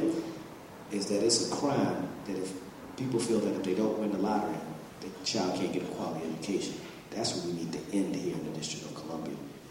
is that it's a crime that if people feel that if they don't win the lottery, the child can't get a quality education. That's what we need to end here in the District of Columbia.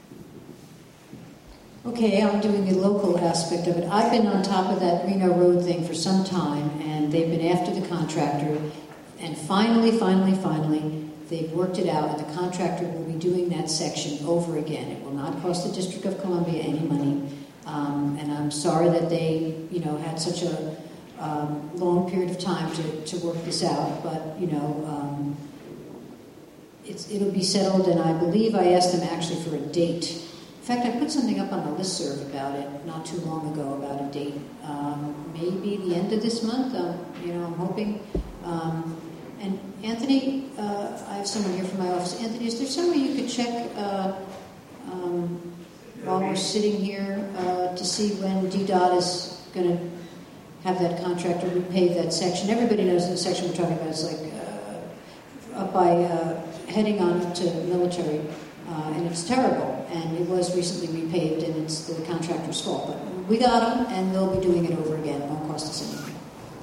Okay, I'm doing the local aspect of it. I've been on top of that Reno Road thing for some time, and they've been after the contractor, and finally, finally, finally, they've worked it out, and the contractor will be doing that section over again. It will not cost the District of Columbia any money, um, and I'm sorry that they, you know, had such a um, long period of time to, to work this out, but, you know, um, it's, it'll be settled, and I believe I asked them actually for a date. In fact, I put something up on the listserv about it not too long ago about a date. Um, maybe the end of this month. Um, you know, I'm hoping. Um, and Anthony, uh, I have someone here from my office. Anthony, is there some way you could check uh, um, while we're sitting here uh, to see when D DOT is going to have that contractor repave that section? Everybody knows the section we're talking about is like uh, up by uh, heading on to military. Uh, and it's terrible, and it was recently repaved, and it's the contractor's fault. But we got them, and they'll be doing it over again. It won't cost us anything.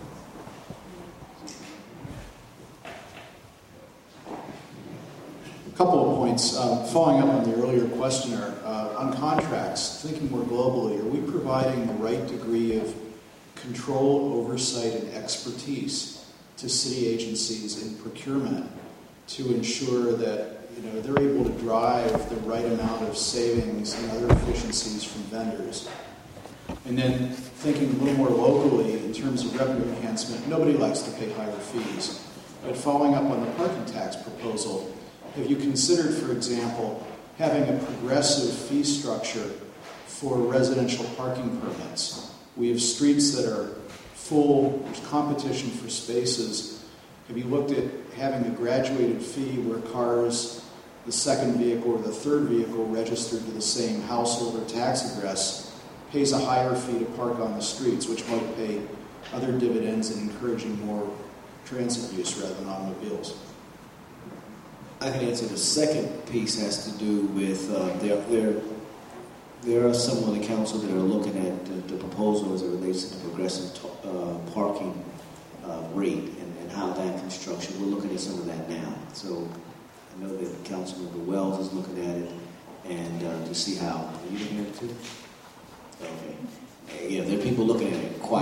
A couple of points. Uh, following up on the earlier questioner, uh, on contracts, thinking more globally, are we providing the right degree of control, oversight, and expertise to city agencies in procurement to ensure that you know, they're able to drive the right amount of savings and other efficiencies from vendors? And then thinking a little more locally in terms of revenue enhancement, nobody likes to pay higher fees. But following up on the parking tax proposal, have you considered, for example, having a progressive fee structure for residential parking permits? We have streets that are full, there's competition for spaces. Have you looked at having a graduated fee where cars, the second vehicle or the third vehicle registered to the same household or tax address, pays a higher fee to park on the streets, which might pay other dividends in encouraging more transit use rather than automobiles? I can answer the second piece has to do with uh, there, there, there are some on the council that are looking at the, the proposal as it relates to the progressive t- uh, parking uh, rate and, and how that construction, we're looking at some of that now. So I know that Councilmember Wells is looking at it, and uh, to see how, are you looking at it too? Okay. Yeah, there are people looking at it quietly.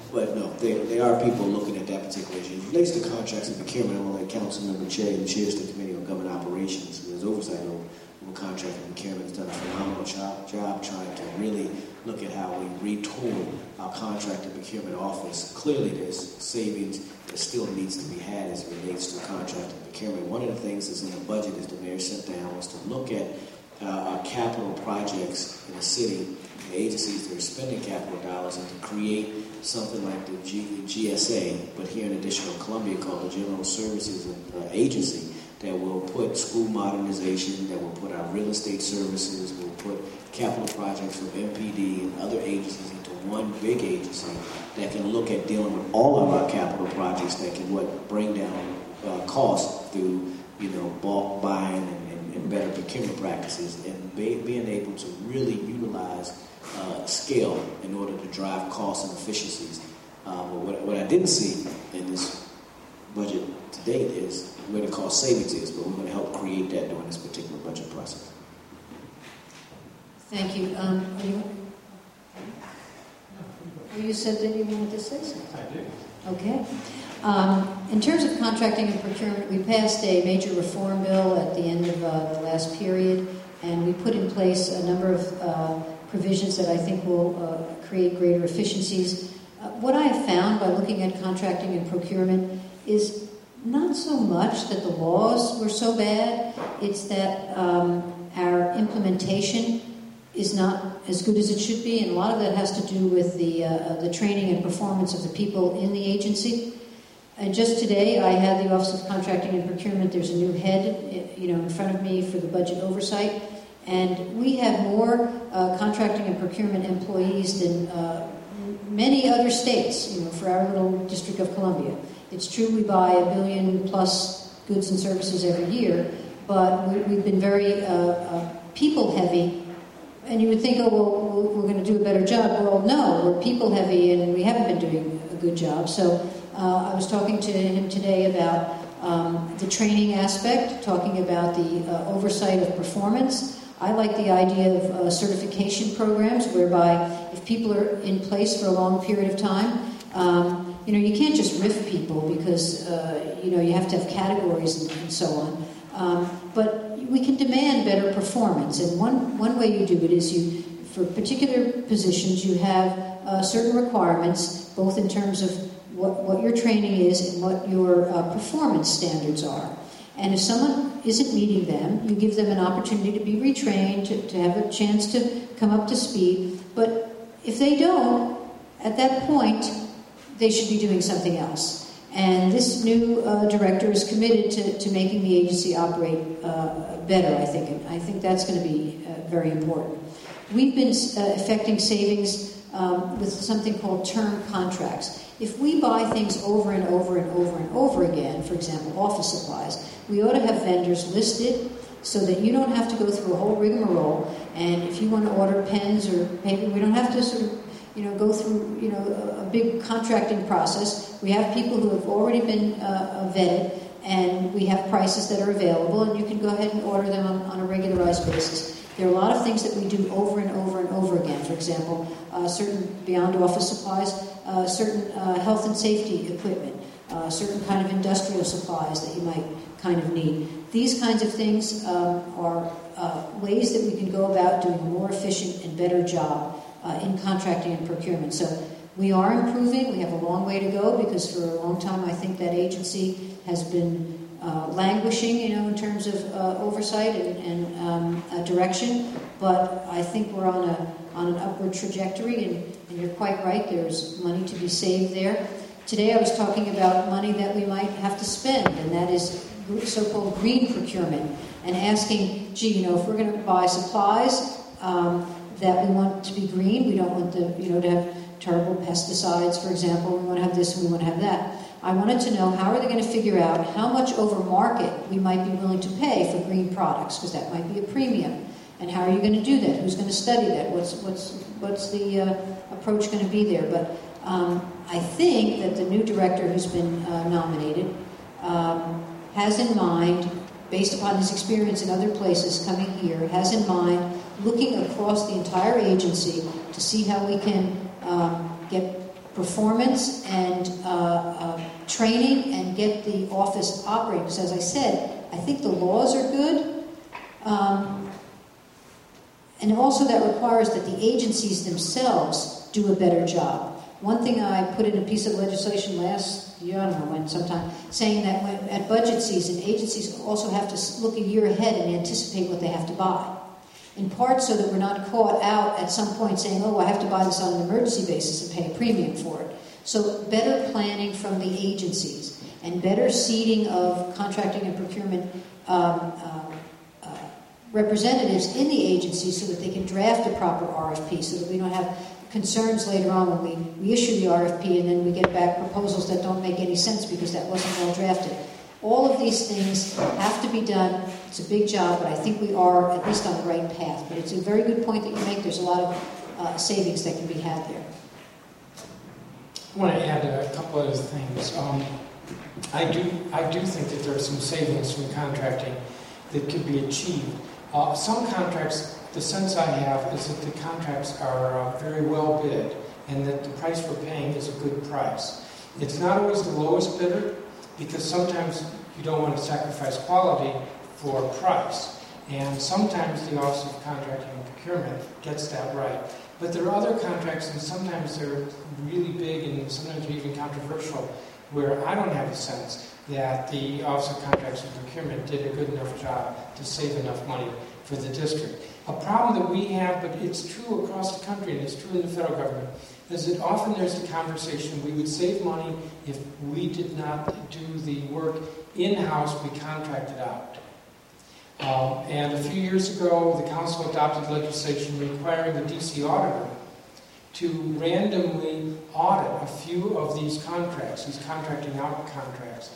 but no, there, there are people looking at that particular issue. It relates to contracts and procurement. I want to let Councilmember Che, who chairs the Committee on Government Operations, who has oversight over, over contract and procurement, has done a phenomenal job, job trying to really look at how we retool our contract and procurement office. Clearly, there's savings that still needs to be had as it relates to contract and procurement. One of the things that's in the budget, as the mayor sat down, was to look at uh, our capital projects in the city, the agencies that are spending capital dollars, and to create something like the G, G S A, but here in the District of Columbia called the General Services uh, Agency, that will put school modernization, that will put our real estate services, will put capital projects from M P D and other agencies into one big agency that can look at dealing with all of our capital projects that can what bring down uh, costs through you know bulk buying and, and, and better procurement practices, and be, being able to really utilize uh, scale in order to drive costs and efficiencies. Uh, but what, what I didn't see in this budget to date is where the cost savings is, but we're going to help create that during this particular budget process. Thank you. Um, are you, oh, you said that you wanted to say something. I do. Okay. Um, in terms of contracting and procurement, we passed a major reform bill at the end of uh, the last period, and we put in place a number of uh, provisions that I think will uh, create greater efficiencies. Uh, what I have found by looking at contracting and procurement is not so much that the laws were so bad, it's that um, our implementation is not as good as it should be, and a lot of that has to do with the uh, the training and performance of the people in the agency. And just today, I had the Office of Contracting and Procurement. There's a new head, you know, in front of me for the budget oversight, and we have more uh, contracting and procurement employees than uh, many other states, you know, for our little District of Columbia. It's true we buy a billion plus goods and services every year, but we, we've been very uh, uh, people heavy. And you would think, oh, well, we're going to do a better job. Well, no, we're people heavy and we haven't been doing a good job. So uh, I was talking to him today about um, the training aspect, talking about the uh, oversight of performance. I like the idea of uh, certification programs whereby if people are in place for a long period of time, um, you know, you can't just riff people because, uh, you know, you have to have categories and, and so on. Um, but we can demand better performance, and one, one way you do it is you, for particular positions, you have uh, certain requirements, both in terms of what, what your training is and what your uh, performance standards are. And if someone isn't meeting them, you give them an opportunity to be retrained, to, to have a chance to come up to speed. But if they don't, at that point, they should be doing something else. And this new uh, director is committed to, to making the agency operate uh, better, I think. And I think that's going to be uh, very important. We've been uh, effecting savings um, with something called term contracts. If we buy things over and over and over and over again, for example, office supplies, we ought to have vendors listed so that you don't have to go through a whole rigmarole. And if you want to order pens or paper, we don't have to sort of you know, go through, you know, a, a big contracting process. We have people who have already been uh, vetted, and we have prices that are available, and you can go ahead and order them on, on a regularized basis. There are a lot of things that we do over and over and over again. For example, uh, certain beyond office supplies, uh, certain uh, health and safety equipment, uh, certain kind of industrial supplies that you might kind of need. These kinds of things um, are uh, ways that we can go about doing a more efficient and better job Uh, in contracting and procurement. So we are improving. We have a long way to go because for a long time I think that agency has been uh, languishing, you know, in terms of uh, oversight and, and um, uh, direction. But I think we're on a on an upward trajectory, and, and you're quite right. There's money to be saved there. Today I was talking about money that we might have to spend, and that is so-called green procurement, and asking, gee, you know, if we're going to buy supplies. Um, that we want to be green. We don't want the, you know, to have terrible pesticides, for example. We want to have this and we want to have that. I wanted to know how are they going to figure out how much over market we might be willing to pay for green products, because that might be a premium. And how are you going to do that? Who's going to study that? What's what's what's the uh, approach going to be there? But um, I think that the new director who's been uh, nominated um, has in mind, based upon his experience in other places coming here, has in mind looking across the entire agency to see how we can um, get performance and uh, uh, training and get the office operating. Because as I said, I think the laws are good. Um, and also that requires that the agencies themselves do a better job. One thing I put in a piece of legislation last year, I don't know when, sometime, saying that when, at budget season, agencies also have to look a year ahead and anticipate what they have to buy. In part so that we're not caught out at some point saying, oh, I have to buy this on an emergency basis and pay a premium for it. So better planning from the agencies and better seeding of contracting and procurement um, uh, uh, representatives in the agencies so that they can draft a proper R F P, so that we don't have concerns later on when we, we issue the R F P and then we get back proposals that don't make any sense because that wasn't well drafted. All of these things have to be done. It's a big job, but I think we are at least on the right path. But it's a very good point that you make. There's a lot of uh, savings that can be had there. I want to add a couple other things. Um, I do I do think that there are some savings from contracting that could be achieved. Uh, some contracts, the sense I have is that the contracts are uh, very well bid and that the price we're paying is a good price. It's not always the lowest bidder, because sometimes you don't want to sacrifice quality for price. And sometimes the Office of Contracting and Procurement gets that right. But there are other contracts, and sometimes they're really big and sometimes even controversial, where I don't have a sense that the Office of Contracts and Procurement did a good enough job to save enough money for the district. A problem that we have, but it's true across the country and it's true in the federal government, is that often there's a conversation, we would save money if we did not do the work in-house, we contracted out. Um, and a few years ago, the council adopted legislation requiring the D C auditor to randomly audit a few of these contracts, these contracting out contracts,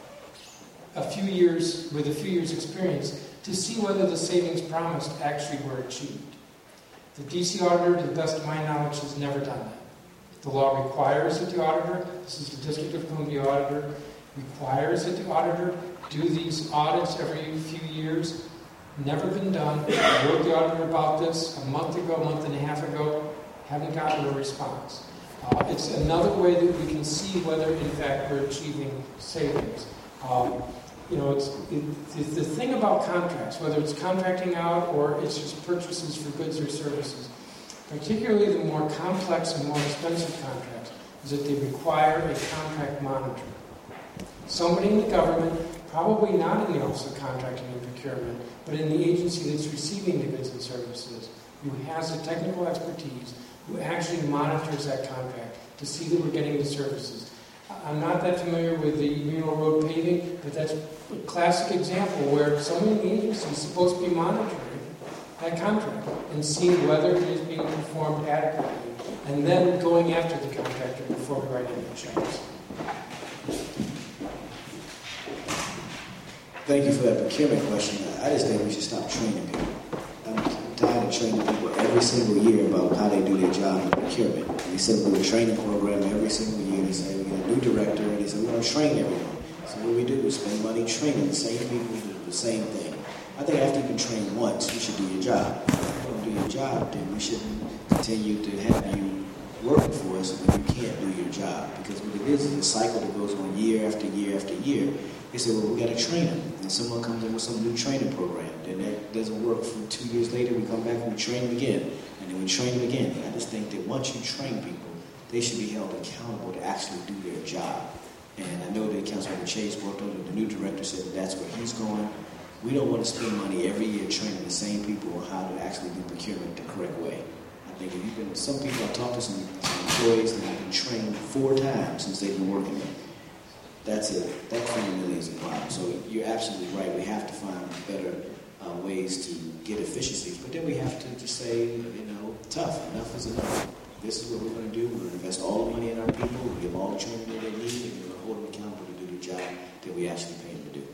a few years, with a few years' experience, to see whether the savings promised actually were achieved. The D C auditor, to the best of my knowledge, has never done that. The law requires that the auditor, this is the District of Columbia auditor, requires that the auditor do these audits every few years. Never been done. I wrote the auditor about this a month ago, a month and a half ago. Haven't gotten a response. Uh, it's another way that we can see whether, in fact, we're achieving savings. Um, you know, it's, it, it's the thing about contracts, whether it's contracting out or it's just purchases for goods or services, particularly the more complex and more expensive contracts, is that they require a contract monitor. Somebody in the government, probably not in the Office of Contracting and Procurement, but in the agency that's receiving the goods and services, who has the technical expertise, who actually monitors that contract to see that we're getting the services. I'm not that familiar with the Reno Road paving, but that's a classic example where someone in the agency is supposed to be monitoring that contract and seeing whether it is being performed adequately, and then going after the contractor before we write any checks. Thank you for that procurement question. I just think we should stop training people. I'm tired of training people every single year about how they do their job in procurement. They said we do a training program every single year. They say we get a new director, and they say we want to train everyone. So what we do is spend money training the same people who do the same thing. I think after you've been trained once, you should do your job. If you don't do your job, then we shouldn't continue to have you working for us when you can't do your job. Because what it is is a cycle that goes on year after year after year. They say, well, we got to train them. And someone comes in with some new training program. Then that doesn't work. For two years later, we come back and we train them again. And then we train them again. And I just think that once you train people, they should be held accountable to actually do their job. And I know that Councilmember Chase worked on it. The new director said that that's where he's going. We don't want to spend money every year training the same people on how to actually do procurement the correct way. I think if you've been, some people, I've talked to some employees that have been trained four times since they've been working there. That's it. That fundamentally is a problem. So you're absolutely right. We have to find better uh, ways to get efficiencies. But then we have to just say, you know, tough. Enough is enough. This is what we're going to do. We're going to invest all the money in our people. We'll give them all the training that they need, and we're going to hold them accountable to do the job that we actually pay them to do.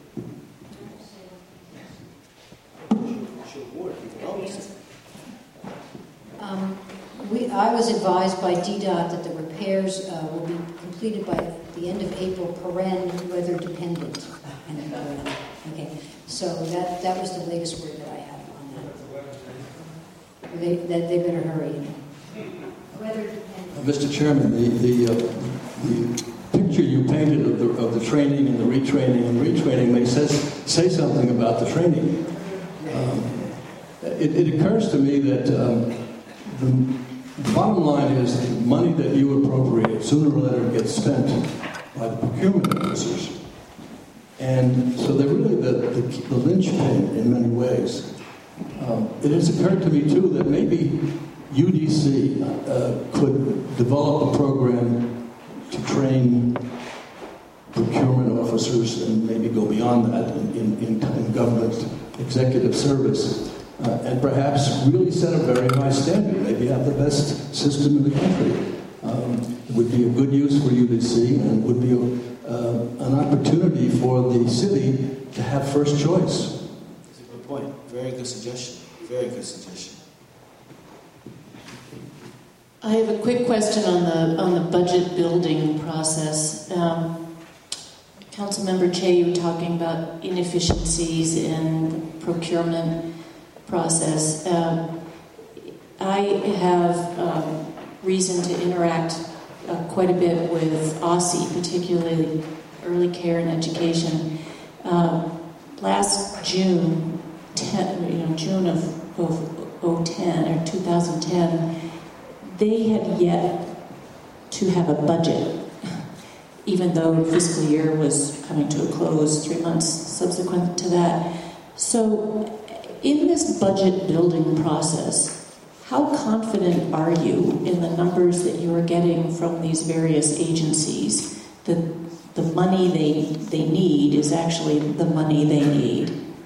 Um, we, I was advised by D DOT that the repairs uh, will be completed by the end of April, paren, weather dependent. And, uh, okay, so that, that was the latest word that I have on that. They, that they better hurry. Weather dependent. Mister Chairman, the, the, uh, the picture you painted of the, of the training and the retraining and retraining may says, say something about the training. Um, it, it occurs to me that um, the, the bottom line is the money that you appropriate sooner or later gets spent by the procurement officers. And so they're really the, the, the linchpin in many ways. Um, it has occurred to me, too, that maybe U D C uh, could develop a program to train procurement officers and maybe go beyond that in, in, in government executive service. Uh, and perhaps really set a very high standard, maybe have the best system in the country. Um, it would be a good use for U D C, and it would be a, uh, an opportunity for the city to have first choice. That's a good point. Very good suggestion. Very good suggestion. I have a quick question on the on the budget building process. Um, Councilmember Che, you were talking about inefficiencies in the procurement process. Um, I have um, reason to interact uh, quite a bit with O S I, particularly early care and education. Um, last June, ten, you know, June of, of ten or two thousand ten, they had yet to have a budget, even though fiscal year was coming to a close three months subsequent to that. So in this budget building process, how confident are you in the numbers that you are getting from these various agencies that the money they, they need is actually the money they need?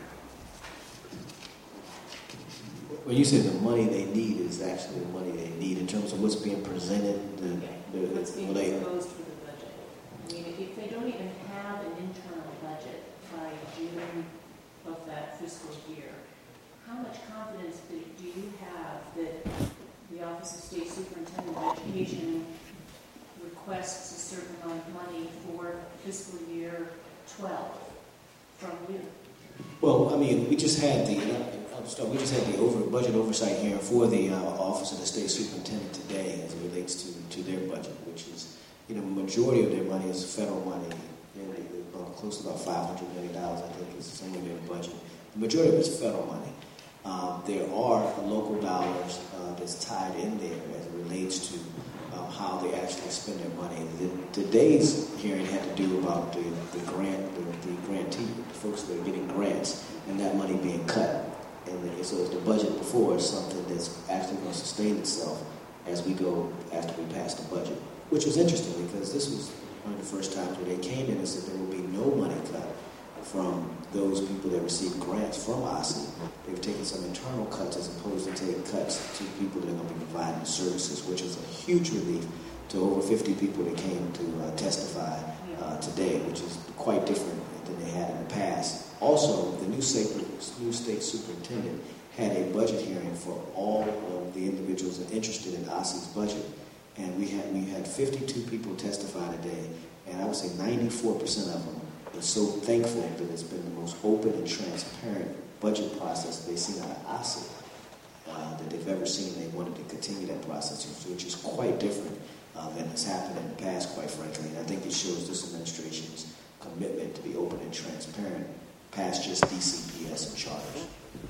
When you say the money they need is actually the money they need in terms of what's being presented, the, the, what's being well, they, proposed for the budget. I mean, if they don't even have an internal budget by June of that fiscal year, how much confidence do, do you have that the Office of State Superintendent of Education requests a certain amount of money for fiscal year twelve from you? Well, I mean, we just had the I'll start, we just had the over, budget oversight hearing for the uh, Office of the State Superintendent today as it relates to, to their budget, which is, you know, the majority of their money is federal money. You know, they, about, close to about five hundred million dollars, I think, is some of their budget. The majority of it is federal money. Um, there are local dollars uh, that's tied in there as it relates to uh, how they actually spend their money. The, today's hearing had to do about the, the grant, the, the grantee, the folks that are getting grants, and that money being cut. And so the budget before is something that's actually going to sustain itself as we go after we pass the budget, which was interesting because this was one of the first times where they came in and said there will be no money cut from those people that receive grants from O S I. They've taken some internal cuts as opposed to taking cuts to people that are going to be providing services, which is a huge relief to over fifty people that came to uh, testify uh, today, which is quite different than they had in the past. Also, the new state, new state superintendent had a budget hearing for all of the individuals that are interested in O S I's budget. And we had we had fifty-two people testify today, and I would say ninety-four percent of them are so thankful that it's been the most open and transparent budget process they've seen out of O S I uh, that they've ever seen. They wanted to continue that process, which is quite different uh, than has happened in the past, quite frankly. And I think it shows this administration's commitment to be open and transparent past just D C P S and charters.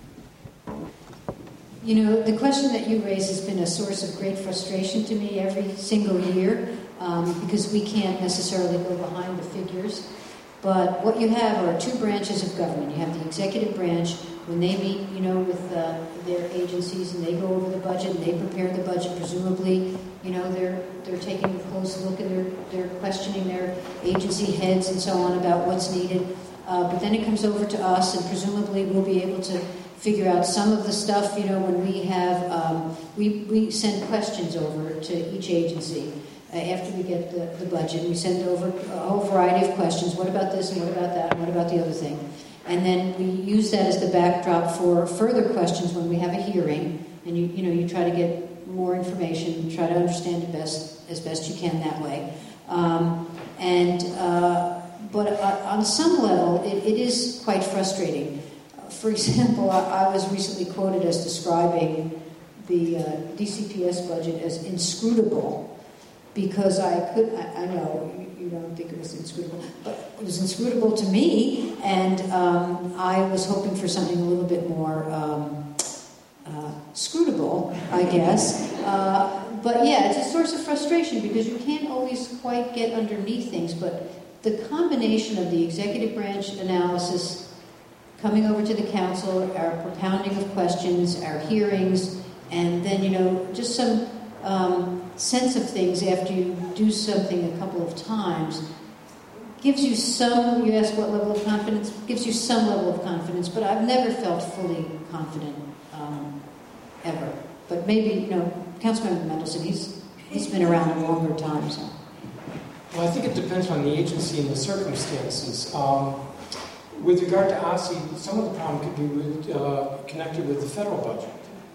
You know, the question that you raise has been a source of great frustration to me every single year um, because we can't necessarily go behind the figures. But what you have are two branches of government. You have the executive branch, when they meet, you know, with uh, their agencies and they go over the budget and they prepare the budget, presumably, you know, they're they're taking a close look and they're, they're questioning their agency heads and so on about what's needed. Uh, but then it comes over to us, and presumably we'll be able to figure out some of the stuff, you know, when we have, um, we, we send questions over to each agency uh, after we get the, the budget. We send over a whole variety of questions. What about this, and what about that, and what about the other thing? And then we use that as the backdrop for further questions when we have a hearing, and you, you know, you try to get more information, try to understand it best, as best you can that way. Um, and... Uh, But on some level, it, it is quite frustrating. For example, I, I was recently quoted as describing the uh, D C P S budget as inscrutable. because I could, I, I know you, you don't think it was inscrutable, but it was inscrutable to me, and um, I was hoping for something a little bit more um, uh, scrutable, I guess. Uh, but yeah, it's a source of frustration because you can't always quite get underneath things, but the combination of the executive branch analysis coming over to the council, our propounding of questions, our hearings, and then, you know, just some um, sense of things after you do something a couple of times gives you some, you ask what level of confidence, gives you some level of confidence, but I've never felt fully confident um, ever. But maybe, you know, Councilmember Mendelson, he's, he's been around a longer time, so. Well, I think it depends on the agency and the circumstances. Um, with regard to O S I, some of the problem could be with, uh, connected with the federal budget.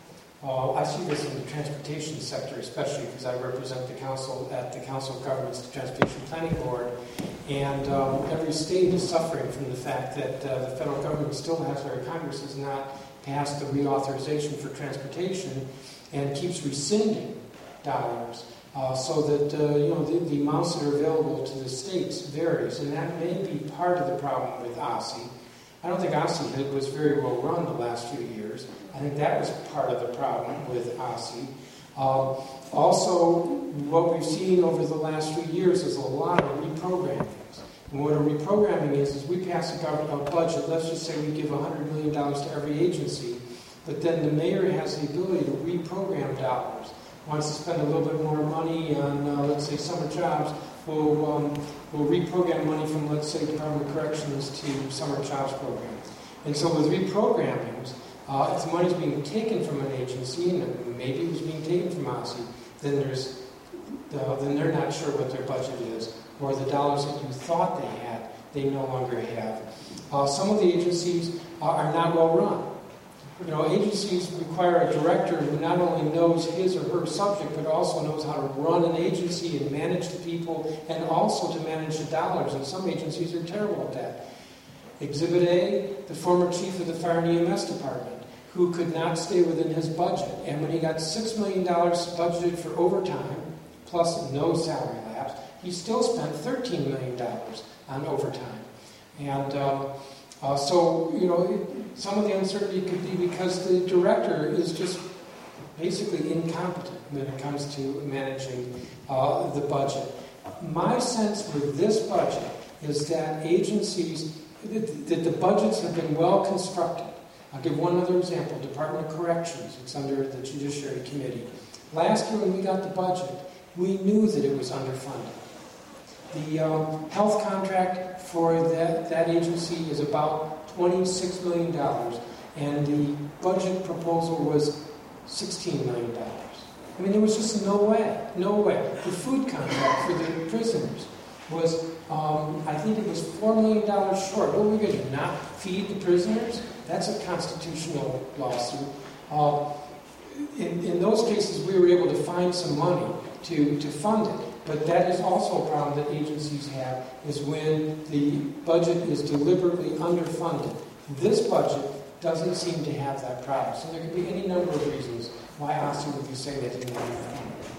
Uh, I see this in the transportation sector, especially because I represent the council at the Council of Governments Transportation Planning Board, and um, every state is suffering from the fact that uh, the federal government still has, or Congress has not passed the reauthorization for transportation, and keeps rescinding dollars. Uh, so that uh, you know the, the amounts that are available to the states varies, and that may be part of the problem with O S I. I don't think O S I was very well run the last few years. I think that was part of the problem with O S I. Uh, also, what we've seen over the last few years is a lot of reprogramming. And what a reprogramming is, is we pass a, government, a budget, let's just say we give one hundred million dollars to every agency, but then the mayor has the ability to reprogram dollars. Wants to spend a little bit more money on, uh, let's say, summer jobs, we'll, um, we'll reprogram money from, let's say, Department of Corrections to summer jobs programs. And so with reprogrammings, uh, if the money's being taken from an agency, and maybe it was being taken from O S I, then there's, uh, then they're not sure what their budget is, or the dollars that you thought they had, they no longer have. Uh, some of the agencies uh, are not well run. You know, agencies require a director who not only knows his or her subject, but also knows how to run an agency and manage the people, and also to manage the dollars. And some agencies are terrible at that. Exhibit A, the former chief of the Fire and E M S department, who could not stay within his budget. And when he got six million dollars budgeted for overtime, plus no salary lapse, he still spent thirteen million dollars on overtime. And um, uh, so, you know, it, some of the uncertainty could be because the director is just basically incompetent when it comes to managing uh, the budget. My sense with this budget is that agencies, that the budgets have been well constructed. I'll give one other example, Department of Corrections. It's under the Judiciary Committee. Last year when we got the budget, we knew that it was underfunded. The um, health contract for that, that agency is about twenty-six million dollars, and the budget proposal was sixteen million dollars. I mean, there was just no way, no way. The food contract for the prisoners was, um, I think it was four million dollars short. What were we going to not feed the prisoners? That's a constitutional lawsuit. Uh, in, in those cases, we were able to find some money to, to fund it. But that is also a problem that agencies have, is when the budget is deliberately underfunded. This budget doesn't seem to have that problem. So there could be any number of reasons why O S I would be saying that it's underfunded.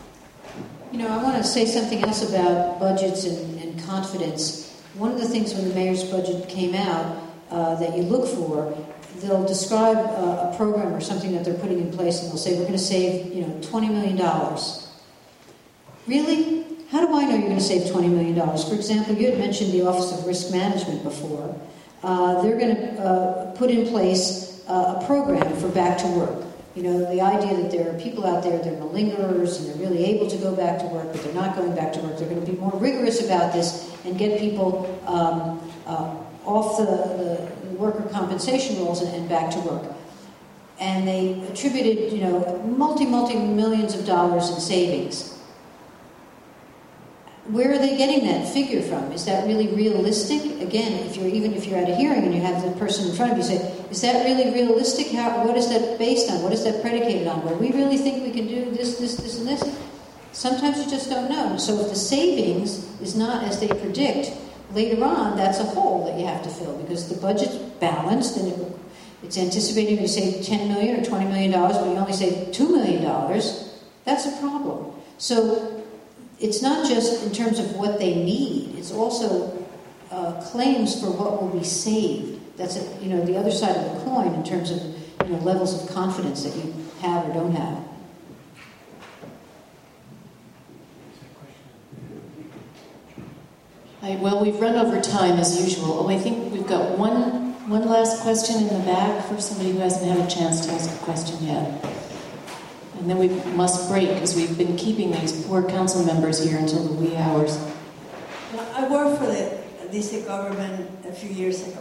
You know, I want to say something else about budgets and, and confidence. One of the things when the mayor's budget came out uh, that you look for, they'll describe uh, a program or something that they're putting in place, and they'll say, we're going to save, you know, twenty million dollars. Really? How do I know you're going to save twenty million dollars? For example, you had mentioned the Office of Risk Management before. Uh, they're going to uh, put in place uh, a program for back to work. You know, the idea that there are people out there, they're malingerers, and they're really able to go back to work, but they're not going back to work. They're going to be more rigorous about this and get people um, uh, off the, the worker compensation rolls and, and back to work. And they attributed, you know, multi, multi millions of dollars in savings. Where are they getting that figure from? Is that really realistic? Again, if you're even if you're at a hearing and you have the person in front of you say, "Is that really realistic? How? What is that based on? What is that predicated on? Well, we really think we can do this, this, this, and this." Sometimes you just don't know. So if the savings is not as they predict, later on, that's a hole that you have to fill because the budget's balanced and it, it's anticipating to save ten million dollars or twenty million dollars, but you only save two million dollars. That's a problem. So it's not just in terms of what they need, it's also uh, claims for what will be saved. That's a, you know, the other side of the coin in terms of, you know, levels of confidence that you have or don't have. Hi, well, we've run over time as usual. Oh, I think we've got one one last question in the back for somebody who hasn't had a chance to ask a question yet. And then we must break because we've been keeping these poor council members here until the wee hours. I worked for the D C government a few years ago.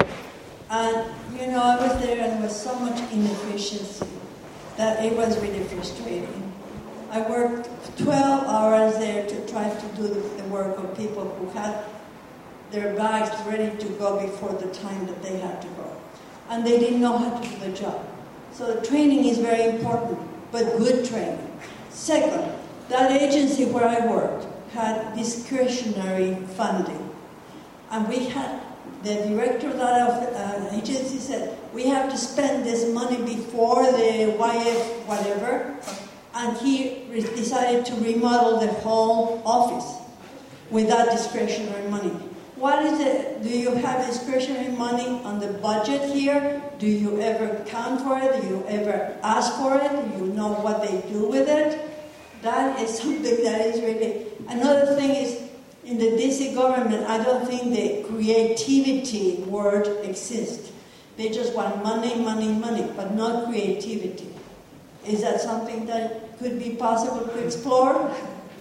And, you know, I was there and there was so much inefficiency that it was really frustrating. I worked twelve hours there to try to do the, the work of people who had their bags ready to go before the time that they had to go. And they didn't know how to do the job. So the training is very important, but good training. Second, that agency where I worked had discretionary funding. And we had, the director of that uh, agency said, we have to spend this money before the Y F whatever. And he re- decided to remodel the whole office with that discretionary money. What is it? Do you have discretionary money on the budget here? Do you ever count for it? Do you ever ask for it? Do you know what they do with it? That is something that is really... Another thing is, in the D C government, I don't think the creativity word exists. They just want money, money, money, but not creativity. Is that something that could be possible to explore?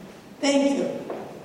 Thank you.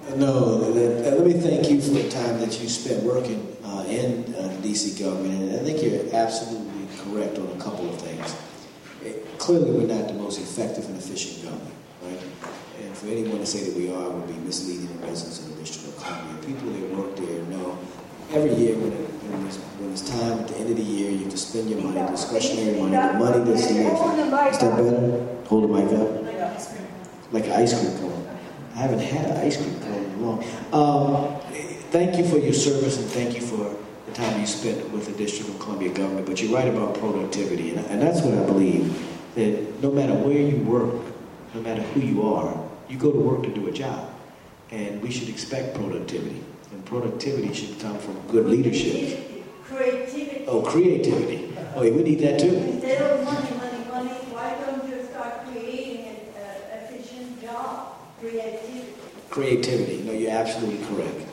No, that, uh, let me thank you for the time that you spent working uh, in uh, the D C government. And I think you're absolutely correct on a couple of things. It, clearly, we're not the most effective and efficient government, right? And for anyone to say that we are would be misleading the residents of the District of Columbia. People that work there know every year when, it, when, it's, when it's time at the end of the year, you have to spend your money, discretionary money, the money that's left. Is that better? Hold the mic up. Like an ice cream cone. I haven't had an ice cream cone in long. Um, thank you for your service and thank you for the time you spent with the District of Columbia government. But you're right about productivity, and, and that's what I believe, that no matter where you work, no matter who you are, you go to work to do a job. And we should expect productivity. And productivity should come from good leadership. Creativity. Oh, creativity. Oh, yeah, we need that too. Instead of money, money, money, why don't you start creating an uh, efficient job? Creativity. Creativity. No, you're absolutely correct.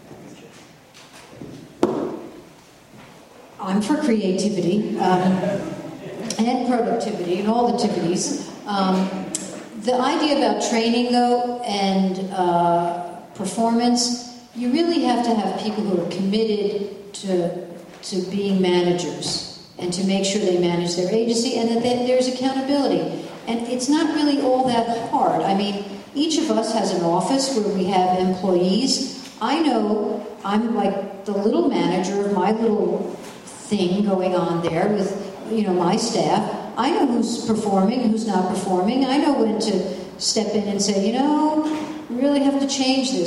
I'm for creativity um, and productivity and all the activities. Um, the idea about training, though, and uh, performance, you really have to have people who are committed to to being managers and to make sure they manage their agency and that they, there's accountability. And it's not really all that hard. I mean, each of us has an office where we have employees. I know I'm like the little manager of my little thing going on there with, you know, my staff. I know who's performing and who's not performing. I know when to step in and say, you know, we really have to change this.